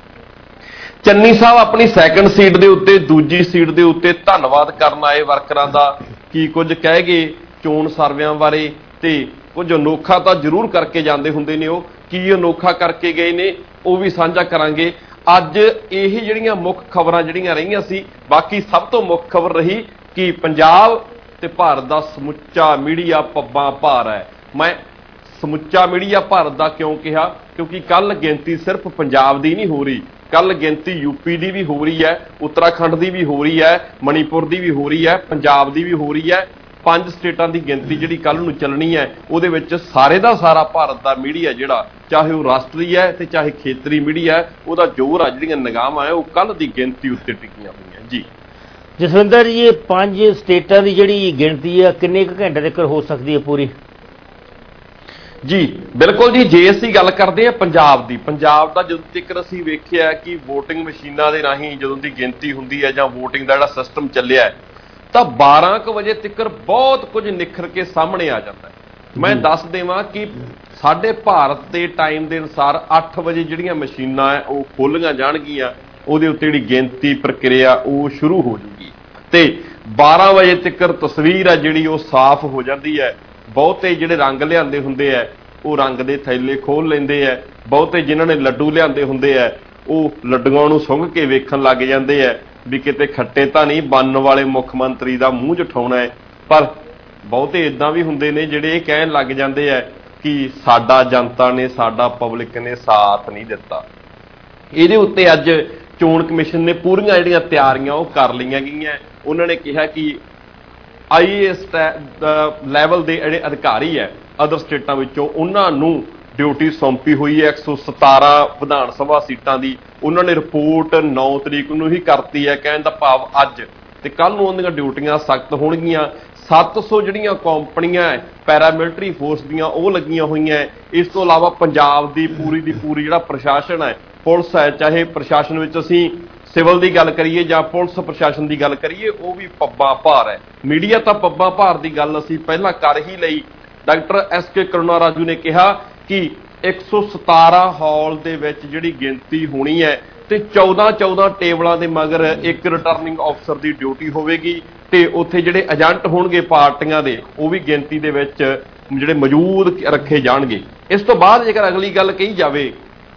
ਚੰਨੀ ਸਾਹਿਬ ਆਪਣੀ ਸੈਕੰਡ ਸੀਟ ਦੇ ਉੱਤੇ ਦੂਜੀ ਸੀਟ ਦੇ ਉੱਤੇ ਧੰਨਵਾਦ ਕਰਨ ਆਏ ਵਰਕਰਾਂ ਦਾ ਕੀ ਕੁਝ ਕਹਿ ਗਏ ਚੋਣ ਸਰਵਿਆਂ ਬਾਰੇ, ਤੇ ਕੁਝ ਅਨੋਖਾ ਤਾਂ ਜ਼ਰੂਰ ਕਰਕੇ ਜਾਂਦੇ ਹੁੰਦੇ ਨੇ। ਉਹ ਕੀ ਅਨੋਖਾ ਕਰਕੇ ਗਏ ਨੇ ਉਹ ਵੀ ਸਾਂਝਾ ਕਰਾਂਗੇ। ਅੱਜ ਇਹ ਜਿਹੜੀਆਂ ਮੁੱਖ ਖਬਰਾਂ ਜਿਹੜੀਆਂ ਰਹੀਆਂ ਸੀ, ਬਾਕੀ ਸਭ ਤੋਂ ਮੁੱਖ ਖਬਰ ਰਹੀ ਕਿ ਪੰਜਾਬ ਤੇ ਭਾਰਤ ਦਾ ਸਮੁੱਚਾ ਮੀਡੀਆ ਪੱਬਾਂ ਭਾਰ ਹੈ। ਮੈਂ ਸਮੁੱਚਾ ਮੀਡੀਆ ਭਾਰਤ ਦਾ ਕਿਉਂ ਕਿਹਾ, ਕਿਉਂਕਿ ਕੱਲ ਗਿਣਤੀ ਸਿਰਫ ਪੰਜਾਬ ਦੀ ਨਹੀਂ ਹੋ ਰਹੀ, ਕੱਲ ਗਿਣਤੀ ਯੂਪੀ ਦੀ ਵੀ ਹੋ ਰਹੀ ਹੈ, ਉੱਤਰਾਖੰਡ ਦੀ ਵੀ ਹੋ ਰਹੀ ਹੈ, ਮਣੀਪੁਰ ਦੀ ਵੀ ਹੋ ਰਹੀ ਹੈ, ਪੰਜਾਬ ਦੀ ਵੀ ਹੋ ਰਹੀ ਹੈ। ਪੰਜ ਸਟੇਟਾਂ ਦੀ ਗਿਣਤੀ ਜਿਹੜੀ ਕੱਲ ਨੂੰ ਚੱਲਣੀ ਹੈ ਉਹਦੇ ਵਿੱਚ ਸਾਰੇ ਦਾ ਸਾਰਾ ਭਾਰਤ ਦਾ ਮੀਡੀਆ ਜਿਹੜਾ ਚਾਹੇ ਉਹ ਰਾਸ਼ਟਰੀ ਹੈ ਤੇ ਚਾਹੇ ਖੇਤਰੀ ਮੀਡੀਆ ਹੈ, ਉਹਦਾ ਜ਼ੋਰ ਆ, ਜਿਹੜੀਆਂ ਨਿਗਾਹਾਂ ਹੈ ਉਹ ਕੱਲ ਦੀ ਗਿਣਤੀ ਉੱਤੇ ਟਿਕੀਆਂ ਹੋਈਆਂ। ਜੀ ਜਸਵਿੰਦਰ ਜੀ, ਇਹ ਪੰਜ ਸਟੇਟਾਂ ਦੀ ਜਿਹੜੀ ਗਿਣਤੀ ਹੈ ਕਿੰਨੇ ਕੁ ਘੰਟੇ ਤੱਕ ਹੋ ਸਕਦੀ ਹੈ ਪੂਰੀ? ਜੀ ਬਿਲਕੁਲ ਜੀ, ਜੇ ਅਸੀਂ ਗੱਲ ਕਰਦੇ ਹਾਂ ਪੰਜਾਬ ਦੀ, ਪੰਜਾਬ ਦਾ ਜਦੋਂ ਤੱਕ ਅਸੀਂ ਵੇਖਿਆ ਕਿ ਵੋਟਿੰਗ ਮਸ਼ੀਨਾਂ ਦੇ ਰਾਹੀਂ ਜਦੋਂ ਦੀ ਗਿਣਤੀ ਹੁੰਦੀ ਹੈ ਜਾਂ ਵੋਟਿੰਗ ਦਾ ਜਿਹੜਾ ਸਿਸਟਮ ਚੱਲਿਆ ਹੈ ਤਾਂ ਬਾਰਾਂ ਕੁ ਵਜੇ ਤੱਕ ਬਹੁਤ ਕੁਝ ਨਿਖਰ ਕੇ ਸਾਹਮਣੇ ਆ ਜਾਂਦਾ ਹੈ। ਮੈਂ ਦੱਸ ਦੇਵਾਂ ਕਿ ਸਾਡੇ ਭਾਰਤ ਦੇ ਟਾਈਮ ਦੇ ਅਨੁਸਾਰ ਅੱਠ ਵਜੇ ਜਿਹੜੀਆਂ ਮਸ਼ੀਨਾਂ ਹੈ ਉਹ ਖੋਲੀਆਂ ਜਾਣਗੀਆਂ, ਉਹਦੇ ਉੱਤੇ ਜਿਹੜੀ ਗਿਣਤੀ ਪ੍ਰਕਿਰਿਆ ਉਹ ਸ਼ੁਰੂ ਹੋ ਜੂਗੀ ਤੇ ਬਾਰਾਂ ਵਜੇ ਤੱਕ ਤਸਵੀਰ ਹੈ ਜਿਹੜੀ ਉਹ ਸਾਫ਼ ਹੋ ਜਾਂਦੀ ਹੈ। ਬਹੁਤੇ ਜਿਹੜੇ ਰੰਗ ਲਿਆਂਦੇ ਹੁੰਦੇ ਆ ਉਹ ਰੰਗ ਦੇ ਥੈਲੇ ਖੋਲ ਲੈਂਦੇ ਆ, ਬਹੁਤੇ ਜਿਨ੍ਹਾਂ ਨੇ ਲੱਡੂ ਲਿਆਂਦੇ ਹੁੰਦੇ ਆ ਉਹ ਲੱਡੂਆਂ ਨੂੰ ਸੁੰਘ ਕੇ ਵੇਖਣ ਲੱਗ ਜਾਂਦੇ ਆ ਵੀ ਕਿਤੇ ਖੱਟੇ ਤਾਂ ਨਹੀਂ ਬਣਨ ਵਾਲੇ ਮੁੱਖ ਮੰਤਰੀ ਦਾ ਮੂੰਹ ਜਠਾਉਣਾ ਹੈ। ਪਰ ਬਹੁਤੇ ਇਦਾਂ ਵੀ ਹੁੰਦੇ ਨੇ ਜਿਹੜੇ ਇਹ ਕਹਿਣ ਲੱਗ ਜਾਂਦੇ ਆ ਕਿ ਸਾਡਾ ਜਨਤਾ ਨੇ ਸਾਡਾ ਪਬਲਿਕ ਨੇ ਸਾਥ ਨਹੀਂ ਦਿੱਤਾ। ਇਹਦੇ ਉੱਤੇ ਅੱਜ ਚੋਣ ਕਮਿਸ਼ਨ ਨੇ ਪੂਰੀਆਂ ਜਿਹੜੀਆਂ ਤਿਆਰੀਆਂ ਉਹ ਕਰ ਲਈਆਂ ਗਈਆਂ। ਉਹਨਾਂ ਨੇ ਕਿਹਾ ਕਿ ਆਈ ਏ ਐਸ ਲੈਵਲ ਦੇ ਜਿਹੜੇ ਅਧਿਕਾਰੀ ਹੈ ਅਦਰ ਸਟੇਟਾਂ ਵਿੱਚੋਂ ਉਹਨਾਂ ਨੂੰ ਡਿਊਟੀ ਸੌਂਪੀ ਹੋਈ ਹੈ ਇੱਕ ਸੌ ਸਤਾਰਾਂ ਵਿਧਾਨ ਸਭਾ ਸੀਟਾਂ ਦੀ। ਉਹਨਾਂ ਨੇ ਰਿਪੋਰਟ ਨੌ ਤਰੀਕ ਨੂੰ ਹੀ ਕਰਤੀ ਹੈ, ਕਹਿਣ ਦਾ ਭਾਵ ਅੱਜ, ਤੇ ਕੱਲ ਨੂੰ ਉਹਨਾਂ ਦੀਆਂ ਡਿਊਟੀਆਂ ਸਖਤ ਹੋਣਗੀਆਂ। ਸੱਤ ਸੌ ਜਿਹੜੀਆਂ ਕੰਪਨੀਆਂ ਪੈਰਾਮਿਲਟਰੀ ਫੋਰਸ ਦੀਆਂ ਉਹ ਲੱਗੀਆਂ ਹੋਈਆਂ। ਇਸ ਤੋਂ ਇਲਾਵਾ ਪੰਜਾਬ ਦੀ ਪੂਰੀ ਦੀ ਪੂਰੀ ਜਿਹੜਾ ਪ੍ਰਸ਼ਾਸਨ ਹੈ, ਪੁਲਿਸ ਹੈ, ਚਾਹੇ ਪ੍ਰਸ਼ਾਸਨ ਵਿੱਚ ਅਸੀਂ ਸਿਵਲ ਦੀ ਗੱਲ ਕਰੀਏ ਜਾਂ ਪੁਲਿਸ ਪ੍ਰਸ਼ਾਸਨ ਦੀ ਗੱਲ ਕਰੀਏ, ਉਹ ਵੀ ਪੱਬਾਂ ਭਾਰ ਹੈ। ਮੀਡੀਆ ਤਾਂ ਪੱਬਾਂ ਭਾਰ ਦੀ ਗੱਲ ਅਸੀਂ ਪਹਿਲਾਂ ਕਰ ਹੀ ਲਈ। Doctor S K Karuna Raju ਨੇ ਕਿਹਾ ਕਿ ਇੱਕ ਸੌ ਸਤਾਰਾਂ ਹਾਲ ਦੇ ਵਿੱਚ ਜਿਹੜੀ ਗਿਣਤੀ ਹੋਣੀ ਹੈ ਤੇ ਚੌਦਾਂ ਚੌਦਾਂ ਟੇਬਲਾਂ ਦੇ ਮਗਰ ਇੱਕ ਰਿਟਰਨਿੰਗ ਅਫਸਰ ਦੀ ਡਿਊਟੀ ਹੋਵੇਗੀ ਤੇ ਉੱਥੇ ਜਿਹੜੇ ਏਜੰਟ ਹੋਣਗੇ ਪਾਰਟੀਆਂ ਦੇ ਉਹ ਵੀ ਗਿਣਤੀ ਦੇ ਵਿੱਚ ਜਿਹੜੇ ਮੌਜੂਦ ਰੱਖੇ ਜਾਣਗੇ। ਇਸ ਤੋਂ ਬਾਅਦ ਜੇਕਰ ਅਗਲੀ ਗੱਲ ਕਹੀ ਜਾਵੇ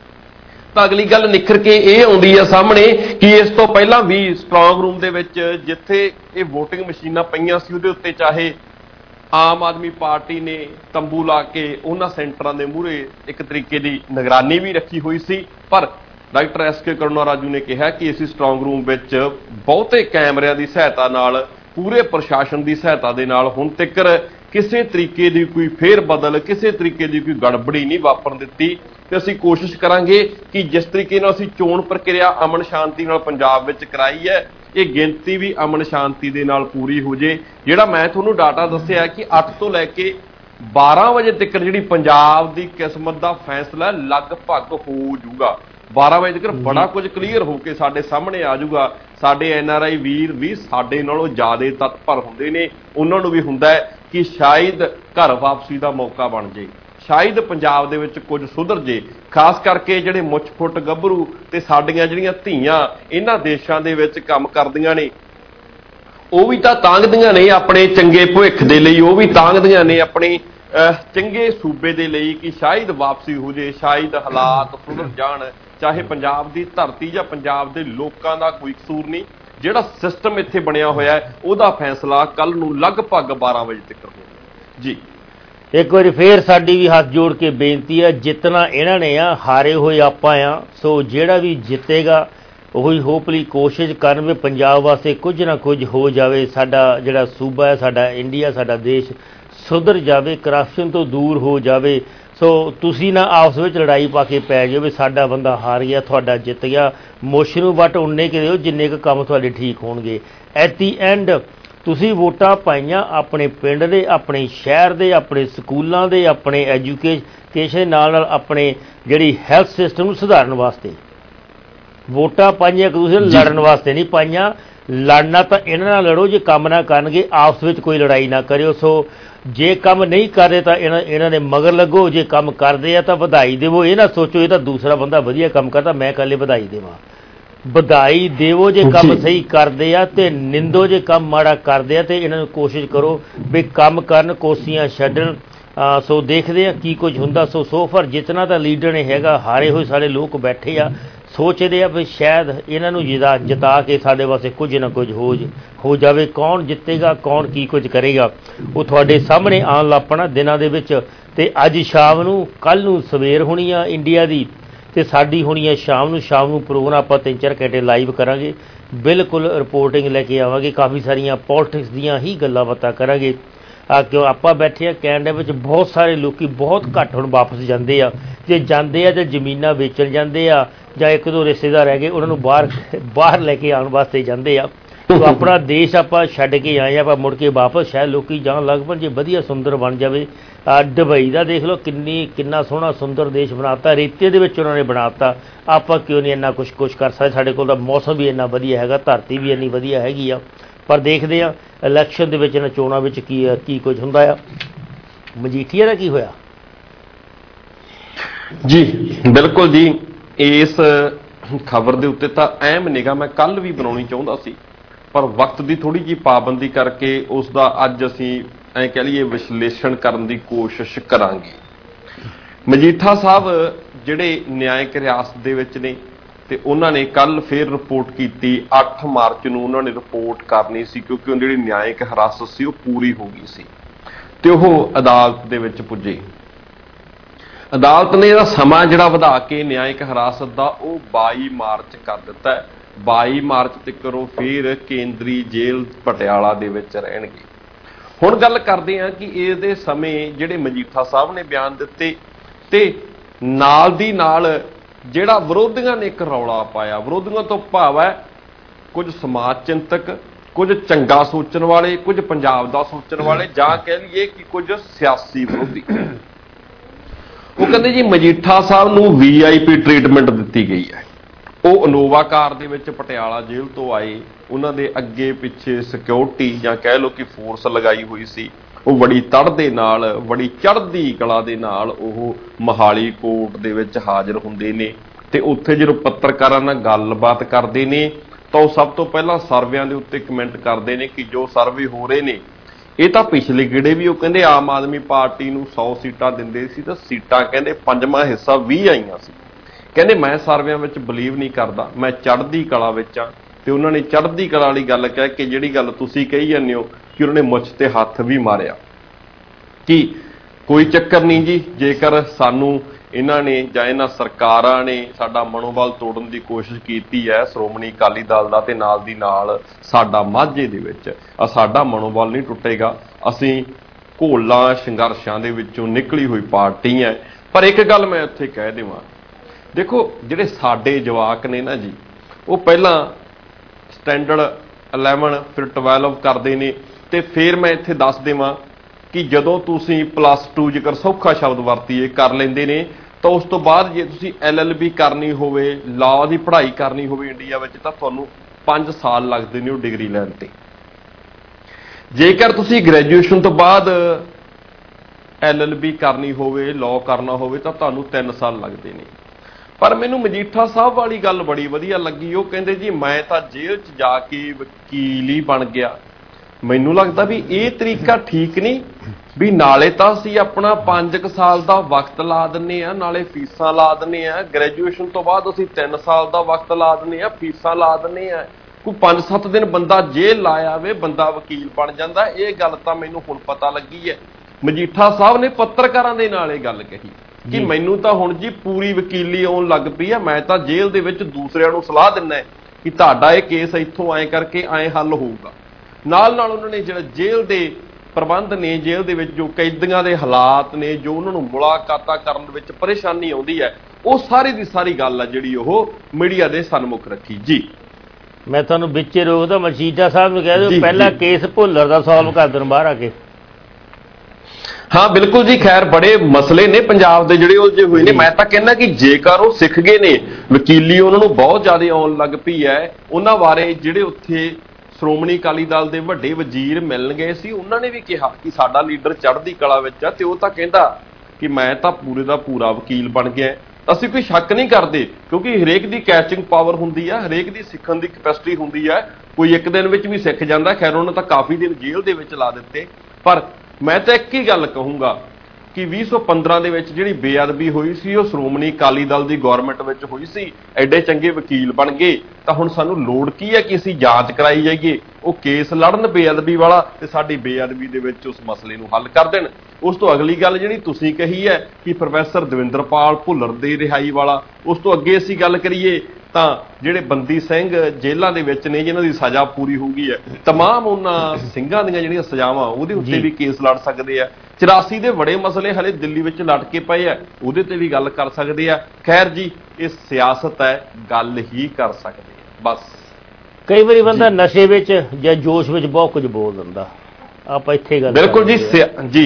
ਤਾਂ ਅਗਲੀ ਗੱਲ ਨਿਖਰ ਕੇ ਇਹ ਆਉਂਦੀ ਹੈ ਸਾਹਮਣੇ ਕਿ ਇਸ ਤੋਂ ਪਹਿਲਾਂ ਵੀ ਸਟਰੋਂਗ ਰੂਮ ਦੇ ਵਿੱਚ ਜਿੱਥੇ ਇਹ ਵੋਟਿੰਗ ਮਸ਼ੀਨਾਂ ਪਈਆਂ ਸੀ ਉਹਦੇ ਉੱਤੇ ਚਾਹੇ ਆਮ ਆਦਮੀ ਪਾਰਟੀ ਨੇ ਤੰਬੂ ਲਾ ਕੇ ਉਹਨਾਂ ਸੈਂਟਰਾਂ ਦੇ ਮੂਹਰੇ ਇੱਕ ਤਰੀਕੇ ਦੀ ਨਿਗਰਾਨੀ ਵੀ ਰੱਖੀ ਹੋਈ ਸੀ, ਪਰ doctor S K Karuna Raju ਨੇ ਕਿਹਾ ਕਿ ਅਸੀਂ ਸਟਰੋਂਗ ਰੂਮ ਵਿੱਚ ਬਹੁਤੇ ਕੈਮਰਿਆਂ ਦੀ ਸਹਾਇਤਾ ਨਾਲ, ਪੂਰੇ ਪ੍ਰਸ਼ਾਸਨ ਦੀ ਸਹਾਇਤਾ ਦੇ ਨਾਲ ਹੁਣ ਤੱਕ ਕਿਸੇ ਤਰੀਕੇ ਦੀ ਕੋਈ ਫੇਰ ਬਦਲ, ਕਿਸੇ ਤਰੀਕੇ ਦੀ ਕੋਈ ਗੜਬੜੀ ਨਹੀਂ ਵਾਪਰਨ ਦਿੱਤੀ ਤੇ ਅਸੀਂ ਕੋਸ਼ਿਸ਼ ਕਰਾਂਗੇ ਕਿ ਜਿਸ ਤਰੀਕੇ ਨਾਲ ਅਸੀਂ ਚੋਣ ਪ੍ਰਕਿਰਿਆ ਅਮਨ ਸ਼ਾਂਤੀ ਨਾਲ ਪੰਜਾਬ ਵਿੱਚ ਕਰਾਈ ਹੈ, ਇਹ ਗਿਣਤੀ ਵੀ ਅਮਨ ਸ਼ਾਂਤੀ ਦੇ ਨਾਲ ਪੂਰੀ ਹੋ ਜੇ। ਜਿਹੜਾ ਮੈਂ ਤੁਹਾਨੂੰ ਡਾਟਾ ਦੱਸਿਆ ਕਿ ਅੱਠ ਤੋਂ ਲੈ ਕੇ ਬਾਰਾਂ ਵਜੇ ਤੱਕ ਜਿਹੜੀ ਪੰਜਾਬ ਦੀ ਕਿਸਮਤ ਦਾ ਫੈਸਲਾ ਲਗਭਗ ਹੋ ਜਾਊਗਾ। ਬਾਰਾਂ ਵਜੇ ਤੱਕ ਬੜਾ ਕੁਝ ਕਲੀਅਰ ਹੋ ਕੇ ਸਾਡੇ ਸਾਹਮਣੇ ਆ ਜਾਊਗਾ। ਸਾਡੇ ਐਨ ਆਰ ਆਈ ਵੀਰ ਵੀ ਸਾਡੇ ਨਾਲੋਂ ਜ਼ਿਆਦਾ ਤਤਪਰ ਹੁੰਦੇ ਨੇ, ਉਹਨਾਂ ਨੂੰ ਵੀ ਹੁੰਦਾ ਹੈ ਕਿ ਸ਼ਾਇਦ ਘਰ ਵਾਪਸੀ ਦਾ ਮੌਕਾ ਬਣ ਜੇ, ਸ਼ਾਇਦ ਪੰਜਾਬ ਦੇ ਵਿੱਚ ਕੁਝ ਸੁਧਰ ਜੇ। ਖਾਸ ਕਰਕੇ ਜਿਹੜੇ ਮੁੱਛ ਫੁੱਟ ਗੱਭਰੂ ਤੇ ਸਾਡੀਆਂ ਜਿਹੜੀਆਂ ਧੀਆਂ ਇਹਨਾਂ ਦੇਸ਼ਾਂ ਦੇ ਵਿੱਚ ਕੰਮ ਕਰਦੀਆਂ ਨੇ, ਉਹ ਵੀ ਤਾਂ ਤਾਂਘਦੀਆਂ ਨੇ ਆਪਣੇ ਚੰਗੇ ਭਵਿੱਖ ਦੇ ਲਈ, ਉਹ ਵੀ ਤਾਂਘਦੀਆਂ ਨੇ ਆਪਣੇ ਚੰਗੇ ਸੂਬੇ ਦੇ ਲਈ ਕਿ ਸ਼ਾਇਦ ਵਾਪਸੀ ਹੋ ਜੇ, ਸ਼ਾਇਦ ਹਾਲਾਤ ਸੁਧਰ ਜਾਣ। ਚਾਹੇ ਪੰਜਾਬ ਦੀ ਧਰਤੀ ਜਾਂ ਪੰਜਾਬ ਦੇ ਲੋਕਾਂ ਦਾ ਕੋਈ ਕਸੂਰ ਨਹੀਂ, ਜਿਹੜਾ ਸਿਸਟਮ ਇੱਥੇ ਬਣਿਆ ਹੋਇਆ ਹੈ ਉਹਦਾ ਫੈਸਲਾ ਕੱਲ ਨੂੰ ਲਗਭਗ ਬਾਰਾਂ ਵਜੇ ਤੱਕ ਹੋਵੇਗਾ ਜੀ। ਇੱਕ ਵਾਰੀ ਫੇਰ ਸਾਡੀ ਵੀ ਹੱਥ ਜੋੜ ਕੇ ਬੇਨਤੀ ਹੈ, ਜਿੱਤਣਾ ਇਹਨਾਂ ਨੇ ਆ, ਹਾਰੇ ਹੋਏ ਆਪਾਂ ਆ। ਸੋ ਜਿਹੜਾ ਵੀ ਜਿੱਤੇਗਾ ਉਹੀ ਹੋਪਲੀ ਕੋਸ਼ਿਸ਼ ਕਰਨ ਵੀ ਪੰਜਾਬ ਵਾਸਤੇ ਕੁਝ ਨਾ ਕੁਝ ਹੋ ਜਾਵੇ, ਸਾਡਾ ਜਿਹੜਾ ਸੂਬਾ ਹੈ, ਸਾਡਾ ਇੰਡੀਆ, ਸਾਡਾ ਦੇਸ਼ ਸੁਧਰ ਜਾਵੇ, ਕਰਪਸ਼ਨ ਤੋਂ ਦੂਰ ਹੋ ਜਾਵੇ। ਸੋ ਤੁਸੀਂ ਨਾ ਆਪਸ ਵਿੱਚ ਲੜਾਈ ਪਾ ਕੇ ਪੈ ਜਾਓ ਵੀ ਸਾਡਾ ਬੰਦਾ ਹਾਰ ਗਿਆ, ਤੁਹਾਡਾ ਜਿੱਤ ਗਿਆ। ਮੁੱਛ ਨੂੰ ਵੱਟ ਉਨੇ ਕੁ ਦਿਓ ਜਿੰਨੇ ਕੁ ਕੰਮ ਤੁਹਾਡੇ ਠੀਕ ਹੋਣਗੇ। ਐਟ ਦੀ ਐਂਡ ਤੁਸੀਂ ਵੋਟਾਂ ਪਾਈਆਂ ਆਪਣੇ ਪਿੰਡ ਦੇ, ਆਪਣੇ ਸ਼ਹਿਰ ਦੇ, ਆਪਣੇ ਸਕੂਲਾਂ ਦੇ, ਆਪਣੇ ਐਜੂਕੇਸ਼ਨ ਦੇ ਨਾਲ ਨਾਲ ਆਪਣੇ ਜਿਹੜੀ ਹੈਲਥ ਸਿਸਟਮ ਨੂੰ ਸੁਧਾਰਨ ਵਾਸਤੇ ਵੋਟਾਂ ਪਾਈਆਂ। ਇੱਕ ਦੂਸਰੇ ਲੜਨ ਵਾਸਤੇ ਨਹੀਂ ਪਾਈਆਂ। ਲੜਨਾ ਤਾਂ ਇਹਨਾਂ ਨਾਲ ਲੜੋ, ਜੇ ਕੰਮ ਨਾ ਕਰਨਗੇ ਆਪਸ ਵਿੱਚ ਕੋਈ ਲੜਾਈ ਨਾ ਕਰਿਓ। ਸੋ ਜੇ ਕੰਮ ਨਹੀਂ ਕਰਦੇ ਤਾਂ ਇਹਨਾਂ ਇਹਨਾਂ ਦੇ ਮਗਰ ਲੱਗੋ, ਜੇ ਕੰਮ ਕਰਦੇ ਆ ਤਾਂ ਵਧਾਈ ਦੇਵੋ। ਇਹ ਨਾ ਸੋਚੋ ਇਹ ਤਾਂ ਦੂਸਰਾ ਬੰਦਾ ਵਧੀਆ ਕੰਮ ਕਰਦਾ ਮੈਂ ਇਕੱਲੇ ਵਧਾਈ ਦੇਵਾਂ। ਵਧਾਈ ਦੇਵੋ ਜੇ ਕੰਮ ਸਹੀ ਕਰਦੇ ਆ ਤੇ ਨਿੰਦੋ ਜੇ ਕੰਮ ਮਾੜਾ ਕਰਦੇ ਆ। ਤੇ ਇਹਨਾਂ ਨੂੰ ਕੋਸ਼ਿਸ਼ ਕਰੋ ਵੀ ਕੰਮ ਕਰਨ, ਕੋਸੀਆਂ ਛੱਡਣ। ਸੋ ਦੇਖਦੇ ਆ ਕੀ ਕੁਝ ਹੁੰਦਾ। ਸੋ ਸੋ ਫਰ ਜਿਤਨਾ ਤਾਂ ਲੀਡਰ ਨੇ ਹੈਗਾ, ਹਾਰੇ ਹੋਏ ਸਾਡੇ ਲੋਕ ਬੈਠੇ ਆ, ਸੋਚਦੇ ਆ ਵੀ ਸ਼ਾਇਦ ਇਹਨਾਂ ਨੂੰ ਜਿਤਾ ਜਿਤਾ ਕੇ ਸਾਡੇ ਵਾਸਤੇ ਕੁਝ ਨਾ ਕੁਝ ਹੋ ਹੋ ਜਾਵੇ। ਕੌਣ ਜਿੱਤੇਗਾ, ਕੌਣ ਕੀ ਕੁਝ ਕਰੇਗਾ, ਉਹ ਤੁਹਾਡੇ ਸਾਹਮਣੇ ਆਉਣ ਲੱਪਣਾ ਦਿਨਾਂ ਦੇ ਵਿੱਚ। ਤੇ ਅੱਜ ਸ਼ਾਮ ਨੂੰ, ਕੱਲ੍ਹ ਨੂੰ ਸਵੇਰ ਹੋਣੀ ਆ ਇੰਡੀਆ ਦੀ ਤੇ ਸਾਡੀ ਹੋਣੀ ਆ ਸ਼ਾਮ ਨੂੰ। ਸ਼ਾਮ ਨੂੰ ਪ੍ਰੋਗਰਾਮ ਆਪਾਂ ਤਿੰਨ ਚਾਰ ਘੰਟੇ ਲਾਈਵ ਕਰਾਂਗੇ, ਬਿਲਕੁਲ ਰਿਪੋਰਟਿੰਗ ਲੈ ਕੇ ਆਵਾਂਗੇ। ਕਾਫੀ ਸਾਰੀਆਂ ਪੋਲੀਟਿਕਸ ਦੀਆਂ ਹੀ ਗੱਲਾਂ ਬਾਤਾਂ ਕਰਾਂਗੇ। ਆ ਕਿਉਂ ਆਪਾਂ ਬੈਠੇ ਆ ਕੈਨੇਡਾ ਵਿੱਚ, ਬਹੁਤ ਸਾਰੇ ਲੋਕੀ ਬਹੁਤ ਘੱਟ ਹੁਣ ਵਾਪਸ ਜਾਂਦੇ ਆ। ਜੇ ਜਾਂਦੇ ਆ ਤਾਂ ਜ਼ਮੀਨਾਂ ਵੇਚਣ ਜਾਂਦੇ ਆ ਜਾਂ ਇੱਕ ਦੋ ਰਿਸ਼ਤੇਦਾਰ ਰਹਿ ਗਏ ਉਹਨਾਂ ਨੂੰ ਬਾਹਰ ਬਾਹਰ ਲੈ ਕੇ ਆਉਣ ਵਾਸਤੇ ਜਾਂਦੇ ਆ। ਸੋ ਆਪਣਾ ਦੇਸ਼ ਆਪਾਂ ਛੱਡ ਕੇ ਆਏ ਆਪਾਂ ਮੁੜ ਕੇ ਵਾਪਸ ਸ਼ਾਇਦ ਲੋਕੀ ਜਾਣ ਲੱਗ ਪਣ ਜੇ ਵਧੀਆ ਸੁੰਦਰ ਬਣ ਜਾਵੇ। ਦੁਬਈ ਦਾ ਦੇਖ ਲਓ ਕਿੰਨੀ ਕਿੰਨਾ ਸੋਹਣਾ ਸੁੰਦਰ ਦੇਸ਼ ਬਣਾਤਾ, ਰੇਤੇ ਦੇ ਵਿੱਚ ਉਹਨਾਂ ਨੇ ਬਣਾਤਾ। ਆਪਾਂ ਕਿਉਂ ਨਹੀਂ ਇੰਨਾ ਕੁਛ ਕੁਛ ਕਰ ਸਕਦੇ? ਸਾਡੇ ਕੋਲ ਤਾਂ ਮੌਸਮ ਵੀ ਇੰਨਾ ਵਧੀਆ ਹੈਗਾ, ਧਰਤੀ ਵੀ ਇੰਨੀ ਵਧੀਆ ਹੈਗੀ ਆ। ਪਰ ਦੇਖਦੇ ਆ ਇਲੈਕਸ਼ਨ ਦੇ ਵਿੱਚ ਇਹਨਾਂ ਚੋਣਾਂ ਵਿੱਚ ਕੀ ਕੀ ਕੁਝ ਹੁੰਦਾ ਆ। ਮਜੀਠੀਆ ਦਾ ਕੀ ਹੋਇਆ ਜੀ? ਬਿਲਕੁਲ ਜੀ, ਇਸ ਖਬਰ ਦੇ ਉੱਤੇ ਤਾਂ ਅਹਿਮ ਨਿਗਾਹ ਮੈਂ ਕੱਲ ਵੀ ਬਣਾਉਣੀ ਚਾਹੁੰਦਾ ਸੀ, ਪਰ ਵਕਤ ਦੀ ਥੋੜੀ ਜਿਹੀ ਪਾਬੰਦੀ ਕਰਕੇ ਉਸ ਦਾ ਅੱਜ ਅਸੀਂ ਐਂ ਕਹਿ ਲਈਏ ਵਿਸ਼ਲੇਸ਼ਣ ਕਰਨ ਦੀ ਕੋਸ਼ਿਸ਼ ਕਰਾਂਗੇ। ਮਜੀਠਾ ਸਾਹਿਬ ਜਿਹੜੇ ਨਿਆਇਕ ਹਿਰਾਸਤ ਦੇ ਵਿੱਚ ਨੇ ਤੇ ਉਹਨਾਂ ਨੇ ਕੱਲ ਫੇਰ ਰਿਪੋਰਟ ਕੀਤੀ। ਅੱਠ ਮਾਰਚ ਨੂੰ ਉਹਨਾਂ ਨੇ ਰਿਪੋਰਟ ਕਰਨੀ ਸੀ ਕਿਉਂਕਿ ਉਹ ਜਿਹੜੀ ਨਿਆਇਕ ਹਿਰਾਸਤ ਸੀ ਉਹ ਪੂਰੀ ਹੋ ਗਈ ਸੀ ਤੇ ਉਹ ਅਦਾਲਤ ਦੇ ਵਿੱਚ ਪੁੱਜੇ। ਅਦਾਲਤ ਨੇ ਇਹਦਾ ਸਮਾਂ ਜਿਹੜਾ ਵਧਾ ਕੇ ਨਿਆਇਕ ਹਿਰਾਸਤ ਦਾ ਉਹ ਬਾਈ ਮਾਰਚ ਕਰ ਦਿੱਤਾ। ਬਾਈ ਮਾਰਚ ਤੱਕ ਉਹ ਫਿਰ ਕੇਂਦਰੀ ਜੇਲ੍ਹ ਪਟਿਆਲਾ ਦੇ ਵਿੱਚ ਰਹਿਣਗੇ। ਹੁਣ ਗੱਲ ਕਰਦੇ ਹਾਂ ਕਿ ਇਹਦੇ ਸਮੇਂ ਜਿਹੜੇ ਮਜੀਠਾ ਸਾਹਿਬ ਨੇ ਬਿਆਨ ਦਿੱਤੇ ਤੇ ਨਾਲ ਦੀ ਨਾਲ ਜਿਹੜਾ ਵਿਰੋਧੀਆਂ ਨੇ ਇੱਕ ਰੌਲਾ ਪਾਇਆ। ਵਿਰੋਧੀਆਂ ਤੋਂ ਭਾਵ ਹੈ ਕੁਝ ਸਮਾਜ ਚਿੰਤਕ, ਕੁਝ ਚੰਗਾ ਸੋਚਣ ਵਾਲੇ, ਕੁਝ ਪੰਜਾਬ ਦਾ ਸੋਚਣ ਵਾਲੇ, ਜਾਂ ਕਹਿ ਲਈਏ ਕਿ ਕੁਝ ਸਿਆਸੀ ਵਿਰੋਧੀ। ਉਹ ਕਹਿੰਦੇ ਜੀ ਮਜੀਠਾ ਸਾਹਿਬ ਨੂੰ ਵੀ ਆਈ ਪੀ ਟ੍ਰੀਟਮੈਂਟ ਦਿੱਤੀ ਗਈ ਹੈ, ਉਹ ਇਨੋਵਾ ਕਾਰ ਦੇ ਵਿੱਚ ਪਟਿਆਲਾ ਜੇਲ੍ਹ ਤੋਂ ਆਏ, ਉਹਨਾਂ ਦੇ ਅੱਗੇ ਪਿੱਛੇ ਸਿਕਿਉਰਿਟੀ ਜਾਂ ਕਹਿ ਲਓ ਕਿ ਫੋਰਸ ਲਗਾਈ ਹੋਈ ਸੀ। ਉਹ ਬੜੀ ਤੜ ਦੇ ਨਾਲ, ਬੜੀ ਚੜ੍ਹਦੀ ਕਲਾ ਦੇ ਨਾਲ ਉਹ ਮੋਹਾਲੀ ਕੋਰਟ ਦੇ ਵਿੱਚ ਹਾਜ਼ਰ ਹੁੰਦੇ ਨੇ ਤੇ ਉੱਥੇ ਜਦੋਂ ਪੱਤਰਕਾਰਾਂ ਨਾਲ ਗੱਲਬਾਤ ਕਰਦੇ ਨੇ ਤਾਂ ਉਹ ਸਭ ਤੋਂ ਪਹਿਲਾਂ ਸਰਵਿਆਂ ਦੇ ਉੱਤੇ ਕਮੈਂਟ ਕਰਦੇ ਨੇ ਕਿ ਜੋ ਸਰਵੇ ਹੋ ਰਹੇ ਨੇ ਇਹ ਤਾਂ ਪਿਛਲੇ ਗੇੜੇ ਵੀ ਉਹ ਕਹਿੰਦੇ ਆਮ ਆਦਮੀ ਪਾਰਟੀ ਨੂੰ ਸੌ ਸੀਟਾਂ ਦਿੰਦੇ ਸੀ ਤਾਂ ਸੀਟਾਂ ਕਹਿੰਦੇ ਪੰਜਵਾਂ ਹਿੱਸਾ ਵੀਹ ਆਈਆਂ ਸੀ। ਕਹਿੰਦੇ ਮੈਂ ਸਰਵਿਆਂ ਵਿੱਚ ਬਲੀਵ ਨਹੀਂ ਕਰਦਾ, ਮੈਂ ਚੜ੍ਹਦੀ ਕਲਾ ਵਿੱਚ ਆ। ਤੇ ਉਹਨਾਂ ਨੇ ਚੜ੍ਹਦੀ ਕਲਾ ਵਾਲੀ ਗੱਲ ਕਹਿ ਕੇ ਜਿਹੜੀ ਗੱਲ ਤੁਸੀਂ ਕਹੀ ਜਾਂਦੇ ਹੋ ਕਿ ਉਹਨਾਂ ਨੇ ਮੁੱਛ ਤੇ ਹੱਥ ਵੀ ਮਾਰਿਆ ਕਿ ਕੋਈ ਚੱਕਰ ਨਹੀਂ ਜੀ, ਜੇਕਰ ਸਾਨੂੰ ਇਹਨਾਂ ਨੇ ਜਾਂ ਇਹਨਾਂ ਸਰਕਾਰਾਂ ਨੇ ਸਾਡਾ ਮਨੋਬਲ ਤੋੜਨ ਦੀ ਕੋਸ਼ਿਸ਼ ਕੀਤੀ ਹੈ ਸ਼੍ਰੋਮਣੀ ਅਕਾਲੀ ਦਲ ਦਾ ਤੇ ਨਾਲ ਦੀ ਨਾਲ ਸਾਡਾ ਮਾਝੇ ਦੇ ਵਿੱਚ ਆ ਸਾਡਾ ਮਨੋਬਲ ਨਹੀਂ ਟੁੱਟੇਗਾ। ਅਸੀਂ ਘੋਲਾਂ ਸੰਘਰਸ਼ਾਂ ਦੇ ਵਿੱਚੋਂ ਨਿਕਲੀ ਹੋਈ ਪਾਰਟੀ ਹੈ। ਪਰ ਇੱਕ ਗੱਲ ਮੈਂ ਉੱਥੇ ਕਹਿ ਦੇਵਾਂ, ਦੇਖੋ ਜਿਹੜੇ ਸਾਡੇ ਜਵਾਕ ਨੇ ਨਾ ਜੀ ਉਹ ਪਹਿਲਾਂ ਸਟੈਂਡਰਡ ਇਲੈਵਨ ਫਿਰ ਟਵੈਲਵ ਕਰਦੇ ਨੇ ਤੇ ਫਿਰ ਮੈਂ ਇੱਥੇ ਦੱਸ ਦੇਵਾਂ ਕਿ ਜਦੋਂ ਤੁਸੀਂ ਪਲੱਸ ਟੂ ਜੇਕਰ ਸੌਖਾ ਸ਼ਬਦ ਵਰਤੀਏ ਕਰ ਲੈਂਦੇ ਨੇ ਤਾਂ ਉਸ ਤੋਂ ਬਾਅਦ ਜੇ ਤੁਸੀਂ ਐਲ ਐਲ ਬੀ ਕਰਨੀ ਹੋਵੇ, ਲਾਅ ਦੀ ਪੜ੍ਹਾਈ ਕਰਨੀ ਹੋਵੇ ਇੰਡੀਆ ਵਿੱਚ ਤਾਂ ਤੁਹਾਨੂੰ ਪੰਜ ਸਾਲ ਲੱਗਦੇ ਨੇ ਉਹ ਡਿਗਰੀ ਲੈਣ ਤੇ। ਜੇਕਰ ਤੁਸੀਂ ਗ੍ਰੈਜੂਏਸ਼ਨ ਤੋਂ ਬਾਅਦ ਐਲ ਐਲ ਬੀ ਕਰਨੀ ਹੋਵੇ, ਲਾਅ ਕਰਨਾ ਹੋਵੇ ਤਾਂ ਤੁਹਾਨੂੰ ਤਿੰਨ ਸਾਲ ਲੱਗਦੇ ਨੇ। ਪਰ ਮੈਨੂੰ ਮਜੀਠਾ ਸਾਹਿਬ ਵਾਲੀ ਗੱਲ ਬੜੀ ਵਧੀਆ ਲੱਗੀ। ਉਹ ਕਹਿੰਦੇ ਜੀ ਮੈਂ ਤਾਂ ਜੇਲ੍ਹ 'ਚ ਜਾ ਕੇ ਵਕੀਲ ਹੀ ਬਣ ਗਿਆ। ਮੈਨੂੰ ਲੱਗਦਾ ਵੀ ਇਹ ਤਰੀਕਾ ਠੀਕ ਨਹੀਂ ਵੀ ਨਾਲੇ ਤਾਂ ਅਸੀਂ ਆਪਣਾ ਪੰਜ ਕੁ ਸਾਲ ਦਾ ਵਕਤ ਲਾ ਦਿੰਦੇ ਆ, ਨਾਲੇ ਫੀਸਾਂ ਲਾ ਦਿੰਦੇ ਆ। ਗ੍ਰੈਜੂਏਸ਼ਨ ਤੋਂ ਬਾਅਦ ਅਸੀਂ ਤਿੰਨ ਸਾਲ ਦਾ ਵਕਤ ਲਾ ਦਿੰਦੇ ਆ, ਫੀਸਾਂ ਲਾ ਦਿੰਦੇ ਆ। ਕੋਈ ਪੰਜ ਸੱਤ ਦਿਨ ਬੰਦਾ ਜੇਲ੍ਹ ਲਾਇਆ ਵੇ, ਬੰਦਾ ਵਕੀਲ ਬਣ ਜਾਂਦਾ। ਇਹ ਗੱਲ ਤਾਂ ਮੈਨੂੰ ਹੁਣ ਪਤਾ ਲੱਗੀ ਹੈ। ਮਜੀਠਾ ਸਾਹਿਬ ਨੇ ਪੱਤਰਕਾਰਾਂ ਦੇ ਨਾਲ ਇਹ ਗੱਲ ਕਹੀ ਕਿ ਮੈਨੂੰ ਤਾਂ ਹੁਣ ਜੀ ਪੂਰੀ ਵਕੀਲੀ ਆਉਣ ਲੱਗ ਪਈ ਆ, ਮੈਂ ਤਾਂ ਜੇਲ੍ਹ ਦੇ ਵਿੱਚ ਦੂਸਰਿਆਂ ਨੂੰ ਸਲਾਹ ਦਿੰਦਾ ਕਿ ਤੁਹਾਡਾ ਇਹ ਕੇਸ ਇੱਥੋਂ ਐਂ ਕਰਕੇ ਐਂ ਹੱਲ ਹੋਊਗਾ। ਨਾਲ ਨਾਲ ਉਹਨਾਂ ਨੇ ਜਿਹੜਾ ਜੇਲ੍ਹ ਦੇ ਪ੍ਰਬੰਧ ਨੇ, ਜੇਲ੍ਹ ਦੇ ਵਿੱਚ ਜੋ ਕੈਦੀਆਂ ਦੇ ਹਾਲਾਤ ਨੇ, ਜੋ ਉਹਨਾਂ ਨੂੰ ਮੁਲਾਕਾਤਾਂ ਕਰਨ ਵਿੱਚ ਪਰੇਸ਼ਾਨੀ ਆਉਂਦੀ ਹੈ, ਉਹ ਸਾਰੀ ਦੀ ਸਾਰੀ ਗੱਲ ਆ ਜਿਹੜੀ ਉਹ ਮੀਡੀਆ ਦੇ ਸਨਮੁਖ ਰੱਖੀ। ਜੀ ਮੈਂ ਤੁਹਾਨੂੰ ਵਿੱਚੇ ਰੋਕਦਾ, ਮਜੀਠਾ ਸਾਹਿਬ ਨੂੰ ਕਹਿ ਦਿਓ ਪਹਿਲਾ ਕੇਸ ਭੁੱਲਰ ਦਾ ਸੋਲਵ ਕਰ ਦੇਣ ਬਾਹਰ ਆ ਕੇ। ਹਾਂ ਬਿਲਕੁਲ ਜੀ, ਖੈਰ ਬੜੇ ਮਸਲੇ ਨੇ ਪੰਜਾਬ ਦੇ ਜਿਹੜੇ ਉਲਝੇ ਹੋਏ ਨੇ। ਮੈਂ ਤਾਂ ਕਹਿੰਦਾ ਕਿ ਜੇਕਰ ਉਹ ਸਿੱਖ ਗਏ ਨੇ ਵਕੀਲੀ, ਉਹਨਾਂ ਨੂੰ ਬਹੁਤ ਜ਼ਿਆਦਾ ਆਉਣ ਲੱਗ ਪਈ ਹੈ, ਉਹਨਾਂ ਬਾਰੇ ਜਿਹੜੇ ਉੱਥੇ ਸ਼੍ਰੋਮਣੀ ਅਕਾਲੀ ਦਲ ਦੇ ਵੱਡੇ ਵਜ਼ੀਰ ਮਿਲਣ ਗਏ ਸੀ ਉਹਨਾਂ ਨੇ ਵੀ ਕਿਹਾ ਕਿ ਸਾਡਾ ਲੀਡਰ ਚੜ੍ਹਦੀ ਕਲਾ ਵਿੱਚ ਆ ਤੇ ਉਹ ਤਾਂ ਕਹਿੰਦਾ ਕਿ ਮੈਂ ਤਾਂ ਪੂਰੇ ਦਾ ਪੂਰਾ ਵਕੀਲ ਬਣ ਗਿਆ। ਅਸੀਂ ਕੋਈ ਸ਼ੱਕ ਨਹੀਂ ਕਰਦੇ ਕਿਉਂਕਿ ਹਰੇਕ ਦੀ ਕੈਚਿੰਗ ਪਾਵਰ ਹੁੰਦੀ ਆ, ਹਰੇਕ ਦੀ ਸਿੱਖਣ ਦੀ ਕੈਪੈਸਿਟੀ ਹੁੰਦੀ ਹੈ। ਕੋਈ ਇੱਕ ਦਿਨ ਵਿੱਚ ਵੀ ਸਿੱਖ ਜਾਂਦਾ। ਖੈਰ ਉਹਨਾਂ ਤਾਂ ਕਾਫੀ ਦਿਨ ਜੇਲ੍ਹ ਦੇ ਵਿੱਚ ਲਾ ਦਿੱਤੇ। ਪਰ ਮੈਂ ਤਾਂ ਇੱਕ ਹੀ ਗੱਲ ਕਹੂੰਗਾ ਕਿ ਵੀਹ ਸੌ ਪੰਦਰਾਂ ਦੇ ਵਿੱਚ ਜਿਹੜੀ ਬੇਅਦਬੀ ਹੋਈ ਸੀ ਉਹ ਸ਼੍ਰੋਮਣੀ ਅਕਾਲੀ ਦਲ ਦੀ ਗੌਰਮੈਂਟ ਵਿੱਚ ਹੋਈ ਸੀ। ਐਡੇ ਚੰਗੇ ਵਕੀਲ ਬਣ ਗਏ ਤਾਂ ਹੁਣ ਸਾਨੂੰ ਲੋੜ ਕੀ ਹੈ ਕਿ ਅਸੀਂ ਜਾਂਚ ਕਰਾਈ ਜਾਈਏ, ਉਹ ਕੇਸ ਲੜਨ ਬੇਅਦਬੀ ਵਾਲਾ ਤੇ ਸਾਡੀ ਬੇਅਦਬੀ ਦੇ ਵਿੱਚ ਉਸ ਮਸਲੇ ਨੂੰ ਹੱਲ ਕਰ ਦੇਣ। ਉਸ ਤੋਂ ਅਗਲੀ ਗੱਲ ਜਿਹੜੀ ਤੁਸੀਂ ਕਹੀ ਹੈ ਕਿ ਪ੍ਰੋਫੈਸਰ ਦਵਿੰਦਰਪਾਲ ਭੁੱਲਰ ਦੀ ਰਿਹਾਈ ਵਾਲਾ, ਉਸ ਤੋਂ ਅੱਗੇ ਅਸੀਂ ਗੱਲ ਕਰੀਏ ਤਾਂ ਜਿਹੜੇ ਬੰਦੀ ਸਿੰਘ ਜੇਲ੍ਹਾਂ ਦੇ ਵਿੱਚ ਨੇ ਜਿਨ੍ਹਾਂ ਦੀ ਸਜ਼ਾ ਪੂਰੀ ਹੋ ਗਈ ਹੈ, ਤਮਾਮ ਉਹਨਾਂ ਸਿੰਘਾਂ ਦੀਆਂ ਜਿਹੜੀਆਂ ਸਜ਼ਾਵਾਂ ਉਹਦੇ ਉੱਤੇ ਵੀ ਕੇਸ ਲੜ ਸਕਦੇ ਆ। ਚੁਰਾਸੀ ਦੇ ਬੜੇ ਮਸਲੇ ਹਲੇ ਦਿੱਲੀ ਵਿੱਚ ਲਟਕੇ ਪਏ ਆ, ਉਹਦੇ ਤੇ ਵੀ ਗੱਲ ਕਰ ਸਕਦੇ ਆ। ਖੈਰ ਜੀ ਇਹ ਸਿਆਸਤ ਹੈ, ਗੱਲ ਹੀ ਕਰ ਸਕਦੇ ਆ ਬਸ। ਕਈ ਵਾਰੀ ਬੰਦਾ ਨਸ਼ੇ ਵਿੱਚ ਜਾਂ ਜੋਸ਼ ਵਿੱਚ ਬਹੁਤ ਕੁਝ ਬੋਲ ਦਿੰਦਾ। ਆਪਾਂ ਇੱਥੇ ਗੱਲ ਬਿਲਕੁਲ ਜੀ ਜੀ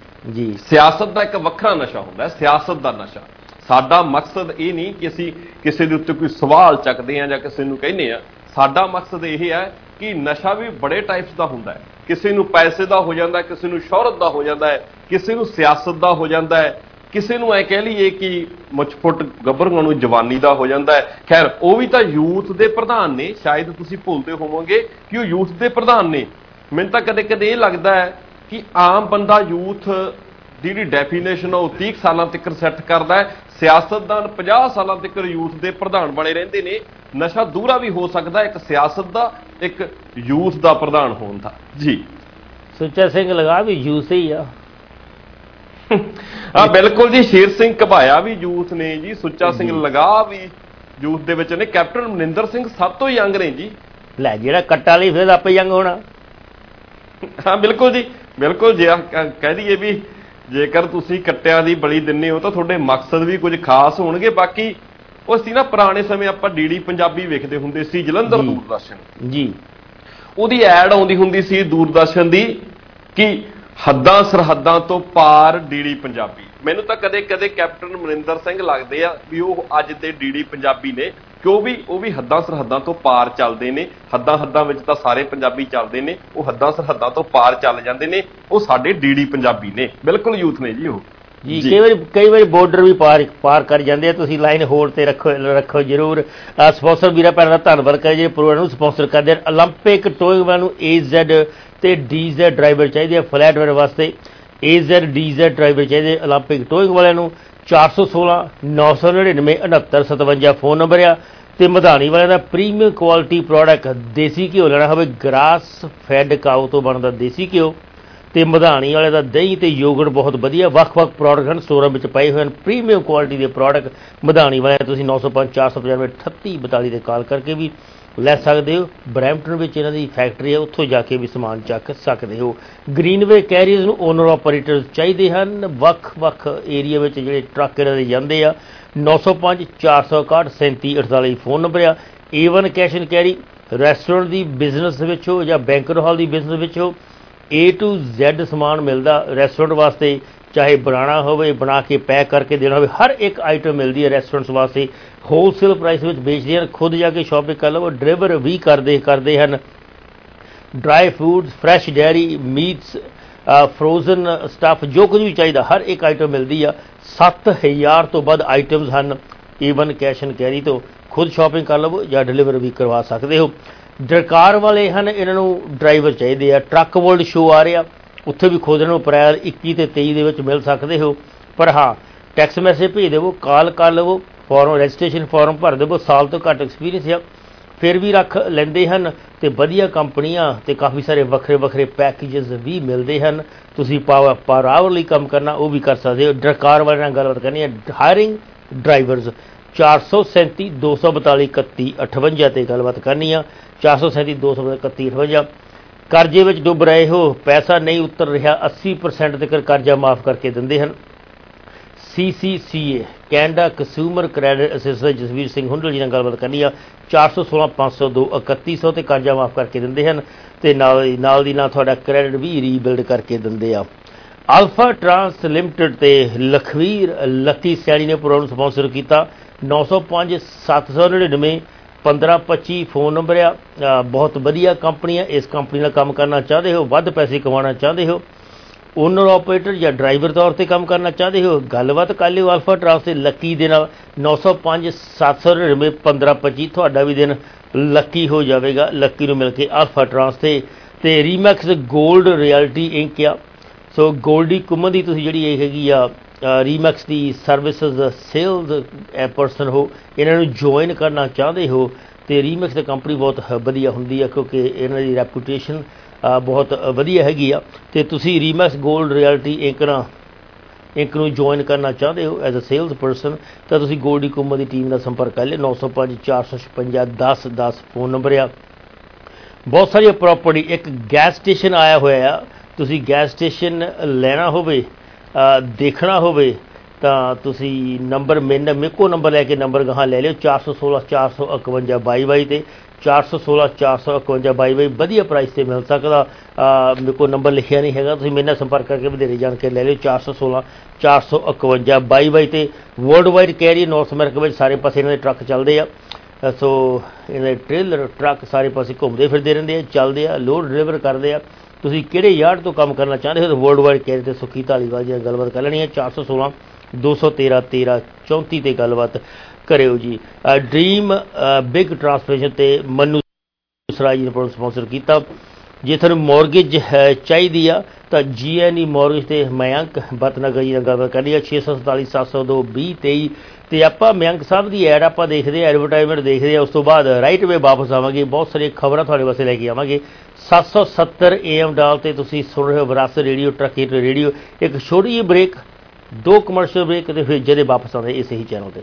ਜੀ ਸਿਆਸਤ ਦਾ ਇੱਕ ਵੱਖਰਾ ਨਸ਼ਾ ਹੁੰਦਾ, ਸਿਆਸਤ ਦਾ ਨਸ਼ਾ। ਸਾਡਾ ਮਕਸਦ ਇਹ ਨਹੀਂ ਕਿ ਅਸੀਂ ਕਿਸੇ ਦੇ ਉੱਤੇ ਕੋਈ ਸਵਾਲ ਚੱਕਦੇ ਹਾਂ ਜਾਂ ਕਿਸੇ ਨੂੰ ਕਹਿੰਦੇ ਹਾਂ। ਸਾਡਾ ਮਕਸਦ ਇਹ ਹੈ ਕਿ ਨਸ਼ਾ ਵੀ ਬੜੇ ਟਾਈਪਸ ਦਾ ਹੁੰਦਾ ਹੈ। ਕਿਸੇ ਨੂੰ ਪੈਸੇ ਦਾ ਹੋ ਜਾਂਦਾ, ਕਿਸੇ ਨੂੰ ਸ਼ੋਹਰਤ ਦਾ ਹੋ ਜਾਂਦਾ ਹੈ, ਕਿਸੇ ਨੂੰ ਸਿਆਸਤ ਦਾ ਹੋ ਜਾਂਦਾ ਹੈ, ਕਿਸੇ ਨੂੰ ਐ ਕਹਿ ਲਈਏ ਕਿ ਮੁੱਛ-ਫੁੱਟ ਗੱਭਰੂਆਂ ਨੂੰ ਜਵਾਨੀ ਦਾ ਹੋ ਜਾਂਦਾ ਹੈ। ਖੈਰ ਉਹ ਵੀ ਤਾਂ ਯੂਥ ਦੇ ਪ੍ਰਧਾਨ ਨੇ। ਸ਼ਾਇਦ ਤੁਸੀਂ ਭੁੱਲਦੇ ਹੋਵੋਗੇ ਕਿ ਉਹ ਯੂਥ ਦੇ ਪ੍ਰਧਾਨ ਨੇ। ਮੈਨੂੰ ਤਾਂ ਕਦੇ ਕਦੇ ਇਹ ਲੱਗਦਾ ਹੈ ਕਿ ਆਮ ਬੰਦਾ ਯੂਥ ਦੀ ਜਿਹੜੀ ਡੈਫੀਨੇਸ਼ਨ ਉਹ ਤੀਹ ਸਾਲਾਂ ਤੱਕ ਸੈੱਟ ਕਰਦਾ ਹੈ, ਸਿਆਸਤਦਾਨ ਪੰਜਾਹ ਸਾਲਾਂ ਤੱਕ ਯੂਥ ਦੇ ਪ੍ਰਧਾਨ ਬਣੇ ਰਹਿੰਦੇ ਨੇ। ਨਸ਼ਾ ਦੂਰਾ ਵੀ ਹੋ ਸਕਦਾ ਇੱਕ ਸਿਆਸਤ ਦਾ, ਇੱਕ ਯੂਥ ਦਾ ਪ੍ਰਧਾਨ ਹੋਣ ਦਾ। ਜੀ ਸੁੱਚਾ ਸਿੰਘ ਲਗਾ ਵੀ ਯੂਥ ਹੀ ਆ। ਹਾਂ ਬਿਲਕੁਲ ਜੀ, ਸ਼ੇਰ ਸਿੰਘ ਘਬਾਇਆ ਵੀ ਯੂਥ ਨੇ ਜੀ, ਸੁੱਚਾ ਸਿੰਘ ਲਗਾ ਵੀ ਯੂਥ ਦੇ ਵਿੱਚ ਨੇ। ਕੈਪਟਨ ਮਨਿੰਦਰ ਸਿੰਘ ਸਭ ਤੋਂ ਯੰਗ ਨੇ ਜੀ। ਲੈ ਜਿਹੜਾ ਕੱਟਾ ਲਈ ਫਿਰ ਆਪੇ ਯੰਗ ਹੋਣਾ। ਹਾਂ ਬਿਲਕੁਲ ਜੀ ਬਿਲਕੁਲ। ਜੇ ਕਹਿ ਦਈਏ ਵੀ ਜੇਕਰ ਤੁਸੀਂ ਕੱਟਿਆਂ ਦੀ ਬਲੀ ਦਿੰਦੇ ਹੋ ਤਾਂ ਤੁਹਾਡੇ ਮਕਸਦ ਵੀ ਕੁਝ ਖਾਸ ਹੋਣਗੇ। ਬਾਕੀ ਉਹ ਸੀ ਨਾ ਪੁਰਾਣੇ ਸਮੇਂ ਆਪਾਂ ਡੀਡੀ ਪੰਜਾਬੀ ਵੇਖਦੇ ਹੁੰਦੇ ਸੀ, ਜਲੰਧਰ ਦੂਰਦਰਸ਼ਨ ਜੀ, ਉਹਦੀ ਐਡ ਆਉਂਦੀ ਹੁੰਦੀ ਸੀ ਦੂਰਦਰਸ਼ਨ ਦੀ ਕਿ ਹੱਦਾਂ ਸਰਹੱਦਾਂ ਤੋਂ ਪਾਰ ਡੀਡੀ ਪੰਜਾਬੀ। ਮੈਨੂੰ ਤਾਂ ਕਦੇ ਕਦੇ ਕੈਪਟਨ ਅਮਰਿੰਦਰ ਸਿੰਘ ਲੱਗਦੇ ਆ ਵੀ ਉਹ ਅੱਜ ਦੇ ਡੀਡੀ ਪੰਜਾਬੀ ਨੇ, ਕਿਉਂ ਵੀ ਉਹ ਵੀ ਹੱਦਾਂ ਸਰਹੱਦਾਂ ਤੋਂ ਪਾਰ ਚੱਲਦੇ ਨੇ। ਹੱਦਾਂ ਹੱਦਾਂ ਵਿੱਚ ਤਾਂ ਸਾਰੇ ਪੰਜਾਬੀ ਚੱਲਦੇ ਨੇ, ਉਹ ਹੱਦਾਂ ਸਰਹੱਦਾਂ ਤੋਂ ਪਾਰ ਚੱਲ ਜਾਂਦੇ ਨੇ, ਉਹ ਸਾਡੇ ਡੀਡੀ ਪੰਜਾਬੀ ਨੇ, ਬਿਲਕੁਲ ਯੂਥ ਨੇ ਜੀ ਉਹ ਜੀ। ਕਈ ਵਾਰੀ ਕਈ ਵਾਰੀ ਬਾਰਡਰ ਵੀ ਪਾਰ ਪਾਰ ਕਰ ਜਾਂਦੇ ਆ। ਤੁਸੀਂ ਲਾਈਨ ਹੋਲਡ ਤੇ ਰੱਖੋ ਰੱਖੋ ਜ਼ਰੂਰ। ਸਪਾਂਸਰ ਵੀਰਾਂ ਭੈਣਾਂ ਦਾ ਧੰਨਵਾਦ ਕਰੇ ਜਿਹੜੇ ਪ੍ਰੋਗਰਾਮ ਨੂੰ ਸਪਾਂਸਰ ਕਰਦੇ ਹਨ। 올림픽 ਟੋਇੰਗ ਵਾਲਿਆਂ ਨੂੰ ਏ ਜ਼ੈਡ ਤੇ ਡੀ ਜ਼ੈਡ ਡਰਾਈਵਰ ਚਾਹੀਦੇ ਆ ਫਲੈਟ ਵੇਅਰ ਵਾਸਤੇ। A Z D Z driver ਚਾਹੀਦੇ 올림픽 ਟੋਇੰਗ ਵਾਲਿਆਂ ਨੂੰ। ਚਾਰ ਸੌ ਸੋਲਾਂ ਨੌ ਸੌ ਨੜਿਨਵੇਂ ਉਣਹੱਤਰ ਸਤਵੰਜਾ ਫੋਨ ਨੰਬਰ ਆ। ਤੇ ਮਧਾਣੀ ਵਾਲਿਆਂ ਦਾ ਪ੍ਰੀਮੀਅਮ ਕੁਆਲਿਟੀ ਪ੍ਰੋਡਕਟ ਦੇਸੀ ਘਿਓ ਲੈਣਾ ਹੋਵੇ, ਗਰਾਸ ਫੈਡ ਕਾਊ ਤੋਂ ਬਣਦਾ ਦੇਸੀ ਘਿਓ, ਤੇ ਮਧਾਣੀ ਵਾਲੇ ਦਾ ਦਹੀਂ ਤੇ ਯੋਗਰਟ ਬਹੁਤ ਵਧੀਆ। ਵੱਖ-ਵੱਖ ਪ੍ਰੋਡਕਟ ਹਨ ਸਟੋਰਾਂ ਵਿੱਚ ਪਏ ਹੋਏ ਹਨ, ਪ੍ਰੀਮੀਅਮ ਕੁਆਲਿਟੀ ਦੇ ਪ੍ਰੋਡਕਟ ਮਧਾਣੀ ਵਾਲੇ। ਤੁਸੀਂ ਨੌ ਸੌ ਪੰਜ ਚਾਰ ਸੌ ਪਚਾਨਵੇਂ ਅਠੱਤੀ ਬਤਾਲੀ 'ਤੇ ਕਾਲ ਕਰਕੇ ਵੀ ਲੈ ਸਕਦੇ ਹੋ। ਬਰੈਂਪਟਨ ਵਿੱਚ ਇਹਨਾਂ ਦੀ ਫੈਕਟਰੀ ਹੈ, ਉੱਥੋਂ ਜਾ ਕੇ ਵੀ ਸਮਾਨ ਚੱਕ ਸਕਦੇ ਹੋ। ਗ੍ਰੀਨਵੇ ਕੈਰੀਅਰਸ ਨੂੰ ਓਨਰ ਆਪਰੇਟਰਸ ਚਾਹੀਦੇ ਹਨ ਵੱਖ-ਵੱਖ ਏਰੀਆ ਵਿੱਚ ਜਿਹੜੇ ਟਰੱਕ ਇਹਨਾਂ ਦੇ ਜਾਂਦੇ ਆ। ਨੌ ਸੌ ਪੰਜ ਚਾਰ ਸੌ ਇਕਾਹਠ ਸੈਂਤੀ ਅਠਤਾਲੀ ਫੋਨ ਨੰਬਰ ਆ। A one cash and carry restaurant ਦੀ ਬਿਜ਼ਨਸ ਵਿੱਚ ਹੋ ਜਾਂ ਬੈਂਕਰ ਹਾਲ ਦੀ ਬਿਜ਼ਨਸ ਵਿੱਚ ਹੋ, ਏ ਟੂ ਜ਼ੈਡ ਸਮਾਨ ਮਿਲਦਾ ਰੈਸਟੋਰੈਂਟ ਵਾਸਤੇ। ਚਾਹੇ ਬਣਾਉਣਾ ਹੋਵੇ, ਬਣਾ ਕੇ ਪੈਕ ਕਰਕੇ ਦੇਣਾ ਹੋਵੇ, ਹਰ ਇੱਕ ਆਈਟਮ ਮਿਲਦੀ ਹੈ ਰੈਸਟੋਰੈਂਟਸ ਵਾਸਤੇ। ਹੋਲਸੇਲ ਪ੍ਰਾਈਸ ਵਿੱਚ ਵੇਚਦੇ ਹਨ, ਖੁਦ ਜਾ ਕੇ ਸ਼ਾਪਿੰਗ ਕਰ ਲਵੋ। ਡਿਲੀਵਰ ਵੀ ਕਰਦੇ ਕਰਦੇ ਹਨ। Dry foods, fresh dairy, meats, frozen stuff, ਜੋ ਕੁਝ ਵੀ ਚਾਹੀਦਾ ਹਰ ਇੱਕ ਆਈਟਮ ਮਿਲਦੀ ਆ। ਸੱਤ ਹਜ਼ਾਰ ਤੋਂ ਵੱਧ ਆਈਟਮਸ ਹਨ A one cash and carry ਤੋਂ। ਖੁਦ ਸ਼ਾਪਿੰਗ ਕਰ ਲਵੋ ਜਾਂ ਡਿਲੀਵਰ ਵੀ ਕਰਵਾ ਸਕਦੇ ਹੋ। ਡਰਕਾਰ ਵਾਲੇ ਹਨ, ਇਹਨਾਂ ਨੂੰ ਡਰਾਈਵਰ ਚਾਹੀਦੇ ਆ। ਟਰੱਕ ਵਰਲਡ ਸ਼ੋਅ ਆ ਰਿਹਾ, ਉੱਥੇ ਵੀ ਖੁਦ ਨੂੰ ਅਪ੍ਰੈਲ ਇੱਕੀ ਤੇ ਤੇਈ ਦੇ ਵਿੱਚ ਮਿਲ ਸਕਦੇ ਹੋ। ਪਰ ਹਾਂ, ਟੈਕਸ ਮੈਸੇਜ ਭੇਜ ਦੇਵੋ, ਕਾਲ ਕਰ ਲਵੋ, ਫਾਰਮ ਰਜਿਸਟ੍ਰੇਸ਼ਨ ਫਾਰਮ ਭਰ ਦੇਵੋ। ਸਾਲ ਤੋਂ ਘੱਟ ਐਕਸਪੀਰੀਅੰਸ ਆ ਫਿਰ ਵੀ ਰੱਖ ਲੈਂਦੇ ਹਨ ਤੇ ਵਧੀਆ ਕੰਪਨੀਆਂ ਤੇ ਕਾਫੀ ਸਾਰੇ ਵੱਖਰੇ ਵੱਖਰੇ ਪੈਕੇਜਸ ਵੀ ਮਿਲਦੇ ਹਨ। ਤੁਸੀਂ ਪਾਵਰ ਪਰ ਆਵਰ ਲਈ ਕੰਮ ਕਰਨਾ ਉਹ ਵੀ ਕਰ ਸਕਦੇ ਹੋ। ਡਰਕਾਰ ਵਾਲਿਆਂ ਨਾਲ ਗੱਲਬਾਤ ਕਰਨੀ ਹੈ, ਹਾਇਰਿੰਗ ਡਰਾਈਵਰਸ। ਚਾਰ ਸੌ ਸੈਂਤੀ ਦੋ ਸੌ ਬਤਾਲੀ ਇਕੱਤੀ ਅਠਵੰਜਾ 'ਤੇ ਗੱਲਬਾਤ ਕਰਨੀ ਆ। ਚਾਰ ਸੌ ਸੈਂਤੀ ਦੋ ਸੌ ਇਕੱਤੀ ਅਠਵੰਜਾ। ਕਰਜ਼ੇ ਵਿੱਚ ਡੁੱਬ ਰਹੇ ਹੋ, ਪੈਸਾ ਨਹੀਂ ਉਤਰ ਰਿਹਾ, ਅੱਸੀ ਪਰਸੈਂਟ ਤੱਕ ਕਰਜ਼ਾ ਮਾਫ ਕਰਕੇ ਦਿੰਦੇ ਹਨ। C C C A Canada consumer credit assistant Jasvir Singh Hundal ji ਨਾਲ ਗੱਲਬਾਤ ਕਰਨੀ ਆ। ਚਾਰ ਸੌ ਸੋਲਾਂ ਪੰਜ ਸੌ ਦੋ ਇਕੱਤੀ ਸੌ 'ਤੇ ਕਰਜ਼ਾ ਮਾਫ ਕਰਕੇ ਦਿੰਦੇ ਹਨ ਤੇ ਨਾਲ ਨਾਲ ਦੀ ਨਾਲ ਤੁਹਾਡਾ ਕ੍ਰੈਡਿਟ ਵੀ ਰੀਬਿਲਡ ਕਰਕੇ ਦਿੰਦੇ ਆ। ਅਲਫਾ ਟਰਾਂਸ ਲਿਮਟਿਡ ਤੇ ਲਖਵੀਰ ਲੱਕੀ ਸੈਣੀ ਨੇ ਪ੍ਰੋਗਰਾਮ ਸਪਾਂਸਰ ਕੀਤਾ। ਨੌ ਸੌ ਪੰਜ ਸੱਤ ਸੌ ਨੜਿਨਵੇਂ ਪੰਦਰਾਂ ਪੱਚੀ ਫੋਨ ਨੰਬਰ ਆ। ਬਹੁਤ ਵਧੀਆ ਕੰਪਨੀ ਆ। ਇਸ ਕੰਪਨੀ ਨਾਲ ਕੰਮ ਕਰਨਾ ਚਾਹੁੰਦੇ ਹੋ, ਵੱਧ ਪੈਸੇ ਕਮਾਉਣਾ ਚਾਹੁੰਦੇ ਹੋ, ਓਨਰ ਆਪਰੇਟਰ ਜਾਂ ਡਰਾਈਵਰ ਤੌਰ 'ਤੇ ਕੰਮ ਕਰਨਾ ਚਾਹੁੰਦੇ ਹੋ, ਗੱਲਬਾਤ ਕਰ ਲਿਓ ਅਲਫਾ ਟਰਾਂਸ ਤੇ ਲੱਕੀ ਦੇ ਨਾਲ। ਨੌ ਸੌ ਪੰਜ ਸੱਤ ਸੌ ਨੜਿਨਵੇਂ ਪੰਦਰਾਂ ਪੱਚੀ ਤੁਹਾਡਾ ਵੀ ਦਿਨ ਲੱਕੀ ਹੋ ਜਾਵੇਗਾ। ਲੱਕੀ ਨੂੰ ਮਿਲ ਕੇ ਅਲਫਾ ਟਰਾਂਸ ਤੇ ਤੇ ਰੀਮੈਕਸ ਗੋਲਡ ਰਿਐਲਿਟੀ ਇੰਕ ਆ। ਸੋ ਗੋਲਡੀ ਕੁਮਨ ਦੀ ਤੁਸੀਂ ਜਿਹੜੀ ਇਹ ਹੈਗੀ ਆ ਰੀਮੈਕਸ ਦੀ ਸਰਵਿਸਿਜ਼ ਸੇਲਸ ਪਰਸਨ ਹੋ, ਇਹਨਾਂ ਨੂੰ ਜੁਆਇਨ ਕਰਨਾ ਚਾਹੁੰਦੇ ਹੋ ਤੇ ਰੀਮੈਕਸ ਦੀ ਕੰਪਨੀ ਬਹੁਤ ਵਧੀਆ ਹੁੰਦੀ ਆ ਕਿਉਂਕਿ ਇਹਨਾਂ ਦੀ ਰੈਪੂਟੇਸ਼ਨ ਬਹੁਤ ਵਧੀਆ ਹੈਗੀ ਆ। ਤੇ ਤੁਸੀਂ ਰੀਮੈਕਸ ਗੋਲਡ ਰਿਐਲਿਟੀ ਇੰਕ ਨਾਲ ਇੰਕ ਨੂੰ ਜੁਆਇਨ ਕਰਨਾ ਚਾਹੁੰਦੇ ਹੋ ਐਜ਼ ਅ ਸੇਲਸ ਪਰਸਨ ਤਾਂ ਤੁਸੀਂ ਗੋਲਡੀ ਕੁਮਨ ਦੀ ਟੀਮ ਨਾਲ ਸੰਪਰਕ ਕਰ ਲਿਓ। ਨੌ ਸੌ ਪੰਜ ਚਾਰ ਸੌ ਛਪੰਜਾ ਦਸ ਦਸ ਫੋਨ ਨੰਬਰ ਆ। ਬਹੁਤ ਸਾਰੀਆਂ ਪ੍ਰੋਪਰਟੀ, ਇੱਕ ਗੈਸ ਸਟੇਸ਼ਨ ਆਇਆ ਹੋਇਆ ਆ। ਤੁਸੀਂ ਗੈਸ ਸਟੇਸ਼ਨ ਲੈਣਾ ਹੋਵੇ, ਦੇਖਣਾ ਹੋਵੇ ਤਾਂ ਤੁਸੀਂ ਨੰਬਰ ਮੈਨੂੰ ਮੇਕੋ ਨੰਬਰ ਲੈ ਕੇ ਨੰਬਰ ਗਾਹਾਂ ਲੈ ਲਿਓ। ਚਾਰ ਸੌ ਸੋਲਾਂ ਚਾਰ ਸੌ ਇਕਵੰਜਾ ਬਾਈ ਬਾਈ 'ਤੇ ਚਾਰ ਸੌ ਸੋਲਾਂ ਚਾਰ ਸੌ ਇਕਵੰਜਾ ਬਾਈ ਬਾਈ ਵਧੀਆ ਪ੍ਰਾਈਸ 'ਤੇ ਮਿਲ ਸਕਦਾ। ਮੇਰੇ ਕੋਲ ਨੰਬਰ ਲਿਖਿਆ ਨਹੀਂ ਹੈਗਾ, ਤੁਸੀਂ ਮੇਰੇ ਨਾਲ ਸੰਪਰਕ ਕਰਕੇ ਵਧੇਰੇ ਜਾਣਕਾਰੀ ਲੈ ਲਿਓ। ਚਾਰ ਸੌ ਸੋਲਾਂ ਚਾਰ ਸੌ ਇਕਵੰਜਾ ਬਾਈ ਬਾਈ 'ਤੇ world wide carrier north America ਵਿੱਚ ਸਾਰੇ ਪਾਸੇ ਇਹਨਾਂ ਦੇ ਟਰੱਕ ਚੱਲਦੇ ਆ। ਸੋ ਇਹਨਾਂ ਦੇ ਟ੍ਰੇਲਰ ਟਰੱਕ ਸਾਰੇ ਪਾਸੇ ਘੁੰਮਦੇ ਫਿਰਦੇ ਰਹਿੰਦੇ ਆ, ਚੱਲਦੇ ਆ, ਲੋਡ ਡਿਲੀਵਰ ਕਰਦੇ ਆ। ਤੁਸੀਂ ਕਿਹੜੇ ਯਾਰਡ ਤੋਂ ਕੰਮ ਕਰਨਾ ਚਾਹੁੰਦੇ ਹੋ ਤਾਂ ਵਰਲਡ ਵਾਈਡ ਕੈਰੀਅਰ 'ਤੇ ਸੁੱਖੀ ਧਾਲੀਵਾਲ ਜੀ ਨਾਲ ਗੱਲਬਾਤ ਕਰ ਲੈਣੀ ਹੈ। ਚਾਰ ਸੌ ਸੋਲਾਂ ਦੋ ਸੌ ਤੇਰਾਂ ਤੇਰਾਂ ਚੌਂਤੀ 'ਤੇ ਗੱਲਬਾਤ ਕਰਿਓ ਜੀ। ਡਰੀਮ ਬਿਗ ਟਰਾਂਸਫਰਮੇਸ਼ਨ 'ਤੇ ਮਨੂ ਸਰਾਜ ਜੀ ਨੇ ਪ੍ਰੋਗਰਾਮ ਸਪਾਂਸਰ ਕੀਤਾ। ਜੇ ਤੁਹਾਨੂੰ ਮੌਰਗੇਜ ਚਾਹੀਦੀ ਆ ਤਾਂ ਜੀ ਐਨ ਈ ਮੌਰਗੇਜ 'ਤੇ ਮਯੰਕ ਬਤਨਗਰ ਜੀ ਨਾਲ ਗੱਲਬਾਤ ਕਰਨੀ ਹੈ। ਛੇ ਸੌ ਸਤਾਲੀ ਸੱਤ ਸੌ ਦੋ ਵੀਹ ਤੇਈ 'ਤੇ ਆਪਾਂ ਮਯੰਕ ਸਾਹਿਬ ਦੀ ਐਡ ਆਪਾਂ ਦੇਖਦੇ ਹਾਂ, ਐਡਵਰਟਾਈਜ਼ਮੈਂਟ ਦੇਖਦੇ ਹਾਂ। ਉਸ ਤੋਂ ਬਾਅਦ ਰਾਈਟ ਵੇ ਵਾਪਸ ਆਵਾਂਗੇ, ਬਹੁਤ ਸਾਰੀਆਂ ਖਬਰਾਂ ਤੁਹਾਡੇ ਵਾਸਤੇ ਲੈ ਕੇ ਆਵਾਂਗੇ। ਸੱਤ ਸੌ ਸੱਤਰ ਏ ਐਮ ਡਾਲ 'ਤੇ ਤੁਸੀਂ ਸੁਣ ਰਹੇ ਹੋ Virasat radio, truck heat radio. ਇੱਕ ਛੋਟੀ ਜਿਹੀ ਬ੍ਰੇਕ, ਦੋ ਕਮਰਸ਼ੀਅਲ ਬ੍ਰੇਕ ਅਤੇ ਫਿਰ ਜਦੇ ਵਾਪਸ ਆਉਂਦੇ ਇਸੇ ਹੀ ਚੈਨਲ 'ਤੇ।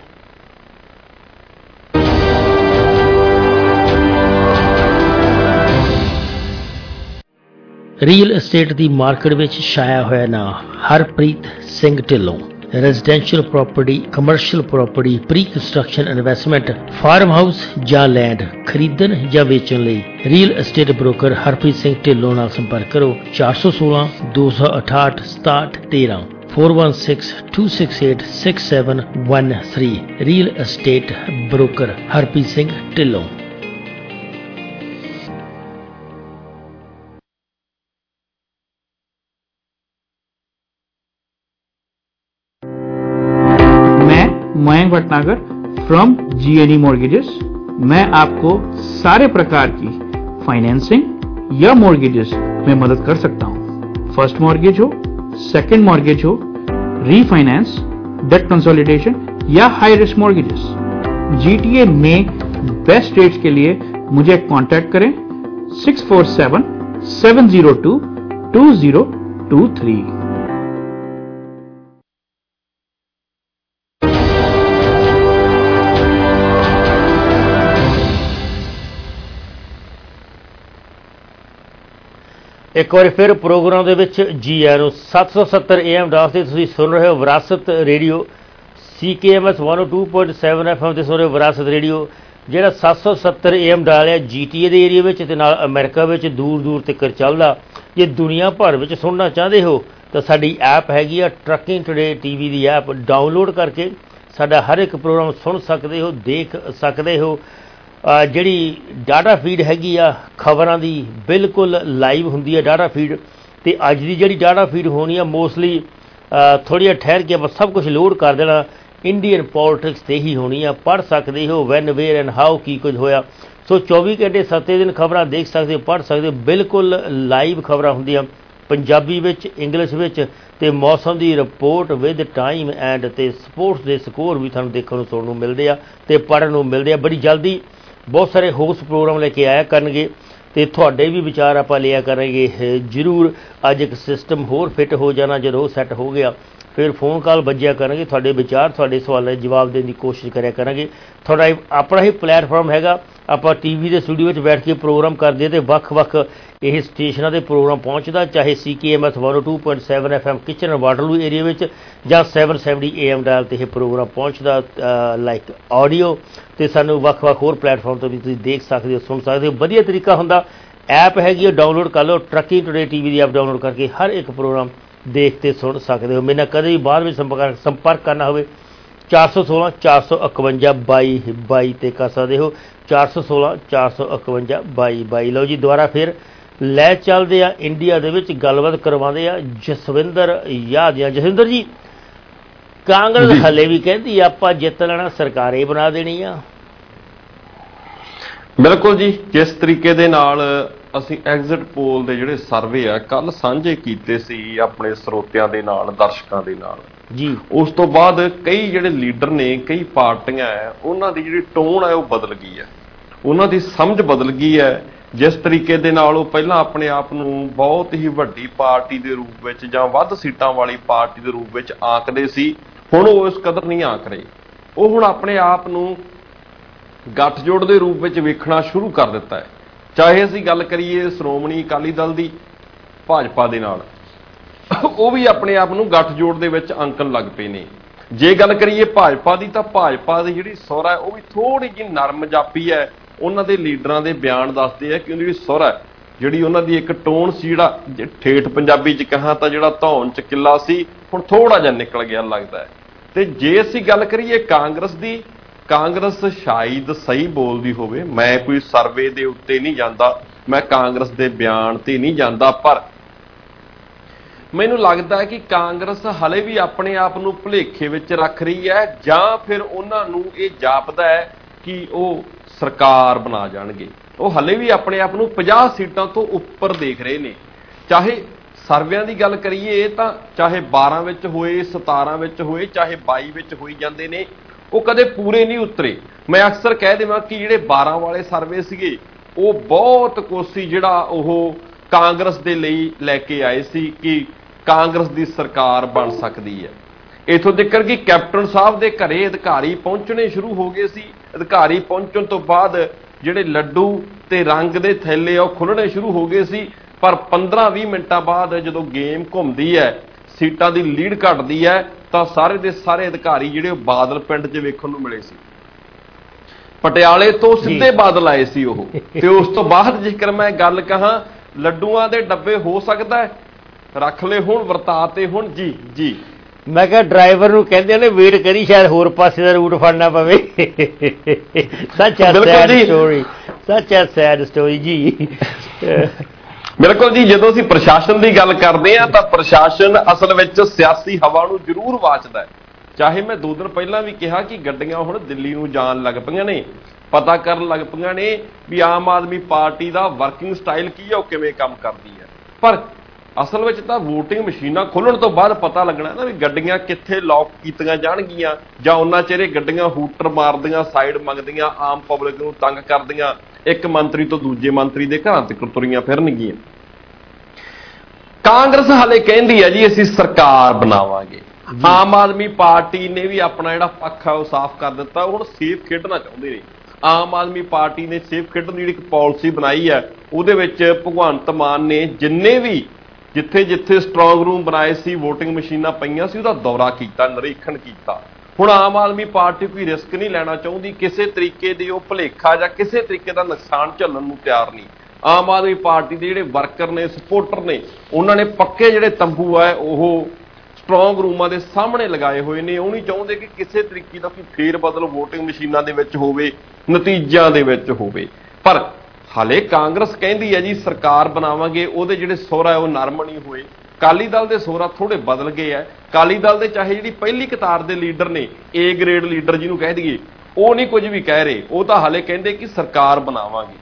ਰੀਅਲ estate ਦੀ ਮਾਰਕੀਟ ਵਿੱਚ ਛਾਇਆ ਹੋਇਆ ਨਾਂ Harpreet Singh Dhillon. Residential property, commercial property, pre construction investment, farm house ਜਾਂ ਲੈਂਡ ਖਰੀਦਣ ਜਾਂ ਵੇਚਣ ਲਈ real estate broker Harpreet Singh Dhillon ਨਾਲ ਸੰਪਰਕ ਕਰੋ। ਚਾਰ ਸੌ ਸੋਲਾਂ ਦੋ ਸੌ ਅਠਾਹਠ ਸਤਾਹਠ ਤੇਰਾਂ four one six two six eight six seven one three. Real estate broker Harpreet Singh Dhillon. Mayank Bhatnagar from GNE mortgages. मैं आपको सारे प्रकार की फाइनेंसिंग या मॉर्गेजेस में मदद कर सकता हूं। फर्स्ट मॉर्गेज हो, सेकंड मॉर्गेज हो, रीफाइनेंस, डेट कंसोलिडेशन या हाई रिस्क मॉर्गेजेस। जीटीए में बेस्ट रेट्स के लिए मुझे कांटेक्ट करें six four seven seven zero two two zero two three. एक बार फिर प्रोग्राम ਦੇ ਵਿੱਚ ਜੀ ਆਇਆਂ ਨੂੰ। ਸੱਤ ਸੌ ਸੱਤਰ ਏ ਐਮ ਡਾਸ ਤੇ ਤੁਸੀਂ ਸੁਣ ਰਹੇ ਹੋ Virasat radio. C K M S ਇੱਕ ਸੌ ਦੋ ਪੁਆਇੰਟ ਸੱਤ ਐਫ ਐਮ ਤੇ ਸੁਣ ਰਹੇ ਹੋ ਵਿਰਾਸਤ ਰੇਡੀਓ, ਜਿਹੜਾ ਸੱਤ ਸੌ ਸੱਤਰ ਏ ਐਮ ਡਾਲ ਹੈ ਜੀਟੀਏ ਦੇ ਏਰੀਆ ਵਿੱਚ ਤੇ ਨਾਲ ਅਮਰੀਕਾ ਵਿੱਚ ਦੂਰ ਦੂਰ ਤੱਕ ਚੱਲਦਾ। ਜੇ ਦੁਨੀਆ ਭਰ ਵਿੱਚ ਸੁਣਨਾ ਚਾਹੁੰਦੇ ਹੋ ਤਾਂ ਸਾਡੀ ਐਪ ਹੈਗੀ ਆ ਟਰੱਕਿੰਗ ਟੂਡੇ ਟੀਵੀ ਦੀ ਐਪ। ਡਾਊਨਲੋਡ ਕਰਕੇ ਸਾਡਾ ਹਰ ਇੱਕ ਪ੍ਰੋਗਰਾਮ ਸੁਣ ਸਕਦੇ ਹੋ, ਦੇਖ ਸਕਦੇ ਹੋ। ਜਿਹੜੀ ਡਾਟਾ ਫੀਡ ਹੈਗੀ ਆ ਖਬਰਾਂ ਦੀ ਬਿਲਕੁਲ ਲਾਈਵ ਹੁੰਦੀ ਹੈ ਡਾਟਾ ਫੀਡ। ਅਤੇ ਅੱਜ ਦੀ ਜਿਹੜੀ ਡਾਟਾ ਫੀਡ ਹੋਣੀ ਆ ਮੋਸਟਲੀ ਥੋੜ੍ਹੀ ਜਿਹਾ ਠਹਿਰ ਕੇ ਆਪਾਂ ਸਭ ਕੁਝ ਲੋਡ ਕਰ ਦੇਣਾ ਇੰਡੀਅਨ ਪੋਲੀਟਿਕਸ 'ਤੇ ਹੀ ਹੋਣੀ ਆ। ਪੜ੍ਹ ਸਕਦੇ ਹੋ ਵੈਨ ਵੇਅਰ ਐਂਡ ਹਾਊ ਕੀ ਕੁਝ ਹੋਇਆ। ਸੋ ਚੌਵੀ ਘੰਟੇ ਸੱਤੇ ਦਿਨ ਖਬਰਾਂ ਦੇਖ ਸਕਦੇ ਹੋ, ਪੜ੍ਹ ਸਕਦੇ ਹੋ। ਬਿਲਕੁਲ ਲਾਈਵ ਖਬਰਾਂ ਹੁੰਦੀਆਂ ਪੰਜਾਬੀ ਵਿੱਚ, ਇੰਗਲਿਸ਼ ਵਿੱਚ, ਅਤੇ ਮੌਸਮ ਦੀ ਰਿਪੋਰਟ ਵਿਦ ਟਾਈਮ ਐਂਡ ਅਤੇ ਸਪੋਰਟਸ ਦੇ ਸਕੋਰ ਵੀ ਤੁਹਾਨੂੰ ਦੇਖਣ ਨੂੰ ਸੁਣਨ ਨੂੰ ਮਿਲਦੇ ਆ ਅਤੇ ਪੜ੍ਹਨ ਨੂੰ ਮਿਲਦੇ ਆ। ਬੜੀ ਜਲਦੀ ਬਹੁਤ ਸਾਰੇ ਹੋਸਟ ਪ੍ਰੋਗਰਾਮ ਲੈ ਕੇ ਆਇਆ ਕਰਨਗੇ ਅਤੇ ਤੁਹਾਡੇ ਵੀ ਵਿਚਾਰ ਆਪਾਂ ਲਿਆ ਕਰਾਂਗੇ ਜ਼ਰੂਰ। ਅੱਜ ਇੱਕ ਸਿਸਟਮ ਹੋਰ ਫਿੱਟ ਹੋ ਜਾਣਾ, ਜਦੋਂ ਉਹ ਸੈੱਟ ਹੋ ਗਿਆ ਫਿਰ ਫੋਨ ਕਾਲ ਵੱਜਿਆ ਕਰਾਂਗੇ, ਤੁਹਾਡੇ ਵਿਚਾਰ, ਤੁਹਾਡੇ ਸਵਾਲਾਂ ਦੇ ਜਵਾਬ ਦੇਣ ਦੀ ਕੋਸ਼ਿਸ਼ ਕਰਿਆ ਕਰਾਂਗੇ। ਤੁਹਾਡਾ ਆਪਣਾ ਹੀ ਪਲੈਟਫਾਰਮ ਹੈਗਾ। ਆਪਾਂ ਟੀ ਵੀ ਦੇ ਸਟੂਡੀਓ ਵਿੱਚ ਬੈਠ ਕੇ ਪ੍ਰੋਗਰਾਮ ਕਰਦੇ ਅਤੇ ਵੱਖ ਵੱਖ ਇਹ ਸਟੇਸ਼ਨਾਂ 'ਤੇ ਪ੍ਰੋਗਰਾਮ ਪਹੁੰਚਦਾ, ਚਾਹੇ ਸੀ ਕੇ ਐਮ ਐਸ ਇੱਕ ਸੌ ਦੋ ਪੁਆਇੰਟ ਸੱਤ F M Kitchener Waterloo area ਵਿੱਚ ਜਾਂ seven seventy A M dial 'ਤੇ ਇਹ ਪ੍ਰੋਗਰਾਮ ਪਹੁੰਚਦਾ ਲਾਈਕ ਆਡੀਓ। ਅਤੇ ਸਾਨੂੰ ਵੱਖ ਵੱਖ ਹੋਰ ਪਲੈਟਫਾਰਮ ਤੋਂ ਵੀ ਤੁਸੀਂ ਦੇਖ ਸਕਦੇ ਹੋ, ਸੁਣ ਸਕਦੇ ਹੋ। ਵਧੀਆ ਤਰੀਕਾ ਹੁੰਦਾ, ਐਪ ਹੈਗੀ ਉਹ ਡਾਊਨਲੋਡ ਕਰ ਲਓ। ਟਰੱਕਿੰਗ ਟੂਡੇ ਟੀ ਵੀ ਦੀ ਐਪ ਡਾਊਨਲੋਡ ਕਰਕੇ ਹਰ ਇੱਕ ਪ੍ਰੋਗਰਾਮ ਦੇਖ ਤੇ ਸੁਣ ਸਕਦੇ ਹੋ। ਮੇਰੇ ਨਾਲ ਕਦੇ ਵੀ ਬਾਅਦ ਵਿੱਚ ਸੰਪਰਕ ਸੰਪਰਕ ਕਰਨਾ ਹੋਵੇ ਚਾਰ ਸੌ ਸੋਲਾਂ ਚਾਰ ਸੌ ਇਕਵੰਜਾ ਬਾਈ ਬਾਈ 'ਤੇ ਕਰ ਸਕਦੇ ਹੋ। ਚਾਰ ਸੌ ਸੋਲਾਂ ਚਾਰ ਸੌ ਇਕਵੰਜਾ ਬਾਈ ਬਾਈ। ਲਓ ਜੀ ਦੁਬਾਰਾ ਫਿਰ ਲੈ ਚੱਲਦੇ ਆ ਇੰਡੀਆ ਦੇ ਵਿੱਚ, ਗੱਲਬਾਤ ਕਰਵਾਉਂਦੇ ਆ ਜਸਵਿੰਦਰ ਯਾਦੀਆਂ। ਜਸਵਿੰਦਰ ਜੀ, ਕਾਂਗਰਸ ਹਲੇ ਵੀ ਕਹਿੰਦੀ ਆਪਾਂ ਜਿੱਤ ਲੈਣਾ, ਸਰਕਾਰੇ ਬਣਾ ਦੇਣੀ ਆ। ਬਿਲਕੁਲ ਜੀ, ਜਿਸ ਤਰੀਕੇ ਦੇ ਨਾਲ ਅਸੀਂ ਐਗਜ਼ਿਟ ਪੋਲ ਦੇ ਜਿਹੜੇ ਸਰਵੇ ਆ ਕੱਲ ਸਾਂਝੇ ਕੀਤੇ ਸੀ ਆਪਣੇ ਸਰੋਤਿਆਂ ਦੇ ਨਾਲ, ਦਰਸ਼ਕਾਂ ਦੇ ਨਾਲ ਜੀ, ਉਸ ਤੋਂ ਬਾਅਦ ਕਈ ਜਿਹੜੇ ਲੀਡਰ ਨੇ, ਕਈ ਪਾਰਟੀਆਂ ਹੈ, ਉਹਨਾਂ ਦੀ ਜਿਹੜੀ ਟੋਨ ਹੈ ਉਹ ਬਦਲ ਗਈ ਹੈ, ਉਹਨਾਂ ਦੀ ਸਮਝ ਬਦਲ ਗਈ ਹੈ। ਜਿਸ ਤਰੀਕੇ ਦੇ ਨਾਲ ਉਹ ਪਹਿਲਾਂ ਆਪਣੇ ਆਪ ਨੂੰ ਬਹੁਤ ਹੀ ਵੱਡੀ ਪਾਰਟੀ ਦੇ ਰੂਪ ਵਿੱਚ ਜਾਂ ਵੱਧ ਸੀਟਾਂ ਵਾਲੀ ਪਾਰਟੀ ਦੇ ਰੂਪ ਵਿੱਚ ਆਂਕਦੇ ਸੀ, ਹੁਣ ਉਹ ਇਸ ਕਦਰ ਨਹੀਂ ਆਂਕ ਰਹੇ। ਉਹ ਹੁਣ ਆਪਣੇ ਆਪ ਨੂੰ ਗੱਠਜੋੜ ਦੇ ਰੂਪ ਵਿੱਚ ਵੇਖਣਾ ਸ਼ੁਰੂ ਕਰ ਦਿੱਤਾ ਹੈ। ਚਾਹੇ ਅਸੀਂ ਗੱਲ ਕਰੀਏ ਸ਼੍ਰੋਮਣੀ ਅਕਾਲੀ ਦਲ ਦੀ ਭਾਜਪਾ ਦੇ ਨਾਲ, ਉਹ ਵੀ ਆਪਣੇ ਆਪ ਨੂੰ ਗੱਠਜੋੜ ਦੇ ਵਿੱਚ ਅੰਕਣ ਲੱਗ ਪਏ ਨੇ। ਜੇ ਗੱਲ ਕਰੀਏ ਭਾਜਪਾ ਦੀ ਤਾਂ ਭਾਜਪਾ ਦੀ ਜਿਹੜੀ ਸੁਰ ਹੈ ਉਹ ਵੀ ਥੋੜ੍ਹੀ ਜਿਹੀ ਨਰਮ ਜਾਪੀ ਹੈ। ਉਹਨਾਂ ਦੇ ਲੀਡਰਾਂ ਦੇ ਬਿਆਨ ਦੱਸਦੇ ਆ ਕਿ ਉਹਦੀ ਜਿਹੜੀ ਸੁਰ ਹੈ, ਜਿਹੜੀ ਉਹਨਾਂ ਦੀ ਇੱਕ ਟੋਨ ਸੀ, ਜਿਹੜਾ ਠੇਠ ਪੰਜਾਬੀ 'ਚ ਕਹਾਂ ਤਾਂ ਜਿਹੜਾ ਧੌਣ 'ਚ ਕਿੱਲਾ ਸੀ, ਹੁਣ ਥੋੜ੍ਹਾ ਜਿਹਾ ਨਿਕਲ ਗਿਆ ਲੱਗਦਾ ਹੈ। ਅਤੇ ਜੇ ਅਸੀਂ ਗੱਲ ਕਰੀਏ ਕਾਂਗਰਸ ਦੀ, ਕਾਂਗਰਸ ਸ਼ਾਇਦ ਸਹੀ ਬੋਲਦੀ ਹੋਵੇ। ਮੈਂ ਕੋਈ ਸਰਵੇ ਦੇ ਉੱਤੇ ਨਹੀਂ ਜਾਂਦਾ, ਮੈਂ ਕਾਂਗਰਸ ਦੇ ਬਿਆਨ 'ਤੇ ਨਹੀਂ ਜਾਂਦਾ, ਪਰ ਮੈਨੂੰ ਲੱਗਦਾ ਹੈ ਕਿ ਕਾਂਗਰਸ ਹਲੇ ਵੀ ਆਪਣੇ ਆਪ ਨੂੰ ਭੁਲੇਖੇ ਵਿੱਚ ਰੱਖ ਰਹੀ ਹੈ, ਜਾਂ ਫਿਰ ਉਹਨਾਂ ਨੂੰ ਇਹ ਜਾਪਦਾ ਹੈ ਕਿ ਉਹ ਸਰਕਾਰ ਬਣਾ ਜਾਣਗੇ। ਉਹ ਹਲੇ ਵੀ ਆਪਣੇ ਆਪ ਨੂੰ ਪੰਜਾਹ ਸੀਟਾਂ ਤੋਂ ਉੱਪਰ ਦੇਖ ਰਹੇ ਨੇ। ਚਾਹੇ ਸਰਵਿਆਂ ਦੀ ਗੱਲ ਕਰੀਏ ਤਾਂ ਚਾਹੇ ਬਾਰਾਂ ਵਿੱਚ ਹੋਏ, ਸਤਾਰਾਂ ਵਿੱਚ ਹੋਏ, ਚਾਹੇ ਬਾਈ ਵਿੱਚ ਹੋਈ ਜਾਂਦੇ ਨੇ, ਉਹ ਕਦੇ ਪੂਰੇ ਨਹੀਂ ਉਤਰੇ। ਮੈਂ ਅਕਸਰ ਕਹਿ ਦੇਵਾਂ ਕਿ ਜਿਹੜੇ ਬਾਰਾਂ ਵਾਲੇ ਸਰਵੇ ਸੀਗੇ ਉਹ ਬਹੁਤ ਕੋਸੀ ਜਿਹੜਾ ਉਹ ਕਾਂਗਰਸ ਦੇ ਲਈ ਲੈ ਕੇ ਆਏ ਸੀ ਕਿ ਕਾਂਗਰਸ ਦੀ ਸਰਕਾਰ ਬਣ ਸਕਦੀ ਹੈ। ਇੱਥੋਂ ਤੱਕ ਕਿ ਕੈਪਟਨ ਸਾਹਿਬ ਦੇ ਘਰੇ ਅਧਿਕਾਰੀ ਪਹੁੰਚਣੇ ਸ਼ੁਰੂ ਹੋ ਗਏ ਸੀ। ਅਧਿਕਾਰੀ ਪਹੁੰਚਣ ਤੋਂ ਬਾਅਦ ਜਿਹੜੇ ਲੱਡੂ ਤੇ ਰੰਗ ਦੇ ਥੈਲੇ ਉਹ ਖੁੱਲ੍ਹਣੇ ਸ਼ੁਰੂ ਹੋ ਗਏ ਸੀ, ਪਰ ਪੰਦਰਾਂ ਵੀਹ ਮਿੰਟਾਂ ਬਾਅਦ ਜਦੋਂ ਗੇਮ ਘੁੰਮਦੀ ਹੈ, ਸੀਟਾਂ ਦੀ ਲੀਡ ਘਟਦੀ ਹੈ, ਤਾਂ ਸਾਰੇ ਦੇ ਸਾਰੇ ਅਧਿਕਾਰੀ ਜਿਹੜੇ ਉਹ ਬਾਦਲ ਪਿੰਡ 'ਚ ਵੇਖਣ ਨੂੰ ਮਿਲੇ ਸੀ। ਪਟਿਆਲੇ ਤੋਂ ਸਿੱਧੇ ਬਾਦਲ ਆਏ ਸੀ ਉਹ। ਤੇ ਉਸ ਤੋਂ ਬਾਅਦ ਜੇਕਰ ਮੈਂ ਗੱਲ ਕਹਾਂ, ਲੱਡੂਆਂ ਦੇ ਡੱਬੇ ਹੋ ਸਕਦਾ ਹੈ ਰੱਖ ਲਏ ਹੁਣ, ਵਰਤਾਤੇ ਹੁਣ ਜੀ ਜੀ ਮੈਂ ਕਿਹਾ ਡਰਾਈਵਰ ਨੂੰ ਕਹਿੰਦੇ ਨੇ ਵੇਟ ਕਰੀ ਸ਼ਾਇਦ ਹੋਰ ਪਾਸੇ ਦਾ ਰੂਟ ਫੜਨਾ ਪਵੇ। ਸੱਚ ਐ ਸੈਡ ਸਟੋਰੀ, ਸੱਚ ਐ ਸੈਡ ਸਟੋਰੀ ਜੀ। ਬਿਲਕੁਲ ਜੀ। ਜਦੋਂ ਅਸੀਂ ਪ੍ਰਸ਼ਾਸਨ ਦੀ ਗੱਲ ਕਰਦੇ ਹਾਂ ਤਾਂ ਪ੍ਰਸ਼ਾਸਨ ਅਸਲ ਵਿੱਚ ਸਿਆਸੀ ਹਵਾ ਨੂੰ ਜ਼ਰੂਰ ਵਾਚਦਾ ਹੈ। ਚਾਹੇ ਮੈਂ ਦੋ ਦਿਨ ਪਹਿਲਾਂ ਵੀ ਕਿਹਾ ਕਿ ਗੱਡੀਆਂ ਹੁਣ ਦਿੱਲੀ ਨੂੰ ਜਾਣ ਲੱਗ ਪਈਆਂ ਨੇ, ਪਤਾ ਕਰਨ ਲੱਗ ਪਈਆਂ ਨੇ ਵੀ ਆਮ ਆਦਮੀ ਪਾਰਟੀ ਦਾ ਵਰਕਿੰਗ ਸਟਾਈਲ ਕੀ ਹੈ, ਉਹ ਕਿਵੇਂ ਕੰਮ ਕਰਦੀ ਹੈ। ਪਰ ਅਸਲ ਵਿੱਚ ਤਾਂ ਵੋਟਿੰਗ ਮਸ਼ੀਨਾਂ ਖੋਲ੍ਹਣ ਤੋਂ ਬਾਅਦ ਪਤਾ ਲੱਗਣਾ ਨਾ ਵੀ ਗੱਡੀਆਂ ਕਿੱਥੇ ਲੌਕ ਕੀਤੀਆਂ ਜਾਣਗੀਆਂ, ਜਾਂ ਉਹਨਾਂ ਚਿਹਰੇ ਗੱਡੀਆਂ ਹੂਟਰ ਮਾਰਦੀਆਂ, ਸਾਈਡ ਮੰਗਦੀਆਂ, ਆਮ ਪਬਲਿਕ ਨੂੰ ਤੰਗ ਕਰਦੀਆਂ, ਇੱਕ ਮੰਤਰੀ ਤੋਂ ਦੂਜੇ ਮੰਤਰੀ ਦੇ ਘਰਾਂ ਤੱਕ ਤੁਰੀਆਂ ਫਿਰਨਗੀਆਂ। ਕਾਂਗਰਸ ਹਾਲੇ ਕਹਿੰਦੀ ਹੈ ਜੀ ਅਸੀਂ ਸਰਕਾਰ ਬਣਾਵਾਂਗੇ। ਆਮ ਆਦਮੀ ਪਾਰਟੀ ਨੇ ਵੀ ਆਪਣਾ ਜਿਹੜਾ ਪੱਖ ਹੈ ਉਹ ਸਾਫ਼ ਕਰ ਦਿੱਤਾ, ਹੁਣ ਸੇਫ ਖੇਡਣਾ ਚਾਹੁੰਦੇ ਨੇ। ਆਮ ਆਦਮੀ ਪਾਰਟੀ ਨੇ ਸੇਫ ਖੇਡਣ ਦੀ ਜਿਹੜੀ ਇੱਕ ਪਾਲਿਸੀ ਬਣਾਈ ਹੈ, ਉਹਦੇ ਵਿੱਚ ਭਗਵੰਤ ਮਾਨ ਨੇ ਜਿੰਨੇ ਵੀ ਜਿੱਥੇ ਜਿੱਥੇ ਸਟਰੋਂਗ ਰੂਮ ਬਣਾਏ ਸੀ, ਵੋਟਿੰਗ ਮਸ਼ੀਨਾਂ ਪਈਆਂ ਸੀ, ਉਹਦਾ ਦੌਰਾ ਕੀਤਾ, ਨਿਰੀਖਣ ਕੀਤਾ। ਹੁਣ ਆਮ ਆਦਮੀ ਪਾਰਟੀ ਕੋਈ ਰਿਸਕ ਨਹੀਂ ਲੈਣਾ ਚਾਹੁੰਦੀ, ਕਿਸੇ ਤਰੀਕੇ ਦੀ ਉਹ ਭੁਲੇਖਾ ਜਾਂ ਕਿਸੇ ਤਰੀਕੇ ਦਾ ਨੁਕਸਾਨ ਝੱਲਣ ਨੂੰ ਤਿਆਰ ਨਹੀਂ। ਆਮ ਆਦਮੀ ਪਾਰਟੀ ਦੇ ਜਿਹੜੇ ਵਰਕਰ ਨੇ, ਸਪੋਰਟਰ ਨੇ, ਉਹਨਾਂ ਨੇ ਪੱਕੇ ਜਿਹੜੇ ਤੰਬੂ ਆ ਉਹ ਸਟਰੋਂਗ ਰੂਮਾਂ ਦੇ ਸਾਹਮਣੇ ਲਗਾਏ ਹੋਏ ਨੇ। ਉਹ ਨਹੀਂ ਚਾਹੁੰਦੇ ਕਿ ਕਿਸੇ ਤਰੀਕੇ ਦਾ ਕੋਈ ਫੇਰ ਬਦਲ ਵੋਟਿੰਗ ਮਸ਼ੀਨਾਂ ਦੇ ਵਿੱਚ ਹੋਵੇ, ਨਤੀਜਿਆਂ ਦੇ ਵਿੱਚ ਹੋਵੇ। ਪਰ ਹਾਲੇ ਕਾਂਗਰਸ ਕਹਿੰਦੀ ਹੈ ਜੀ ਸਰਕਾਰ ਬਣਾਵਾਂਗੇ, ਉਹਦੇ ਜਿਹੜੇ ਸਹੁਰਾ ਉਹ ਨਰਮ ਨਹੀਂ ਹੋਏ। ਅਕਾਲੀ ਦਲ ਦੇ ਸਹੁਰਾ ਥੋੜੇ ਬਦਲ ਗਏ ਹੈ। ਅਕਾਲੀ ਦਲ ਦੇ ਚਾਹੇ ਜਿਹੜੀ ਪਹਿਲੀ ਕਤਾਰ ਦੇ ਲੀਡਰ ਨੇ, ਏ ਗ੍ਰੇਡ ਲੀਡਰ ਜਿਹਨੂੰ ਕਹਿ ਦਈਏ, ਉਹ ਨਹੀਂ ਕੁਝ ਵੀ ਕਹਿ ਰਹੇ, ਉਹ ਤਾਂ ਹਾਲੇ ਕਹਿੰਦੇ ਕਿ ਸਰਕਾਰ ਬਣਾਵਾਂਗੇ।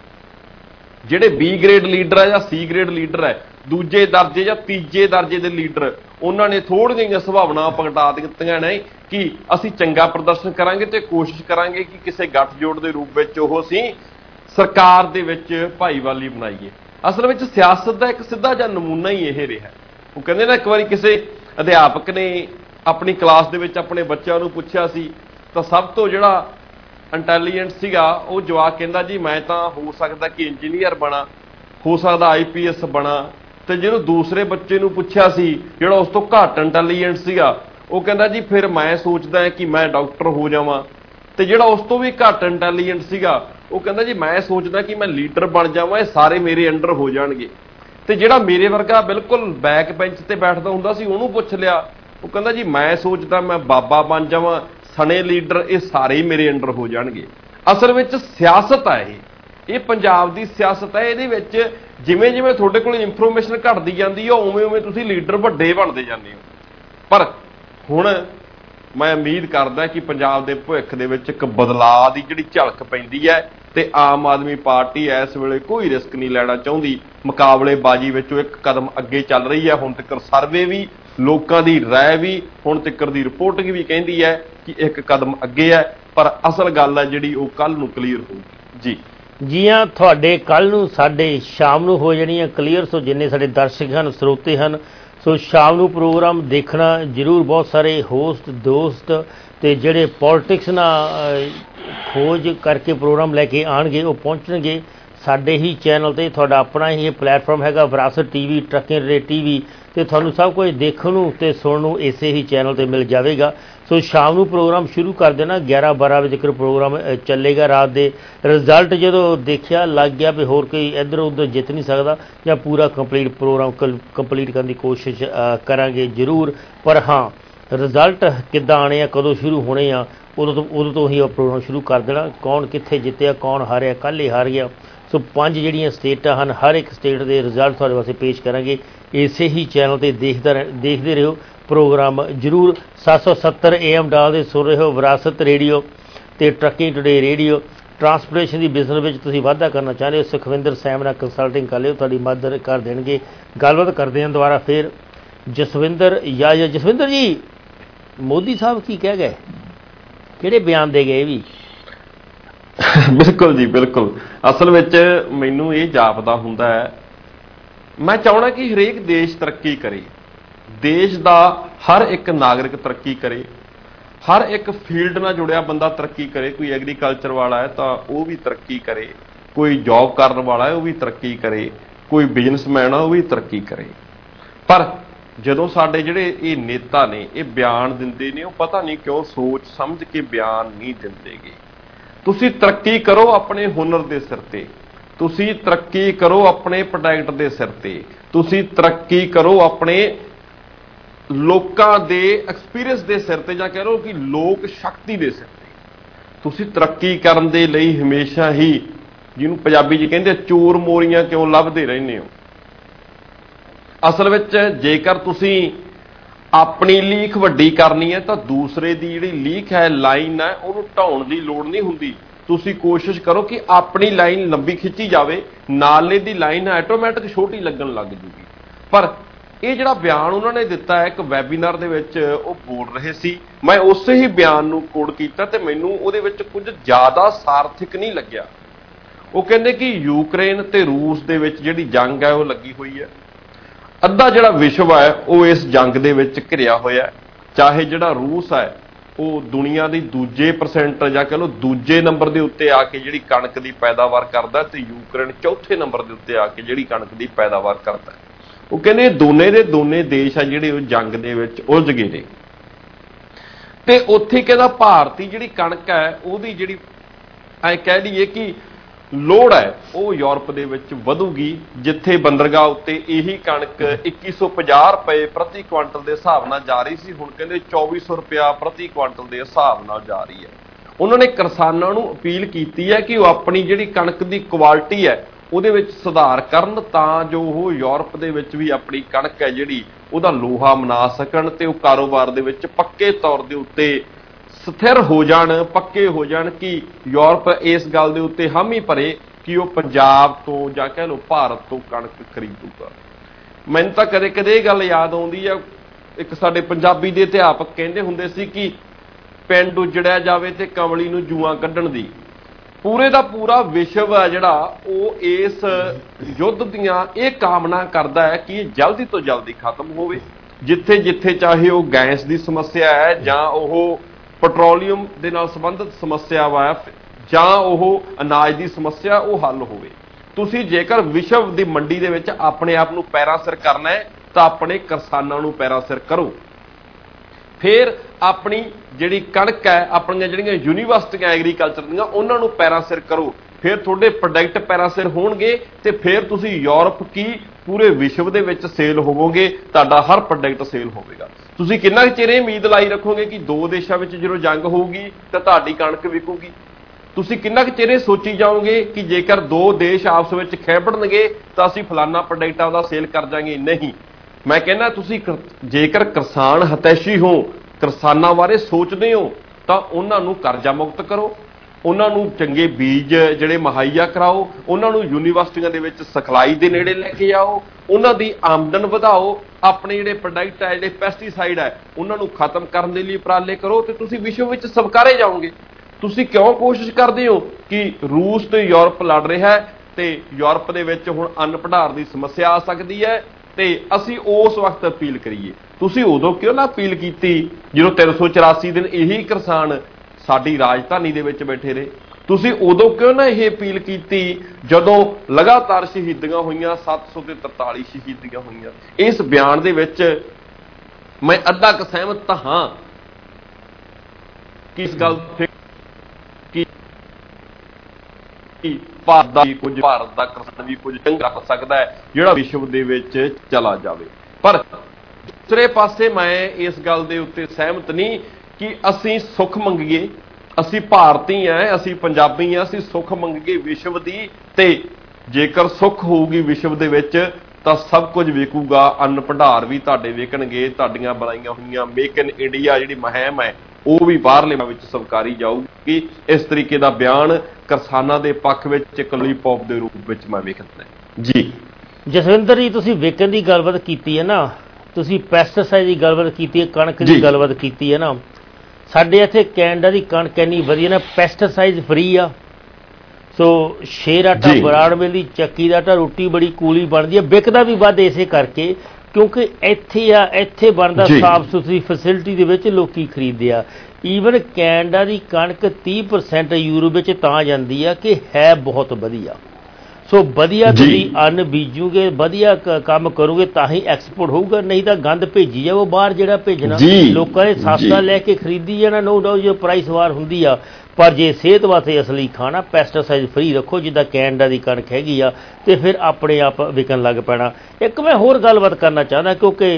ਜਿਹੜੇ ਬੀ ਗ੍ਰੇਡ ਲੀਡਰ ਹੈ ਜਾਂ ਸੀ ਗ੍ਰੇਡ ਲੀਡਰ ਹੈ, ਦੂਜੇ ਦਰਜੇ ਜਾਂ ਤੀਜੇ ਦਰਜੇ ਦੇ ਲੀਡਰ, ਉਹਨਾਂ ਨੇ ਥੋੜ੍ਹੀਆਂ ਜਿਹੀਆਂ ਸੰਭਾਵਨਾਵਾਂ ਪ੍ਰਗਟਾ ਦਿੱਤੀਆਂ ਨੇ ਕਿ ਅਸੀਂ ਚੰਗਾ ਪ੍ਰਦਰਸ਼ਨ ਕਰਾਂਗੇ ਤੇ ਕੋਸ਼ਿਸ਼ ਕਰਾਂਗੇ ਕਿ ਕਿਸੇ ਗੱਠਜੋੜ ਦੇ ਰੂਪ ਵਿੱਚ ਉਹ ਅਸੀਂ ਸਰਕਾਰ ਦੇ ਵਿੱਚ ਭਾਈਵਾਲੀ ਬਣਾਈਏ। ਅਸਲ ਵਿੱਚ ਸਿਆਸਤ ਦਾ ਇੱਕ ਸਿੱਧਾ ਜਿਹਾ ਨਮੂਨਾ ਹੀ ਇਹ ਰਿਹਾ। ਉਹ ਕਹਿੰਦੇ ਨਾ, ਇੱਕ ਵਾਰੀ ਕਿਸੇ ਅਧਿਆਪਕ ਨੇ ਆਪਣੀ ਕਲਾਸ ਦੇ ਵਿੱਚ ਆਪਣੇ ਬੱਚਿਆਂ ਨੂੰ ਪੁੱਛਿਆ ਸੀ, ਤਾਂ ਸਭ ਤੋਂ ਜਿਹੜਾ ਇੰਟੈਲੀਜੈਂਟ ਸੀਗਾ ਉਹ ਜਵਾਬ ਕਹਿੰਦਾ ਜੀ ਮੈਂ ਤਾਂ ਹੋ ਸਕਦਾ ਕਿ ਇੰਜੀਨੀਅਰ ਬਣਾ, ਹੋ ਸਕਦਾ ਆਈ ਪੀ ਐਸ ਬਣਾ। ਤੇ ਜਿਹਨੂੰ ਦੂਸਰੇ ਬੱਚੇ ਨੂੰ ਪੁੱਛਿਆ ਸੀ ਜਿਹੜਾ ਉਸ ਤੋਂ ਘੱਟ ਇੰਟੈਲੀਜੈਂਟ ਸੀਗਾ, ਉਹ ਕਹਿੰਦਾ ਜੀ ਫਿਰ ਮੈਂ ਸੋਚਦਾ ਕਿ ਮੈਂ ਡਾਕਟਰ ਹੋ ਜਾਵਾਂ। ਤੇ ਜਿਹੜਾ ਉਸ ਤੋਂ ਵੀ ਘੱਟ ਇੰਟੈਲੀਜੈਂਟ ਸੀਗਾ ਉਹ ਕਹਿੰਦਾ ਜੀ ਮੈਂ ਸੋਚਦਾ ਕਿ ਮੈਂ ਲੀਡਰ ਬਣ ਜਾਵਾਂ, ਇਹ ਸਾਰੇ ਮੇਰੇ ਅੰਡਰ ਹੋ ਜਾਣਗੇ। ਤੇ ਜਿਹੜਾ ਮੇਰੇ ਵਰਗਾ ਬਿਲਕੁਲ ਬੈਕ ਬੈਂਚ ਤੇ ਬੈਠਦਾ ਹੁੰਦਾ ਸੀ ਉਹਨੂੰ ਪੁੱਛ ਲਿਆ, ਉਹ ਕਹਿੰਦਾ ਜੀ ਮੈਂ ਸੋਚਦਾ ਮੈਂ ਬਾਬਾ ਬਣ ਜਾਵਾਂ, ਸਣੇ ਲੀਡਰ ਇਹ ਸਾਰੇ ਹੀ ਮੇਰੇ ਅੰਡਰ ਹੋ ਜਾਣਗੇ। ਅਸਲ ਵਿੱਚ ਸਿਆਸਤ ਹੈ ਇਹ ਇਹ ਪੰਜਾਬ ਦੀ ਸਿਆਸਤ ਹੈ। ਇਹਦੇ ਵਿੱਚ ਜਿਵੇਂ ਜਿਵੇਂ ਤੁਹਾਡੇ ਕੋਲ ਇਨਫੋਰਮੇਸ਼ਨ ਘਟਦੀ ਜਾਂਦੀ ਹੈ ਉਵੇਂ ਉਵੇਂ ਤੁਸੀਂ ਲੀਡਰ ਵੱਡੇ ਬਣਦੇ ਜਾਂਦੇ ਹੋ। ਪਰ ਹੁਣ ਮੈਂ ਉਮੀਦ ਕਰਦਾ ਕਿ ਪੰਜਾਬ ਦੇ ਭਵਿੱਖ ਦੇ ਵਿੱਚ ਇੱਕ ਬਦਲਾਅ ਦੀ ਜਿਹੜੀ ਝਲਕ ਪੈਂਦੀ ਹੈ ਤੇ ਆਮ ਆਦਮੀ ਪਾਰਟੀ ਇਸ ਵੇਲੇ ਕੋਈ ਰਿਸਕ ਨਹੀਂ ਲੈਣਾ ਚਾਹੁੰਦੀ। ਮੁਕਾਬਲੇਬਾਜ਼ੀ ਵਿੱਚੋਂ ਇੱਕ ਕਦਮ ਅੱਗੇ ਚੱਲ ਰਹੀ ਹੈ। ਹੁਣ ਤੱਕ ਸਰਵੇ ਵੀ, ਲੋਕਾਂ ਦੀ ਰਾਏ ਵੀ, ਹੁਣ ਤੱਕ ਦੀ ਰਿਪੋਰਟਿੰਗ ਵੀ ਕਹਿੰਦੀ ਹੈ ਕਿ ਇੱਕ ਕਦਮ ਅੱਗੇ ਹੈ। ਪਰ ਅਸਲ ਗੱਲ ਹੈ ਜਿਹੜੀ ਉਹ ਕੱਲ ਨੂੰ ਕਲੀਅਰ ਹੋਊਗੀ। ਜੀ ਜੀ ਹਾਂ, ਤੁਹਾਡੇ ਕੱਲ ਨੂੰ ਸਾਡੇ ਸ਼ਾਮ ਨੂੰ ਹੋ ਜਾਣੀ ਹੈ ਕਲੀਅਰ। ਸੋ ਜਿੰਨੇ ਸਾਡੇ ਦਰਸ਼ਕ ਹਨ, ਸਰੋਤੇ ਹਨ, ਸੋ ਸ਼ਾਮ ਨੂੰ ਪ੍ਰੋਗਰਾਮ ਦੇਖਣਾ ਜ਼ਰੂਰ। ਬਹੁਤ ਸਾਰੇ ਹੋਸਟ ਦੋਸਤ ਤੇ ਜਿਹੜੇ ਪੋਲੀਟਿਕਸ ਨਾਲ ਖੋਜ ਕਰਕੇ ਪ੍ਰੋਗਰਾਮ ਲੈ ਕੇ ਆਉਣਗੇ ਉਹ ਪਹੁੰਚਣਗੇ ਸਾਡੇ ਹੀ ਚੈਨਲ ਤੇ। ਤੁਹਾਡਾ ਆਪਣਾ ਹੀ ਇਹ ਪਲੇਟਫਾਰਮ ਹੈਗਾ ਵਿਰਾਸਤ ਟੀ ਵੀ, ਟਰੱਕਿੰਗ ਰੇ ਟੀ ਵੀ, ਤੇ ਤੁਹਾਨੂੰ ਸਭ ਕੁਝ ਦੇਖਣ ਨੂੰ ਤੇ ਸੁਣਨ ਨੂੰ ਇਸੇ ਹੀ ਚੈਨਲ ਤੇ ਮਿਲ ਜਾਵੇਗਾ। ਸੋ ਸ਼ਾਮ ਨੂੰ ਪ੍ਰੋਗਰਾਮ ਸ਼ੁਰੂ ਕਰ ਦੇਣਾ, ਗਿਆਰਾਂ ਬਾਰਾਂ ਵਜੇ ਤੱਕ ਪ੍ਰੋਗਰਾਮ ਚੱਲੇਗਾ। ਰਾਤ ਦੇ ਰਿਜ਼ਲਟ ਜਦੋਂ ਦੇਖਿਆ ਲੱਗ ਗਿਆ ਵੀ ਹੋਰ ਕੋਈ ਇੱਧਰ ਉੱਧਰ ਜਿੱਤ ਨਹੀਂ ਸਕਦਾ, ਜਾਂ ਪੂਰਾ ਕੰਪਲੀਟ ਪ੍ਰੋਗਰਾਮ ਕੰਪਲੀਟ ਕਰਨ ਦੀ ਕੋਸ਼ਿਸ਼ ਕਰਾਂਗੇ ਜ਼ਰੂਰ। ਪਰ ਹਾਂ, ਰਿਜ਼ਲਟ ਕਿੱਦਾਂ ਆਉਣੇ ਆ, ਕਦੋਂ ਸ਼ੁਰੂ ਹੋਣੇ ਆ, ਉਦੋਂ ਤੋਂ ਉਦੋਂ ਤੋਂ ਹੀ ਪ੍ਰੋਗਰਾਮ ਸ਼ੁਰੂ ਕਰ ਦੇਣਾ। ਕੌਣ ਕਿੱਥੇ ਜਿੱਤਿਆ, ਕੌਣ ਹਾਰਿਆ, ਕੱਲ੍ਹ ਹੀ ਹਾਰ ਗਿਆ। ਸੋ ਪੰਜ ਜਿਹੜੀਆਂ ਸਟੇਟਾਂ ਹਨ, ਹਰ ਇੱਕ ਸਟੇਟ ਦੇ ਰਿਜ਼ਲਟ ਤੁਹਾਡੇ ਵਾਸਤੇ ਪੇਸ਼ ਕਰਾਂਗੇ ਇਸੇ ਹੀ ਚੈਨਲ 'ਤੇ। ਦੇਖਦਾ ਦੇਖਦੇ ਰਹੋ ਪ੍ਰੋਗਰਾਮ ਜ਼ਰੂਰ। ਸੱਤ ਸੌ ਸੱਤਰ ਏ ਐਮ ਡਾਲ ਦੇ ਸੁਣ ਰਹੇ ਹੋ ਵਿਰਾਸਤ ਰੇਡੀਓ ਅਤੇ ਟਰੱਕਿੰਗ ਟੂਡੇ ਰੇਡੀਓ। ਟਰਾਂਸਪੋਰਟੇਸ਼ਨ ਦੀ ਬਿਜ਼ਨਸ ਵਿੱਚ ਤੁਸੀਂ ਵਾਧਾ ਕਰਨਾ ਚਾਹੁੰਦੇ ਹੋ, ਸੁਖਵਿੰਦਰ ਸੈਮ ਨਾਲ ਕੰਸਲਟਿੰਗ ਕਰ ਲਿਓ, ਤੁਹਾਡੀ ਮਦਦ ਕਰ ਦੇਣਗੇ। ਗੱਲਬਾਤ ਕਰਦੇ ਹਾਂ ਦੁਬਾਰਾ ਫਿਰ ਜਸਵਿੰਦਰ ਜਾਂ ਜਸਵਿੰਦਰ ਜੀ, ਮੋਦੀ ਸਾਹਿਬ ਕੀ ਕਹਿ ਗਏ, ਕਿਹੜੇ ਬਿਆਨ ਦੇ ਗਏ ਵੀ? ਬਿਲਕੁਲ ਜੀ ਬਿਲਕੁਲ। ਅਸਲ ਵਿੱਚ ਮੈਨੂੰ ਇਹ ਜਾਪਦਾ ਹੁੰਦਾ ਹੈ, ਮੈਂ ਚਾਹੁੰਦਾ ਕਿ ਹਰੇਕ ਦੇਸ਼ ਤਰੱਕੀ ਕਰੇ, ਦੇਸ਼ ਦਾ ਹਰ ਇੱਕ ਨਾਗਰਿਕ ਤਰੱਕੀ ਕਰੇ, ਹਰ ਇੱਕ ਫੀਲਡ ਨਾਲ ਜੁੜਿਆ ਬੰਦਾ ਤਰੱਕੀ ਕਰੇ। ਕੋਈ ਐਗਰੀਕਲਚਰ ਵਾਲਾ ਹੈ ਤਾਂ ਉਹ ਵੀ ਤਰੱਕੀ ਕਰੇ, ਕੋਈ ਜੌਬ ਕਰਨ ਵਾਲਾ ਹੈ ਉਹ ਵੀ ਤਰੱਕੀ ਕਰੇ, ਕੋਈ ਬਿਜ਼ਨਸਮੈਨ ਆ ਉਹ ਵੀ ਤਰੱਕੀ ਕਰੇ। ਪਰ ਜਦੋਂ ਸਾਡੇ ਜਿਹੜੇ ਇਹ ਨੇਤਾ ਨੇ ਇਹ ਬਿਆਨ ਦਿੰਦੇ ਨੇ, ਉਹ ਪਤਾ ਨਹੀਂ ਕਿਉਂ ਸੋਚ ਸਮਝ ਕੇ ਬਿਆਨ ਨਹੀਂ ਦਿੰਦੇਗੇ। ਤੁਸੀਂ ਤਰੱਕੀ ਕਰੋ ਆਪਣੇ ਹੁਨਰ ਦੇ ਸਿਰ ਤੇ, ਤੁਸੀਂ ਤਰੱਕੀ ਕਰੋ ਆਪਣੇ ਪ੍ਰੋਡਕਟ ਦੇ ਸਿਰ ਤੇ, ਤੁਸੀਂ ਤਰੱਕੀ ਕਰੋ ਆਪਣੇ ਲੋਕਾਂ ਦੇ ਐਕਸਪੀਰੀਅੰਸ ਦੇ ਸਿਰ ਤੇ, ਜਾਂ ਕਹਿ ਲਓ ਕਿ ਲੋਕ ਸ਼ਕਤੀ ਦੇ ਸਿਰ ਤੇ ਤੁਸੀਂ ਤਰੱਕੀ ਕਰਨ ਦੇ ਲਈ ਹਮੇਸ਼ਾ ਹੀ, ਜਿਹਨੂੰ ਪੰਜਾਬੀ 'ਚ ਕਹਿੰਦੇ ਚੋਰ ਮੋਰੀਆਂ ਕਿਉਂ ਲੱਭਦੇ ਰਹਿੰਦੇ ਹੋ। ਅਸਲ ਵਿੱਚ ਜੇਕਰ ਤੁਸੀਂ ਆਪਣੀ ਲੀਕ ਵੱਡੀ ਕਰਨੀ ਹੈ ਤਾਂ ਦੂਸਰੇ ਦੀ ਜਿਹੜੀ ਲੀਕ ਹੈ, ਲਾਈਨ ਹੈ, ਉਹਨੂੰ ਢਾਉਣ ਦੀ ਲੋੜ ਨਹੀਂ ਹੁੰਦੀ। ਤੁਸੀਂ ਕੋਸ਼ਿਸ਼ ਕਰੋ ਕਿ ਆਪਣੀ ਲਾਈਨ ਲੰਬੀ ਖਿੱਚੀ ਜਾਵੇ, ਨਾਲੇ ਦੀ ਲਾਈਨ ਆਟੋਮੈਟਿਕ ਛੋਟੀ ਲੱਗਣ ਲੱਗ ਜੂਗੀ। ਪਰ ਇਹ ਜਿਹੜਾ ਬਿਆਨ ਉਹਨਾਂ ਨੇ ਦਿੱਤਾ ਹੈ ਇੱਕ ਵੈਬੀਨਾਰ ਦੇ ਵਿੱਚ, ਉਹ ਬੋਲ ਰਹੇ ਸੀ, ਮੈਂ ਉਸੇ ਹੀ ਬਿਆਨ ਨੂੰ ਕੋਡ ਕੀਤਾ ਤੇ ਮੈਨੂੰ ਉਹਦੇ ਵਿੱਚ ਕੁਝ ਜ਼ਿਆਦਾ ਸਾਰਥਿਕ ਨਹੀਂ ਲੱਗਿਆ। ਉਹ ਕਹਿੰਦੇ ਕਿ ਯੂਕਰੇਨ ਤੇ ਰੂਸ ਦੇ ਵਿੱਚ ਜਿਹੜੀ ਜੰਗ ਹੈ ਉਹ ਲੱਗੀ ਹੋਈ ਹੈ, ਅੱਧਾ ਜਿਹੜਾ ਵਿਸ਼ਵ ਹੈ ਉਹ ਇਸ ਜੰਗ ਦੇ ਵਿੱਚ ਘਿਰਿਆ ਹੋਇਆ। ਚਾਹੇ ਜਿਹੜਾ ਰੂਸ ਹੈ ਉਹ ਦੁਨੀਆ ਦੀ ਦੂਜੇ ਪਰਸੈਂਟ ਜਾਂ ਕਹ ਲਓ ਦੂਜੇ ਨੰਬਰ ਦੇ ਉੱਤੇ ਆ ਕੇ ਜਿਹੜੀ ਕਣਕ ਦੀ ਪੈਦਾਵਾਰ ਕਰਦਾ, ਤੇ ਯੂਕਰੇਨ ਚੌਥੇ ਨੰਬਰ ਦੇ ਉੱਤੇ ਆ ਕੇ ਜਿਹੜੀ ਕਣਕ ਦੀ ਪੈਦਾਵਾਰ ਕਰਦਾ। ਉਹ ਕਹਿੰਦੇ ਦੋਨੇ ਦੇ ਦੋਨੇ ਦੇਸ਼ ਆ ਜਿਹੜੇ ਉਹ ਜੰਗ ਦੇ ਵਿੱਚ ਉਲਝ ਗਏ ਨੇ। ਤੇ ਉੱਥੇ ਕਹਿੰਦਾ ਭਾਰਤੀ ਜਿਹੜੀ ਕਣਕ ਹੈ ਉਹਦੀ ਜਿਹੜੀ ਐ ਕਹਿ ਲਈਏ ਕਿ ਲੋੜ ਹੈ ਉਹ ਯੂਰਪ ਦੇ ਵਿੱਚ ਵਧੂਗੀ, ਜਿੱਥੇ ਬੰਦਰਗਾਹ ਉੱਤੇ ਇਹੀ ਕਣਕ ਇੱਕੀ ਸੌ ਪੰਜਾਹ ਰੁਪਏ ਪ੍ਰਤੀ ਕੁਆਂਟਲ ਦੇ ਹਿਸਾਬ ਨਾਲ ਜਾ ਰਹੀ ਸੀ, ਹੁਣ ਕਹਿੰਦੇ ਚੌਵੀ ਸੌ ਰੁਪਇਆ ਪ੍ਰਤੀ ਕੁਆਂਟਲ ਦੇ ਹਿਸਾਬ ਨਾਲ ਜਾ ਰਹੀ ਹੈ। ਉਹਨਾਂ ਨੇ ਕਿਸਾਨਾਂ ਨੂੰ ਅਪੀਲ ਕੀਤੀ ਹੈ ਕਿ ਉਹ ਆਪਣੀ ਜਿਹੜੀ ਕਣਕ ਦੀ ਕੁਆਲਿਟੀ ਹੈ ਉਹਦੇ ਵਿੱਚ ਸੁਧਾਰ ਕਰਨ, ਤਾਂ ਜੋ ਉਹ ਯੂਰਪ ਦੇ ਵਿੱਚ ਵੀ ਆਪਣੀ ਕਣਕ ਹੈ ਜਿਹੜੀ ਉਹਦਾ ਲੋਹਾ ਮਨਾ ਸਕਣ ਤੇ ਉਹ ਕਾਰੋਬਾਰ ਦੇ ਵਿੱਚ ਪੱਕੇ ਤੌਰ ਦੇ ਉੱਤੇ ਸਥਿਰ ਹੋ ਜਾਣ, ਪੱਕੇ ਹੋ ਜਾਣ ਕਿ ਯੂਰਪ ਇਸ ਗੱਲ ਦੇ ਉੱਤੇ ਹਾਮੀ ਭਰੇ ਕਿ ਉਹ ਪੰਜਾਬ ਤੋਂ ਜਾਂ ਕਹਿ ਲਓ ਭਾਰਤ ਤੋਂ ਕਣਕ ਖਰੀਦੂਗਾ। ਮੈਨੂੰ ਤਾਂ ਕਦੇ ਕਦੇ ਇਹ ਗੱਲ ਯਾਦ ਆਉਂਦੀ ਆ, ਇੱਕ ਸਾਡੇ ਪੰਜਾਬੀ ਦੇ ਅਧਿਆਪਕ ਕਹਿੰਦੇ ਹੁੰਦੇ ਸੀ ਕਿ ਪਿੰਡ ਉਜੜਿਆ ਜਾਵੇ ਤੇ ਕਮਲੀ ਨੂੰ ਜੂਆਂ ਕੱਢਣ ਦੀ। ਪੂਰੇ ਦਾ ਪੂਰਾ ਵਿਸ਼ਵ ਹੈ ਜਿਹੜਾ ਉਹ ਇਸ ਯੁੱਧ ਦੀਆਂ ਇਹ ਕਾਮਨਾ ਕਰਦਾ ਹੈ ਕਿ ਇਹ ਜਲਦੀ ਤੋਂ ਜਲਦੀ ਖਤਮ ਹੋਵੇ। ਜਿੱਥੇ ਜਿੱਥੇ ਚਾਹੇ ਉਹ ਗੈਸ ਦੀ ਸਮੱਸਿਆ ਹੈ, ਜਾਂ ਉਹ ਪੈਟਰੋਲੀਅਮ ਦੇ ਨਾਲ ਸੰਬੰਧਿਤ ਸਮੱਸਿਆ ਵਾ, ਜਾਂ ਉਹ ਅਨਾਜ ਦੀ ਸਮੱਸਿਆ, ਉਹ ਹੱਲ ਹੋਵੇ। ਤੁਸੀਂ ਜੇਕਰ ਵਿਸ਼ਵ ਦੀ ਮੰਡੀ ਦੇ ਵਿੱਚ ਆਪਣੇ ਆਪ ਨੂੰ ਪੈਰਾਂ ਸਿਰ ਕਰਨਾ ਹੈ ਤਾਂ ਆਪਣੇ ਕਿਸਾਨਾਂ ਨੂੰ ਪੈਰਾਂ ਸਿਰ ਕਰੋ। ਫਿਰ ਆਪਣੀ ਜਿਹੜੀ ਕਣਕ ਹੈ, ਆਪਣੀਆਂ ਜਿਹੜੀਆਂ ਯੂਨੀਵਰਸਿਟੀਆਂ ਐਗਰੀਕਲਚਰ ਦੀਆਂ, ਉਹਨਾਂ ਨੂੰ ਪੈਰਾਂ ਸਿਰ ਕਰੋ। ਫਿਰ ਤੁਹਾਡੇ ਪ੍ਰੋਡਕਟ ਪੈਰਾਂ ਸਿਰ ਹੋਣਗੇ ਤੇ ਫਿਰ ਤੁਸੀਂ ਯੂਰਪ ਕੀ ਪੂਰੇ ਵਿਸ਼ਵ ਦੇ ਵਿੱਚ ਸੇਲ ਹੋਵੋਗੇ, ਤੁਹਾਡਾ ਹਰ ਪ੍ਰੋਡਕਟ ਸੇਲ ਹੋਵੇਗਾ। ਤੁਸੀਂ ਕਿੰਨਾ ਚਿਰ ਇਹ ਉਮੀਦ ਲਾਈ ਰੱਖੋਗੇ ਕਿ ਦੋ ਦੇਸ਼ਾਂ ਵਿੱਚ ਜਦੋਂ ਜੰਗ ਹੋਊਗੀ ਤਾਂ ਤੁਹਾਡੀ ਕਣਕ ਵਿਕੂਗੀ? ਤੁਸੀਂ ਕਿੰਨਾ ਕੁ ਚਿਰ ਇਹ ਸੋਚੀ ਜਾਓਗੇ ਕਿ ਜੇਕਰ ਦੋ ਦੇਸ਼ ਆਪਸ ਵਿੱਚ ਖੇਪੜਨਗੇ ਤਾਂ ਅਸੀਂ ਫਲਾਨਾ ਪ੍ਰੋਡਕਟ ਆਪਦਾ ਸੇਲ ਕਰ ਜਾਵਾਂਗੇ? ਨਹੀਂ, ਮੈਂ ਕਹਿੰਦਾ ਤੁਸੀਂ ਜੇਕਰ ਕਿਸਾਨ ਹਿਤੈਸ਼ੀ ਹੋ, ਕਿਸਾਨਾਂ ਬਾਰੇ ਸੋਚਦੇ ਹੋ, ਤਾਂ ਉਹਨਾਂ ਨੂੰ ਕਰਜ਼ਾ ਮੁਕਤ ਕਰੋ, ਉਹਨਾਂ ਨੂੰ ਚੰਗੇ ਬੀਜ ਜਿਹੜੇ ਮੁਹੱਈਆ ਕਰਾਓ, ਉਹਨਾਂ ਨੂੰ ਯੂਨੀਵਰਸਿਟੀਆਂ ਦੇ ਵਿੱਚ ਸਿਖਲਾਈ ਦੇ ਨੇੜੇ ਲੈ ਕੇ ਆਓ, ਉਹਨਾਂ ਦੀ ਆਮਦਨ ਵਧਾਓ, ਆਪਣੇ ਜਿਹੜੇ ਪ੍ਰੋਡਕਟ ਹੈ, ਜਿਹੜੇ ਪੈਸਟੀਸਾਈਡ ਹੈ, ਉਹਨਾਂ ਨੂੰ ਖਤਮ ਕਰਨ ਦੇ ਲਈ ਉਪਰਾਲੇ ਕਰੋ ਤੇ ਤੁਸੀਂ ਵਿਸ਼ਵ ਵਿੱਚ ਸਵਕਾਰੇ ਜਾਓਗੇ। ਤੁਸੀਂ ਕਿਉਂ ਕੋਸ਼ਿਸ਼ ਕਰਦੇ ਹੋ ਕਿ ਰੂਸ ਤੇ ਯੂਰਪ ਲੜ ਰਿਹਾ ਹੈ ਤੇ ਯੂਰਪ ਦੇ ਵਿੱਚ ਹੁਣ ਅੰਨ ਭੰਡਾਰ ਦੀ ਸਮੱਸਿਆ ਆ ਸਕਦੀ ਹੈ ਤੇ ਅਸੀਂ ਉਸ ਵਕਤ ਅਪੀਲ ਕਰੀਏ? ਤੁਸੀਂ ਉਦੋਂ ਕਿਉਂ ਨਾ ਅਪੀਲ ਕੀਤੀ ਜਦੋਂ ਤਿੰਨ ਸੌ ਚੁਰਾਸੀ ਦਿਨ ਇਹੀ ਕਿਸਾਨ ਸਾਡੀ ਰਾਜਧਾਨੀ ਦੇ ਵਿੱਚ ਬੈਠੇ ਰਹੇ? ਤੁਸੀਂ ਉਦੋਂ ਕਿਉਂ ਨਾ ਇਹ ਅਪੀਲ ਕੀਤੀ ਜਦੋਂ ਲਗਾਤਾਰ ਸ਼ਹੀਦੀਆਂ ਹੋਈਆਂ, ਸੱਤ ਸੌ ਤੇ ਤਰਤਾਲੀ ਸ਼ਹੀਦੀਆਂ ਹੋਈਆਂ? ਇਸ ਬਿਆਨ ਦੇ ਵਿੱਚ ਮੈਂ ਅੱਧਾ ਕੁ ਸਹਿਮਤ ਤਾਂ ਹਾਂ ਕਿ ਇਸ ਗੱਲ ਕਿ ਭਾਰਤ ਦਾ ਕੁਝ ਭਾਰਤ ਦਾ ਕਿਸਾਨ ਵੀ ਕੁਝ ਚੰਗਾ ਕਰ ਸਕਦਾ ਹੈ ਜਿਹੜਾ ਵਿਸ਼ਵ ਦੇ ਵਿੱਚ ਚਲਾ ਜਾਵੇ। ਪਰ ਦੂਸਰੇ ਪਾਸੇ ਮੈਂ ਇਸ ਗੱਲ ਦੇ ਉੱਤੇ ਸਹਿਮਤ ਨਹੀਂ ਕਿ ਅਸੀਂ ਸੁੱਖ ਮੰਗੀਏ। ਅਸੀਂ ਭਾਰਤੀ ਹਾਂ, ਅਸੀਂ ਪੰਜਾਬੀ ਹਾਂ, ਅਸੀਂ ਸੁੱਖ ਮੰਗੀਏ ਵਿਸ਼ਵ ਦੀ, ਤੇ ਜੇਕਰ ਸੁੱਖ ਹੋਊਗੀ ਵਿਸ਼ਵ ਦੇ ਵਿੱਚ ਤਾਂ ਸਭ ਕੁਝ ਵਿਕੂਗਾ, ਅੰਨ ਭੰਡਾਰ ਵੀ ਤੁਹਾਡੇ ਵਿਕਣਗੇ, ਤੁਹਾਡੀਆਂ ਬਣਾਈਆਂ ਹੋਈਆਂ ਮੇਕ ਇਨ ਇੰਡੀਆ ਜਿਹੜੀ ਮੁਹਿੰਮ ਹੈ ਉਹ ਵੀ ਬਾਹਰਲੇ ਵਿੱਚ ਸਵਕਾਰੀ ਜਾਊਗੀ। ਇਸ ਤਰੀਕੇ ਦਾ ਬਿਆਨ ਕਿਸਾਨਾਂ ਦੇ ਪੱਖ ਵਿੱਚ ਇੱਕ ਲੋਲੀਪੌਪ ਦੇ ਰੂਪ ਵਿੱਚ ਮੈਂ ਵੇਖਦਾ ਜੀ। ਜਸਵਿੰਦਰ ਜੀ, ਤੁਸੀਂ ਵਿਕਣ ਦੀ ਗੱਲਬਾਤ ਕੀਤੀ ਹੈ ਨਾ, ਤੁਸੀਂ ਪੈਸਟੀਸਾਈਡ ਦੀ ਗੱਲਬਾਤ ਕੀਤੀ ਹੈ, ਕਣਕ ਦੀ ਗੱਲਬਾਤ ਕੀਤੀ ਹੈ ਨਾ। ਸਾਡੇ ਇੱਥੇ ਕੈਨੇਡਾ ਦੀ ਕਣਕ ਇੰਨੀ ਵਧੀਆ ਨਾ, ਪੈਸਟੀਸਾਈਡ ਫਰੀ ਆ। ਸੋ ਸ਼ੇਰ ਆਟਾ ਬਰਾੜ ਮਿਲਦੀ, ਚੱਕੀ ਦਾ ਆਟਾ, ਰੋਟੀ ਬੜੀ ਕੂਲੀ ਬਣਦੀ ਹੈ। ਵਿਕਦਾ ਵੀ ਵੱਧ ਇਸੇ ਕਰਕੇ ਕਿਉਂਕਿ ਇੱਥੇ ਆ, ਇੱਥੇ ਬਣਦਾ ਸਾਫ਼ ਸੁਥਰੀ ਫੈਸਿਲਿਟੀ ਦੇ ਵਿੱਚ ਲੋਕੀ ਖਰੀਦਦੇ ਆ। ਈਵਨ ਕੈਨੇਡਾ ਦੀ ਕਣਕ ਤੀਹ ਪਰਸੈਂਟ ਯੂਰਪ ਵਿੱਚ ਤਾਂ ਜਾਂਦੀ ਆ ਕਿ ਹੈ ਬਹੁਤ ਵਧੀਆ। ਸੋ ਵਧੀਆ ਤੁਸੀਂ ਅੰਨ ਬੀਜੋਗੇ, ਵਧੀਆ ਕੰਮ ਕਰੋਗੇ ਤਾਂ ਹੀ ਐਕਸਪੋਰਟ ਹੋਊਗਾ, ਨਹੀਂ ਤਾਂ ਗੰਦ ਭੇਜੀ ਜਾਓ ਬਾਹਰ। ਜਿਹੜਾ ਭੇਜਣਾ ਲੋਕਾਂ ਨੇ ਸਸਤਾ ਲੈ ਕੇ ਖਰੀਦੀ ਜਾਣਾ, ਨੋ ਡਾਊਟ ਜੋ ਪ੍ਰਾਈਸ ਵਾਰ ਹੁੰਦੀ ਆ। ਪਰ ਜੇ ਸਿਹਤ ਵਾਸਤੇ ਅਸਲੀ ਖਾਣਾ ਪੈਸਟੀਸਾਈਡ ਫਰੀ ਰੱਖੋ ਜਿੱਦਾਂ ਕੈਨੇਡਾ ਦੀ ਕਣਕ ਹੈਗੀ ਆ, ਤੇ ਫਿਰ ਆਪਣੇ ਆਪ ਵਿਕਣ ਲੱਗ ਪੈਣਾ। ਇੱਕ ਮੈਂ ਹੋਰ ਗੱਲਬਾਤ ਕਰਨਾ ਚਾਹੁੰਦਾ ਕਿਉਂਕਿ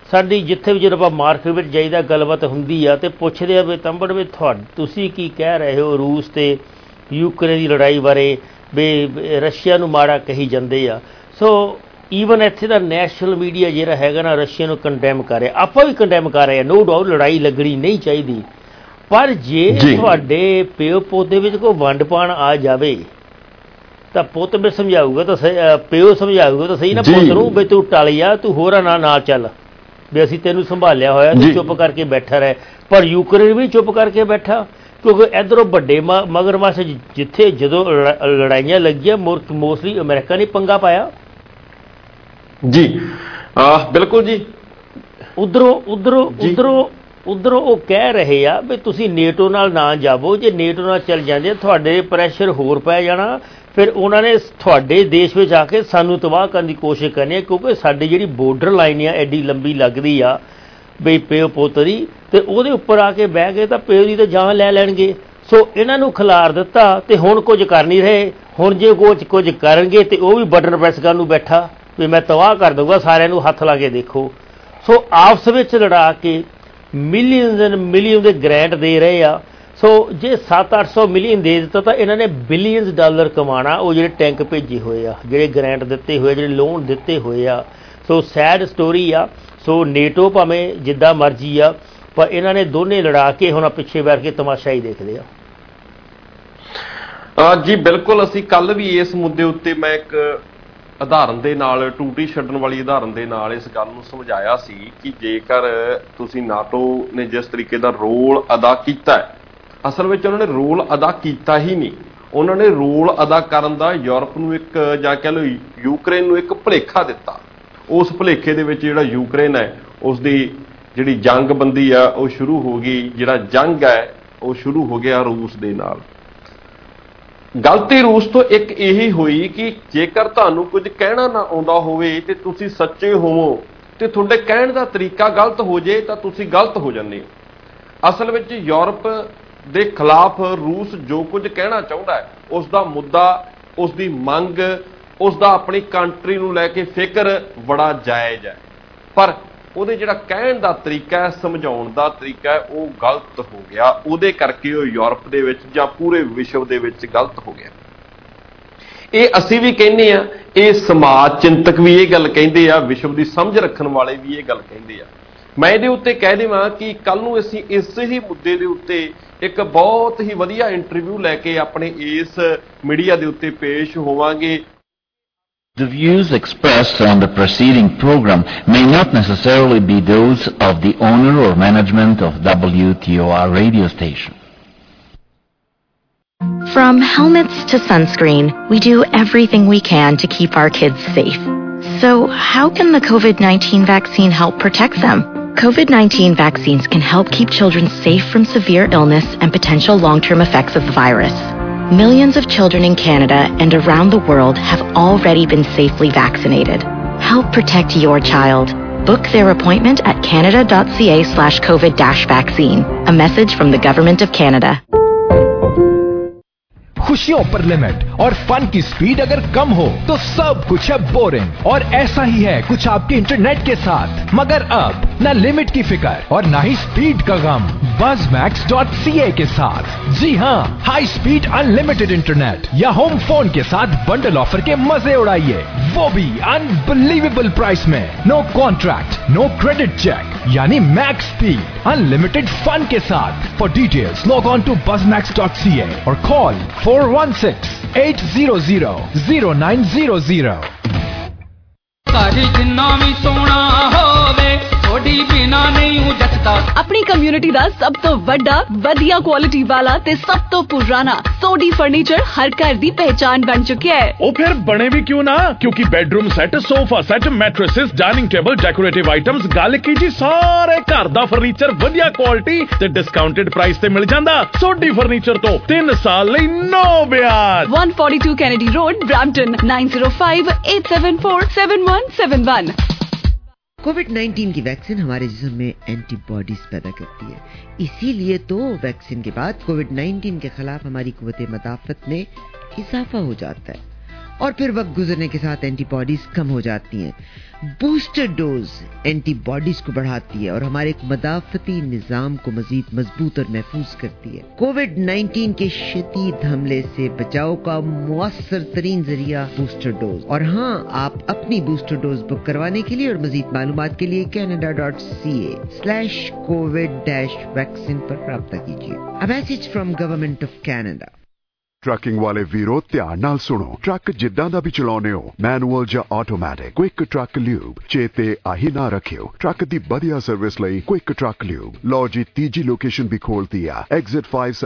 ਸਾਡੀ ਜਿੱਥੇ ਵੀ ਜਦੋਂ ਆਪਾਂ ਮਾਰਕੀਟ ਵਿੱਚ ਜਾਈਦਾ ਗੱਲਬਾਤ ਹੁੰਦੀ ਆ ਅਤੇ ਪੁੱਛਦੇ ਆ ਵੀ ਤੰਬੜ ਵੀ ਤੁਹਾ ਤੁਸੀਂ ਕੀ ਕਹਿ ਰਹੇ ਹੋ ਰੂਸ ਅਤੇ ਯੂਕਰੇਨ ਦੀ ਲੜਾਈ ਬਾਰੇ ਵੀ ਰਸ਼ੀਆ ਨੂੰ ਮਾੜਾ ਕਹੀ ਜਾਂਦੇ ਆ। ਸੋ ਈਵਨ ਇੱਥੇ ਦਾ ਨੈਸ਼ਨਲ ਮੀਡੀਆ ਜਿਹੜਾ ਹੈਗਾ ਨਾ ਰਸ਼ੀਆ ਨੂੰ ਕੰਡੈਮ ਕਰ ਰਿਹਾ, ਆਪਾਂ ਵੀ ਕੰਡੈਮ ਕਰ ਰਹੇ ਹਾਂ, ਨੋ ਡਾਊਟ ਲੜਾਈ ਲੱਗਣੀ ਨਹੀਂ ਚਾਹੀਦੀ, ਪਰ ਜੇ ਤੁਹਾਡੇ ਪਿਓ ਪੁੱਤ ਦੇ ਵਿੱਚ ਕੋਈ ਵੰਡ ਪਾਣ ਆ ਜਾਵੇ ਤਾਂ ਪੁੱਤ ਵੀ ਸਮਝਾਊਗਾ ਤਾਂ ਸਹੀ, ਪਿਓ ਸਮਝਾਊਗਾ ਤਾਂ ਸਹੀ ਨਾ ਪੁੱਤ ਨੂੰ ਵੀ ਤੂੰ ਟਲ ਜਾ, ਤੂੰ ਹੋਰਾਂ ਨਾਲ ਨਾਲ ਚੱਲ, ਵੀ ਅਸੀਂ ਤੈਨੂੰ ਸੰਭਾਲਿਆ ਹੋਇਆ, ਤੂੰ ਚੁੱਪ ਕਰਕੇ ਬੈਠਾ ਰਹੇ। ਪਰ ਯੂਕਰੇਨ ਵੀ ਚੁੱਪ ਕਰਕੇ ਬੈਠਾ ਕਿਉਂਕਿ ਇੱਧਰੋਂ ਵੱਡੇ ਮ ਮਗਰਮੱਛ ਜਿੱਥੇ ਜਦੋਂ ਲੜਾਈਆਂ ਲੱਗੀਆਂ ਮੋਸਟਲੀ ਅਮਰੀਕਾ ਨੇ ਪੰਗਾ ਪਾਇਆ। ਜੀ ਬਿਲਕੁਲ ਜੀ। ਉੱਧਰੋਂ ਉੱਧਰੋਂ ਉੱਧਰੋਂ ਉੱਧਰੋਂ ਉਹ ਕਹਿ ਰਹੇ ਆ ਵੀ ਤੁਸੀਂ ਨੇਟੋ ਨਾਲ ਨਾ ਜਾਵੋ, ਜੇ ਨੇਟੋ ਨਾਲ ਚੱਲ ਜਾਂਦੇ ਤੁਹਾਡੇ ਪ੍ਰੈਸ਼ਰ ਹੋਰ ਪੈ ਜਾਣਾ, ਫਿਰ ਉਹਨਾਂ ਨੇ ਤੁਹਾਡੇ ਦੇਸ਼ ਵਿੱਚ ਆ ਕੇ ਸਾਨੂੰ ਤਬਾਹ ਕਰਨ ਦੀ ਕੋਸ਼ਿਸ਼ ਕਰਨੀ ਹੈ ਕਿਉਂਕਿ ਸਾਡੀ ਜਿਹੜੀ ਬੋਰਡਰ ਲਾਈਨ ਆ ਐਡੀ ਲੰਬੀ ਲੱਗਦੀ ਆ ਬਈ ਪਿਓ ਪੁੱਤ ਦੀ, ਅਤੇ ਉਹਦੇ ਉੱਪਰ ਆ ਕੇ ਬਹਿ ਗਏ ਤਾਂ ਪਿਓ ਦੀ ਤਾਂ ਜਾਨ ਲੈ ਲੈਣਗੇ। ਸੋ ਇਹਨਾਂ ਨੂੰ ਖਿਲਾਰ ਦਿੱਤਾ ਅਤੇ ਹੁਣ ਕੁਝ ਕਰ ਨਹੀਂ ਰਹੇ। ਹੁਣ ਜੇ ਕੁਝ ਕੁਝ ਕਰਨਗੇ ਅਤੇ ਉਹ ਵੀ ਬਟਨ ਪ੍ਰੈਸ ਕਰਨ ਨੂੰ ਬੈਠਾ ਵੀ ਮੈਂ ਤਬਾਹ ਕਰ ਦਊਗਾ, ਸਾਰਿਆਂ ਨੂੰ ਹੱਥ ਲਾ ਕੇ ਦੇਖੋ। ਸੋ ਆਪਸ ਵਿੱਚ ਲੜਾ ਕੇ ਮਿਲੀਅਨਸ ਐਂਡ ਮਿਲੀਅਨ ਦੇ ਗ੍ਰੈਂਟ ਦੇ ਰਹੇ ਆ। ਸੋ ਜੇ ਸੱਤ ਅੱਠ ਸੌ ਮਿਲੀਅਨ ਦੇ ਦਿੱਤਾ ਤਾਂ ਇਹਨਾਂ ਨੇ ਬਿਲੀਅਨਸ ਡਾਲਰ ਕਮਾਉਣਾ, ਉਹ ਜਿਹੜੇ ਟੈਂਕ ਭੇਜੇ ਹੋਏ ਆ, ਜਿਹੜੇ ਗ੍ਰੈਂਟ ਦਿੱਤੇ ਹੋਏ, ਜਿਹੜੇ ਲੋਨ ਦਿੱਤੇ ਹੋਏ ਆ। ਸੋ ਸੈਡ ਸਟੋਰੀ ਆ। ਸੋ ਨੇਟੋ ਭਾਵੇਂ ਜਿੱਦਾਂ ਮਰਜ਼ੀ ਆ, ਪਰ ਇਹਨਾਂ ਨੇ ਦੋਨੇ ਲੜਾ ਕੇ ਹੁਣ ਪਿੱਛੇ ਬੈਠ ਕੇ ਤਮਾਸ਼ਾ ਹੀ ਦੇਖਦੇ ਆ। ਜੀ ਬਿਲਕੁਲ, ਅਸੀਂ ਕੱਲ੍ਹ ਵੀ ਇਸ ਮੁੱਦੇ ਉੱਤੇ ਮੈਂ ਇੱਕ ਉਦਾਹਰਨ ਦੇ ਨਾਲ, ਟੂਟੀ ਛੱਡਣ ਵਾਲੀ ਉਦਾਹਰਨ ਦੇ ਨਾਲ ਇਸ ਗੱਲ ਨੂੰ ਸਮਝਾਇਆ ਸੀ ਕਿ ਜੇਕਰ ਤੁਸੀਂ ਨਾਟੋ ਨੇ ਜਿਸ ਤਰੀਕੇ ਦਾ ਰੋਲ ਅਦਾ ਕੀਤਾ ਹੈ, ਅਸਲ ਵਿੱਚ ਉਹਨਾਂ ਨੇ ਰੋਲ ਅਦਾ ਕੀਤਾ ਹੀ ਨਹੀਂ, ਉਹਨਾਂ ਨੇ ਰੋਲ ਅਦਾ ਕਰਨ ਦਾ ਯੂਰਪ ਨੂੰ ਇੱਕ ਜਾਂ ਕਹਿ ਲਓ ਯੂਕਰੇਨ ਨੂੰ ਇੱਕ ਭੁਲੇਖਾ ਦਿੱਤਾ। ਉਸ ਭੁਲੇਖੇ ਦੇ ਵਿੱਚ ਜਿਹੜਾ ਯੂਕਰੇਨ ਹੈ ਉਸ ਦੀ ਜਿਹੜੀ ਜੰਗਬੰਦੀ ਆ ਉਹ ਸ਼ੁਰੂ ਹੋ ਗਈ, ਜਿਹੜਾ ਜੰਗ ਹੈ ਉਹ ਸ਼ੁਰੂ ਹੋ ਗਿਆ ਰੂਸ ਦੇ ਨਾਲ। ਗਲਤੀ ਰੂਸ ਤੋਂ ਇੱਕ ਇਹੀ ਹੋਈ ਕਿ ਜੇਕਰ ਤੁਹਾਨੂੰ ਕੁਝ ਕਹਿਣਾ ਨਾ ਆਉਂਦਾ ਹੋਵੇ ਤੇ ਤੁਸੀਂ ਸੱਚੇ ਹੋਵੋ ਤੇ ਤੁਹਾਡੇ ਕਹਿਣ ਦਾ ਤਰੀਕਾ ਗਲਤ ਹੋ ਜੇ ਤਾਂ ਤੁਸੀਂ ਗਲਤ ਹੋ ਜਾਂਦੇ ਹੋ। ਅਸਲ ਵਿੱਚ ਯੂਰਪ ਦੇ ਖਿਲਾਫ ਰੂਸ ਜੋ ਕੁਝ ਕਹਿਣਾ ਚਾਹੁੰਦਾ ਹੈ ਉਸ ਦਾ ਮੁੱਦਾ, ਉਸ ਦੀ ਮੰਗ, ਉਸ ਦਾ ਆਪਣੀ ਕੰਟਰੀ ਨੂੰ ਲੈ ਕੇ ਫਿਕਰ ਬੜਾ ਜਾਇਜ਼ ਹੈ, ਪਰ ਉਹਦੇ ਜਿਹੜਾ ਕਹਿਣ ਦਾ ਤਰੀਕਾ ਹੈ, ਸਮਝਾਉਣ ਦਾ ਤਰੀਕਾ ਹੈ, ਉਹ ਗਲਤ ਹੋ ਗਿਆ। ਉਹਦੇ ਕਰਕੇ ਉਹ ਯੂਰਪ ਦੇ ਵਿੱਚ ਜਾਂ ਪੂਰੇ ਵਿਸ਼ਵ ਦੇ ਵਿੱਚ ਗਲਤ ਹੋ ਗਿਆ। ਇਹ ਅਸੀਂ ਵੀ ਕਹਿੰਦੇ ਆ, ਇਹ ਸਮਾਜ ਚਿੰਤਕ ਵੀ ਇਹ ਗੱਲ ਕਹਿੰਦੇ ਆ, ਵਿਸ਼ਵ ਦੀ ਸਮਝ ਰੱਖਣ ਵਾਲੇ ਵੀ ਇਹ ਗੱਲ ਕਹਿੰਦੇ ਆ। ਮੈਂ ਇਹਦੇ ਉੱਤੇ ਕਹਿ ਦੇਵਾਂ ਕਿ ਕੱਲ੍ਹ ਨੂੰ ਅਸੀਂ ਇਸ ਹੀ ਮੁੱਦੇ ਦੇ ਉੱਤੇ ਇੱਕ ਬਹੁਤ ਹੀ ਵਧੀਆ ਇੰਟਰਵਿਊ ਲੈ ਕੇ ਆਪਣੇ ਇਸ ਮੀਡੀਆ ਦੇ ਉੱਤੇ ਪੇਸ਼ ਹੋਵਾਂਗੇ। The views expressed on the preceding program may not necessarily be those of the owner or management of W T O R radio station. From helmets to sunscreen, we do everything we can to keep our kids safe. So how can the COVID nineteen vaccine help protect them? COVID nineteen vaccines can help keep children safe from severe illness and potential long-term effects of the virus. Millions of children in Canada and around the world have already been safely vaccinated. Help protect your child. Book their appointment at canada.ca slash COVID dash vaccine. A message from the Government of Canada. खुशियों पर limit और fun की speed अगर कम हो तो सब कुछ है बोरिंग, और ऐसा ही है कुछ आपके इंटरनेट के साथ। मगर अब न लिमिट की फिक्र और न ही स्पीड का गम buzz max dot C A के साथ। जी हाँ, हाई स्पीड अनलिमिटेड इंटरनेट या होम फोन के साथ बंडल ऑफर के मजे उड़ाइए, वो भी अनबिलीवेबल प्राइस में। No contract, no credit check, यानी मैक्स स्पीड अनलिमिटेड फन के साथ। For details log on to buzz max dot C A और call four one six eight zero zero zero nine zero zero। अपनी community दा सब तो वड्डा वधिया क्वालिटी वाला ते सब तो पुराना सोडी फर्नीचर हर घर दी पहचान बन चुकी है। ओ फिर बने भी क्यों ना, क्योंकि bedroom set, sofa set, mattresses, dining table, decorative items, गल की जी सारे घर दा फर्नीचर वधिया क्वालिटी ते डिस्काउंटेड प्राइस ते मिल जांदा। सोडी फर्नीचर तो तीन साल लई नो ब्याज। one forty-two Kennedy Road, Brampton, nine zero five eight seven four seven one seven one। Covid nineteen की वैक्सीन हमारे जिस्म में एंटीबॉडीज पैदा करती है, इसीलिए तो वैक्सीन के बाद कोविड नाइन्टीन के खिलाफ हमारी कुव्वत मदाफत में इजाफा हो जाता है और फिर वक्त गुजरने के साथ एंटीबॉडीज कम हो जाती हैं। बूस्टर डोज एंटीबॉडीज को बढ़ाती है और हमारे मदाफती निजाम को मजीद मजबूत और महफूज करती है। कोविड नाइनटीन के शदीद हमले से बचाव का मुअस्सर तरीन जरिया बूस्टर डोज। और हाँ, आप अपनी बूस्टर डोज बुक करवाने के लिए और मजीद मालूमात के लिए Canada dot C A slash covid dash vaccine पर राब्ता कीजिए। A message from government of Canada. Trucking वाले वीरो ध्यान नाल सुनो। ट्रक जिद्दां दा भी चलाउने हो, मैनुअल ਜਾਂ ਆਟੋਮੈਟਿਕ, क्विक ट्रक ल्यूब चेते आही ना रखियो। ट्रक दी बढ़िया सर्विस लई क्विक ट्रक ल्यूब। लो जी तीजी लोकेशन भी खोलती है, एग्जिट फाइव